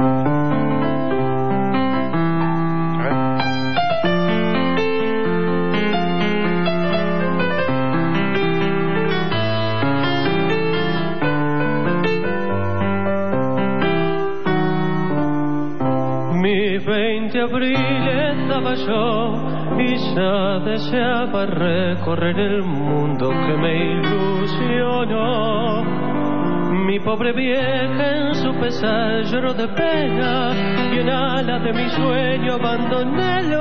Mis 20 abriles estaba yo y ya deseaba recorrer el mundo que me ilusionó. Mi pobre vieja en su pesar lloró de pena y en alas de mi sueño abandoné el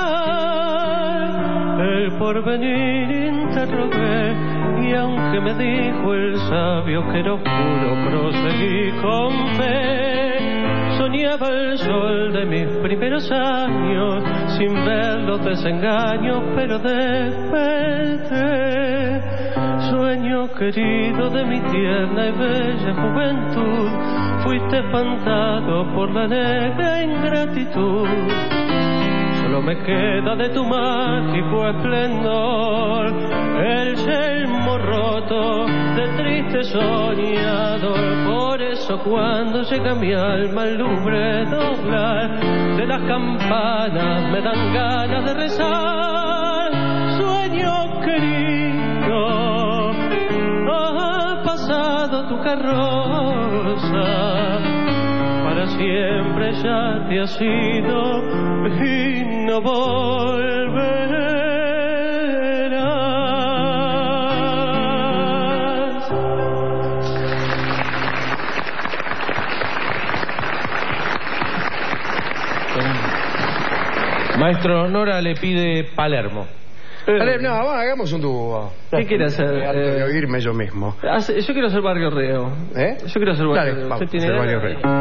hogar. El porvenir interrogué y aunque me dijo el sabio que era oscuro, proseguí con fe. Soñaba el sol de mis primeros años, sin ver los desengaños, pero desperté. Sueño querido de mi tierna y bella juventud, fuiste espantado por la negra ingratitud. Solo me queda de tu mágico esplendor el yelmo roto de triste soñador. Por eso cuando llega mi alma al lumbre doblar de las campanas me dan ganas de rezar. Sueño querido, ha pasado tu carroza, para siempre ya te has ido y no volverás. Maestro, Nora le pide Palermo. No, hagamos un dúo. ¿Qué quiere hacer? Harto de oírme yo mismo. Yo quiero hacer Barrio Reo. Yo quiero hacer Barrio Reo. Vamos, ¿Usted tiene hacer ganas? Barrio Reo.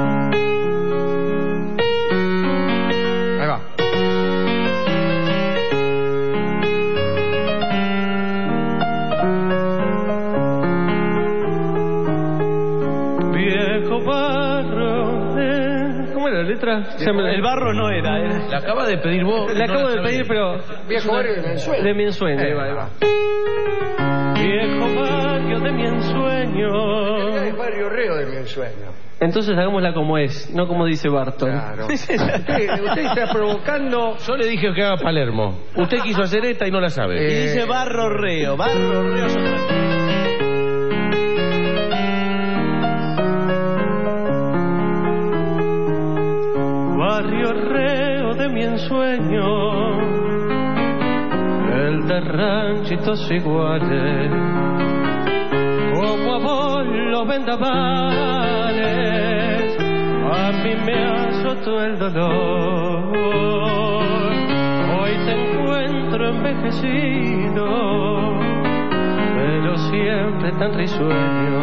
Ahí va. Viejo barro. ¿Cómo era la letra? El barro no era. La acaba de pedir vos. La acabo de pedir, pero... Viejo barrio de mi ensueño. De mi ensueño, ahí va. Viejo barrio de mi ensueño. Es Barrio Reo de mi ensueño. Entonces hagámosla como es, no como dice Barton. Claro. Usted está provocando... Yo le dije que haga Palermo. Usted quiso hacer esta y no la sabe. Y dice Barro Reo. Barro Reo. Barrio Reo de mi ensueño, el de ranchitos iguales, como a vos los vendavales, a mí me azotó el dolor. Hoy te encuentro envejecido, pero siempre tan risueño.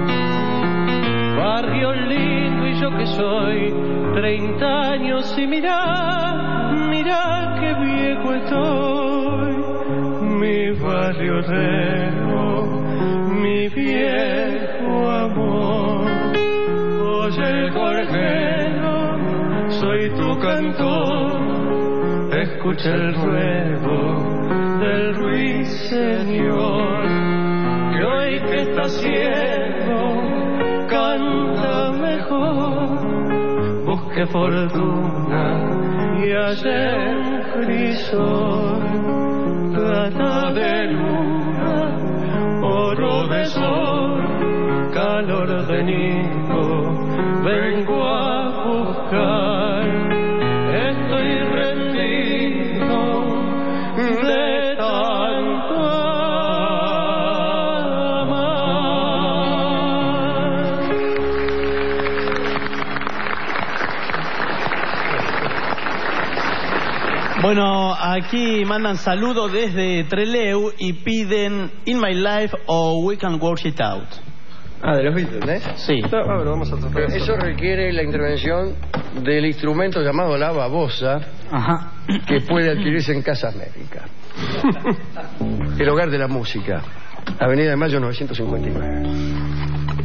Barrio lindo y yo que soy 30 años y mirá que viejo estoy. Mi barrio Reo, mi viejo amor. Oye el gorjero, soy tu cantor. Escucha el ruego del ruiseñor, que hoy que está ciego canta mejor. Busque fortuna y hallé en crisol, plata de luna, oro de sol, calor de nido, vengo a buscar. Estoy rendido de tanto amar. Bueno, aquí mandan saludos desde Trelew y piden In My Life o We Can Work It Out. Ah, de los Beatles, ¿eh? Sí. Bueno, vamos a tratar Eso requiere la intervención del instrumento llamado la babosa, que puede adquirirse en Casa América. El hogar de la música, Avenida de Mayo 959.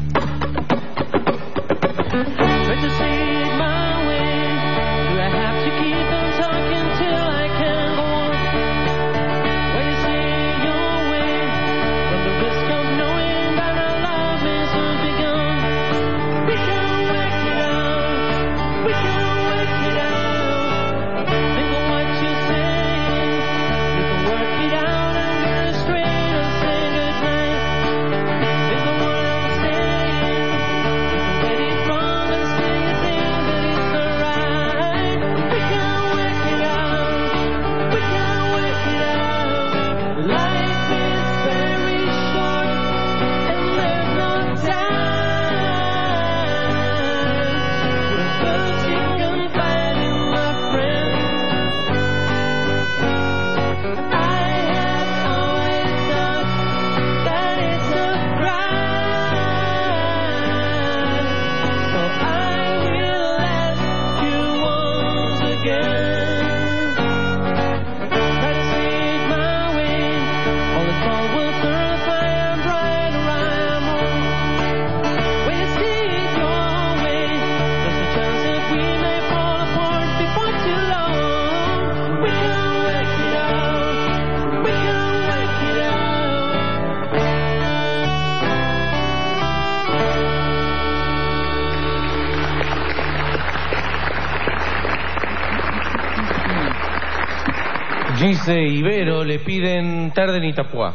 Dice Ibero, le piden tarde en Itapuá.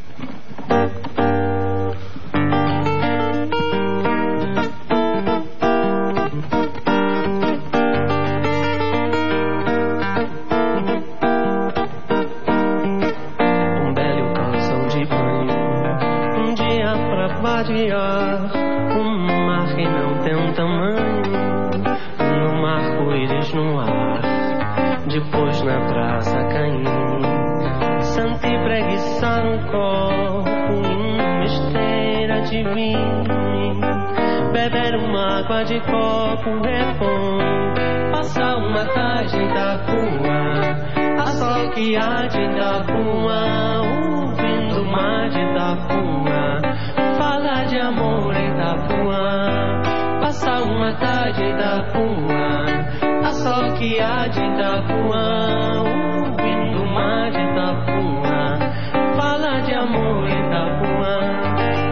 Um mar que não tem um tamanho, no arco-íris no ar, depois na praça cair, senti preguiçar no corpo em uma esteira de vinho, beber uma água de copo é bom, passar uma tarde em Itapuã, a sol que há de Itapuã, ouvindo o mar de Itapuã, falar de amor em Itapuã, passar uma tarde em Itapuã, a sol que há de Itapuã, ouvindo o mar de Itapuã, falar de amor em Itapuã.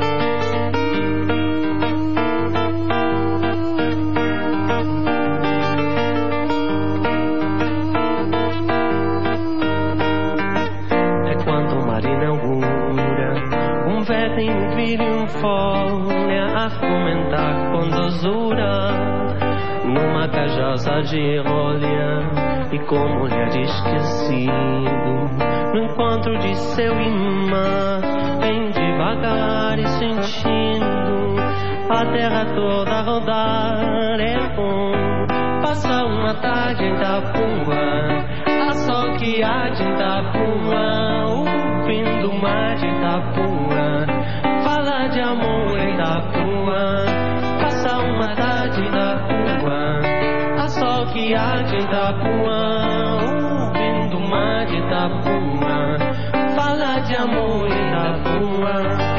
É quando o mar inaugura um velho vira um folha a argumentar com dosura numa cajosa de rolha e como olhar esquecido no encontro de seu imã, bem devagar e sentindo a terra toda rodar. É bom passar uma tarde em Itapuã, a sol que há de Itapuã, ouvindo o mar de Itapuã, falar de amor em Itapuã, passar uma tarde em Itapuã, a sol que há de Itapuã, ouvindo o mar de Itapuã, falar de amor em Itapuã.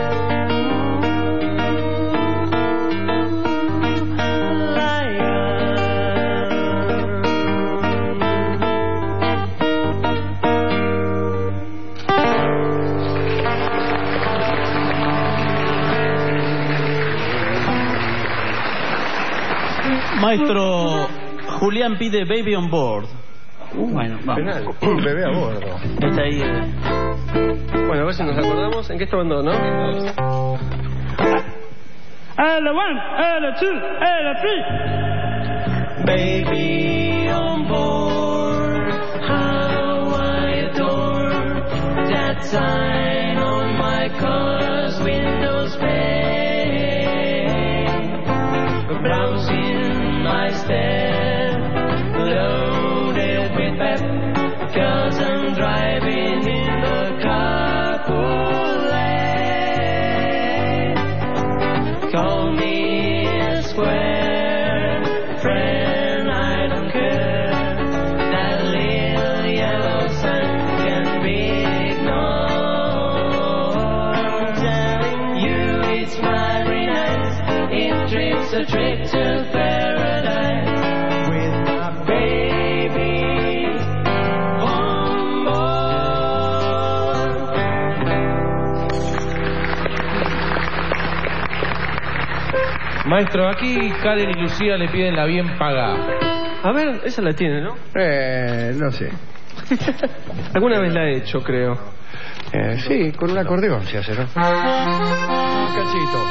Maestro, Julián pide Baby on Board. Bueno, vamos. Bebé a bordo. Está ahí. Bueno, a ver si nos acordamos. ¿En qué está hablando, no? L1, L2, L3. Baby on board, how I adore that sign on my car's windows pane. Browsing my step, loaded with pep, 'cause I'm driving in the carpool lane. Call me a square friend, I don't care. That little yellow sun can be ignored. Telling you it's mighty nice, it trips a trip to paradise with my baby on board. Maestro, aquí Karen y Lucía le piden la bien pagada. A ver, esa la tiene, ¿no? No sé. Alguna vez la he hecho, creo. Sí, con un acordeón se hace, ¿no? Un cachito.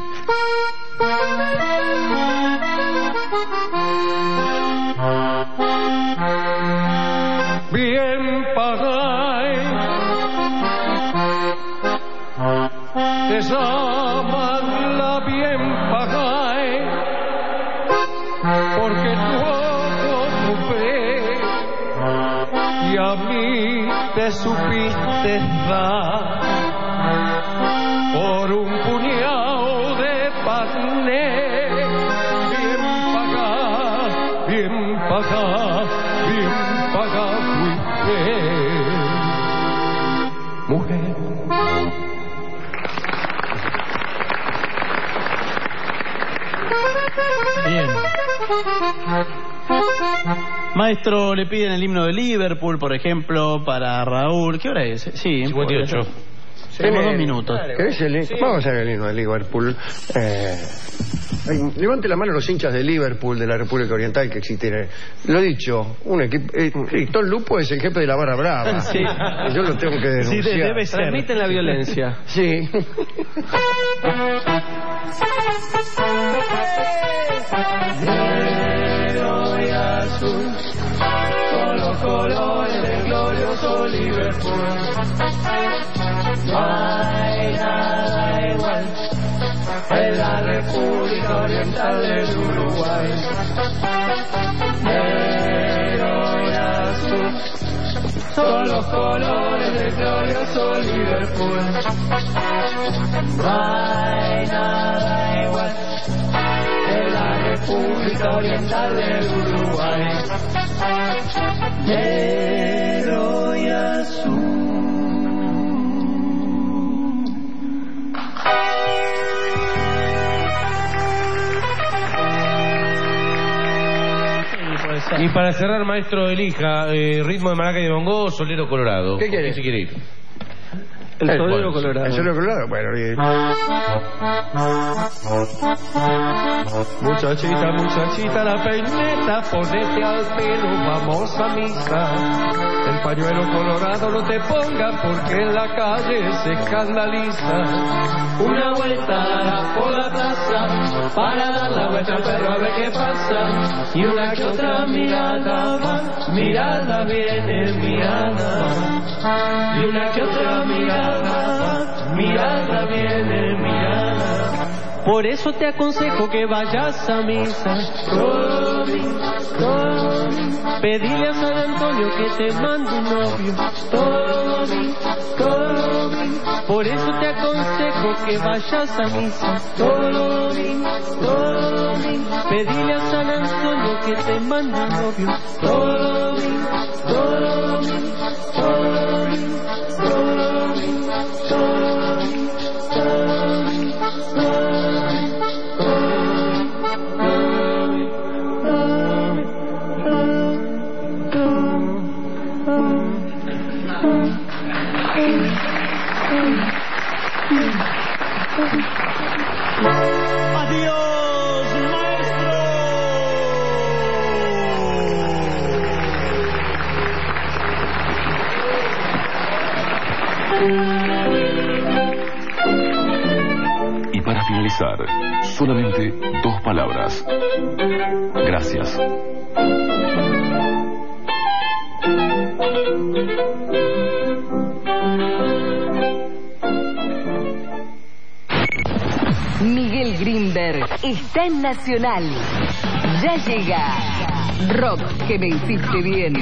Bien pagáis, te llaman la bien pagáis, porque tu ojo tuve y a mí te supiste dar por un puñado de pané. Bien pagá, bien pagá, bien pagá fuiste, mujer. Bien. Maestro, le piden el himno de Liverpool, por ejemplo, para Raúl. ¿Qué hora es? Sí, 58. Tenemos 2 minutos. ¿Querés el, Sí. Vamos a ver el himno de Liverpool. Levante la mano los hinchas de Liverpool, de la República Oriental, que existen. Lo he dicho, un equipo. Tom Lupo es el jefe de la barra brava. Sí. Yo lo tengo que denunciar. Sí, debe ser. Transmiten la violencia. Sí. Negro y azul, con los colores del glorioso Liverpool. No hay nada igual en la República Oriental del Uruguay. Negro y azul, son los colores del glorioso Liverpool. No hay nada igual en la República Oriental del Uruguay. Negro y azul. Y para cerrar, maestro, elija ritmo de maraca y de bongo o solero colorado. ¿Qué quiere? Si quiere ir. El solero colorado. El solero colorado, bueno, bien. Muchachita, muchachita, la peineta, ponete al pelo, vamos a misa. El pañuelo colorado no te pongas porque en la calle se escandaliza. Una vuelta por la plaza para dar la vuelta al perro a ver qué pasa. Y una que otra mirada va, mirada viene, mirada. Y una que otra mirada, mirada viene, mirada. Por eso te aconsejo que vayas a misa. Tommy, Tommy, pedile a San Antonio que te mande un novio. Tommy, Tommy, por eso te aconsejo que vayas a misa. Tommy, Tommy, pedile a San Antonio que te mande un novio. Tommy, Tommy, Tommy, Tommy, Tommy, Tommy, Tommy. Adiós, maestro. Y para finalizar, solamente 2 palabras. Gracias. Miguel Grinberg está en Nacional. Ya llega Rock que me hiciste bien.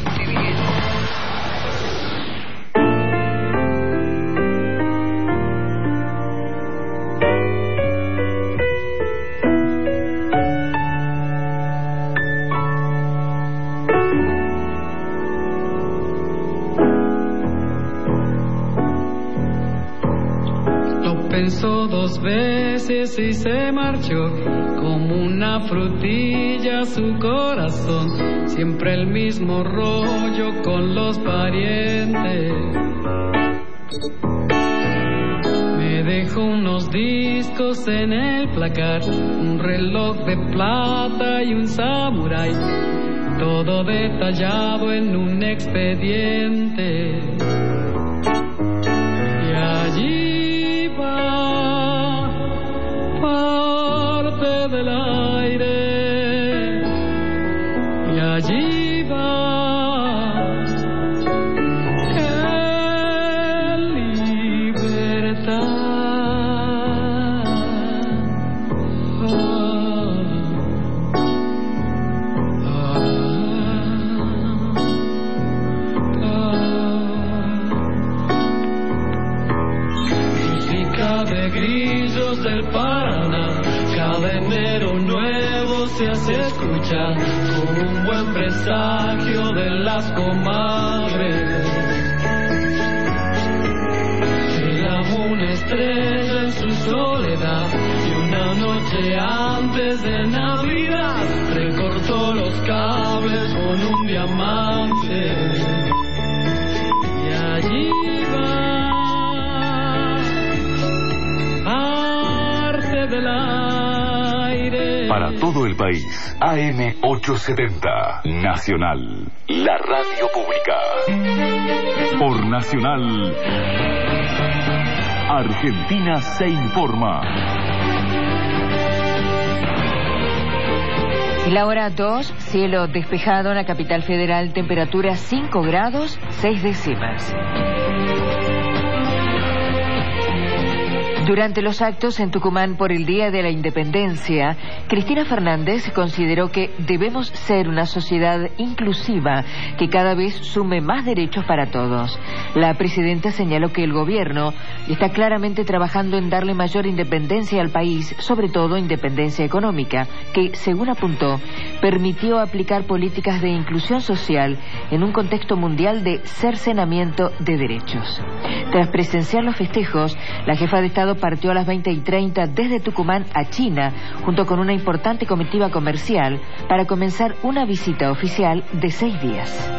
Pensó 2 veces y se marchó como una frutilla su corazón, siempre el mismo rollo con los parientes. Me dejó unos discos en el placar, un reloj de plata y un samurái, todo detallado en un expediente. Y allí parte del aire y allí va en libertad. Música de grillos del Paraná, cada enero nuevo se hace escuchar como un buen presagio de las comadres. Se lavó una estrella en su soledad y una noche antes de Navidad recortó los cables con un diamante. Y allí va arte del aire. Para todo el país, AM 870, Nacional, la radio pública. Por Nacional, Argentina se informa. La hora 2, cielo despejado en la capital federal, temperatura 5 grados 6 décimas. Durante los actos en Tucumán por el Día de la Independencia, Cristina Fernández consideró que debemos ser una sociedad inclusiva que cada vez sume más derechos para todos. La presidenta señaló que el gobierno está claramente trabajando en darle mayor independencia al país, sobre todo independencia económica, que, según apuntó, permitió aplicar políticas de inclusión social en un contexto mundial de cercenamiento de derechos. Tras presenciar los festejos, la jefa de Estado partió a las 20:30 desde Tucumán a China, junto con una importante comitiva comercial, para comenzar una visita oficial de 6 días.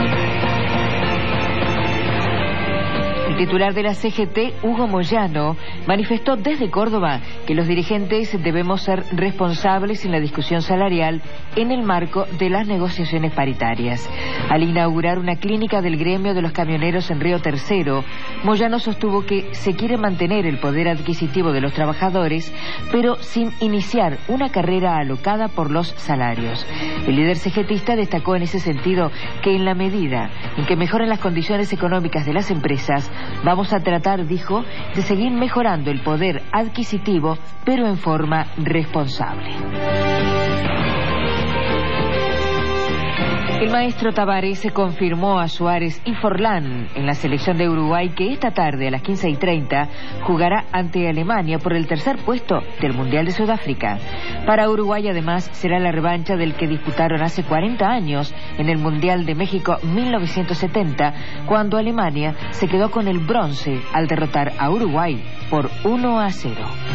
El titular de la CGT, Hugo Moyano, manifestó desde Córdoba que los dirigentes debemos ser responsables en la discusión salarial en el marco de las negociaciones paritarias. Al inaugurar una clínica del gremio de los camioneros en Río Tercero, Moyano sostuvo que se quiere mantener el poder adquisitivo de los trabajadores, pero sin iniciar una carrera alocada por los salarios. El líder CGTista destacó en ese sentido que en la medida en que mejoren las condiciones económicas de las empresas, vamos a tratar, dijo, de seguir mejorando el poder adquisitivo, pero en forma responsable. El maestro Tavares confirmó a Suárez y Forlán en la selección de Uruguay que esta tarde a las 15:30 jugará ante Alemania por el tercer puesto del Mundial de Sudáfrica. Para Uruguay, además, será la revancha del que disputaron hace 40 años en el Mundial de México 1970, cuando Alemania se quedó con el bronce al derrotar a Uruguay por 1-0.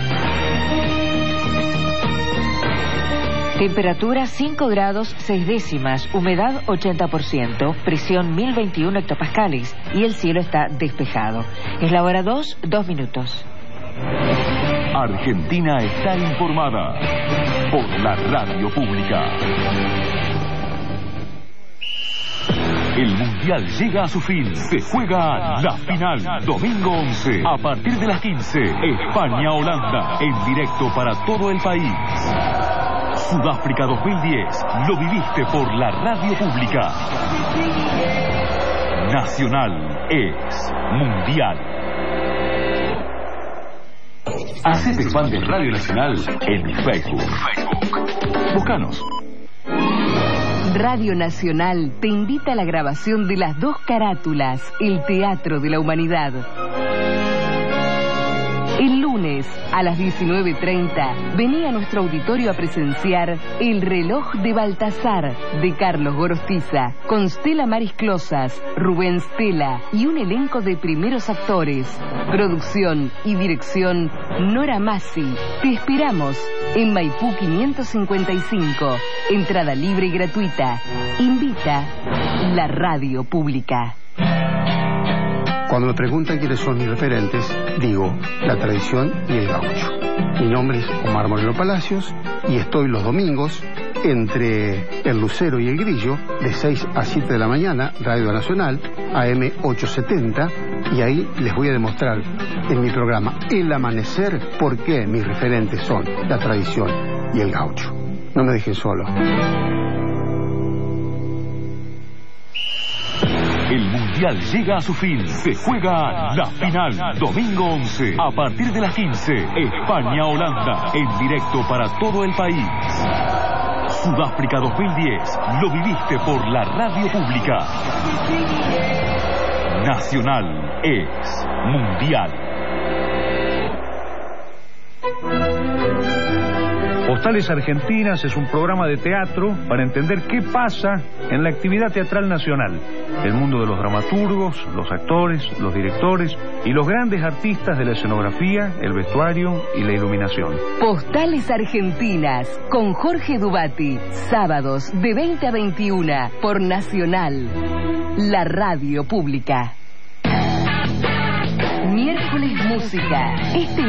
Temperatura 5 grados 6 décimas, humedad 80%, presión 1021 hectopascales y el cielo está despejado. Es la hora 2, 2 minutos. Argentina está informada por la radio pública. El Mundial llega a su fin. Se juega la final. Domingo 11. A partir de las 15. España-Holanda. En directo para todo el país. Sudáfrica 2010. Lo viviste por la radio pública. Nacional es Mundial. Hacete fan de Radio Nacional en Facebook. Búscanos. Radio Nacional te invita a la grabación de las 2 carátulas, El Teatro de la Humanidad. El lunes a las 19:30 vení a nuestro auditorio a presenciar El reloj de Baltasar de Carlos Gorostiza, con Stella Maris Closas, Rubén Stella y un elenco de primeros actores. Producción y dirección Nora Massi. Te esperamos en Maipú 555. Entrada libre y gratuita. Invita la radio pública. Cuando me preguntan quiénes son mis referentes, digo la tradición y el gaucho. Mi nombre es Omar Moreno Palacios y estoy los domingos entre el Lucero y el Grillo de 6 a 7 de la mañana, Radio Nacional, AM 870, y ahí les voy a demostrar en mi programa El Amanecer por qué mis referentes son la tradición y el gaucho. No me dejen solo. El Mundial llega a su fin. Se juega la final. Domingo 11. A partir de las 15. España-Holanda. En directo para todo el país. Sudáfrica 2010. Lo viviste por la radio pública. Nacional es Mundial. Postales Argentinas es un programa de teatro para entender qué pasa en la actividad teatral nacional, el mundo de los dramaturgos, los actores, los directores y los grandes artistas de la escenografía, el vestuario y la iluminación. Postales Argentinas con Jorge Dubati, sábados de 20 a 21 por Nacional, la radio pública. Miércoles Música.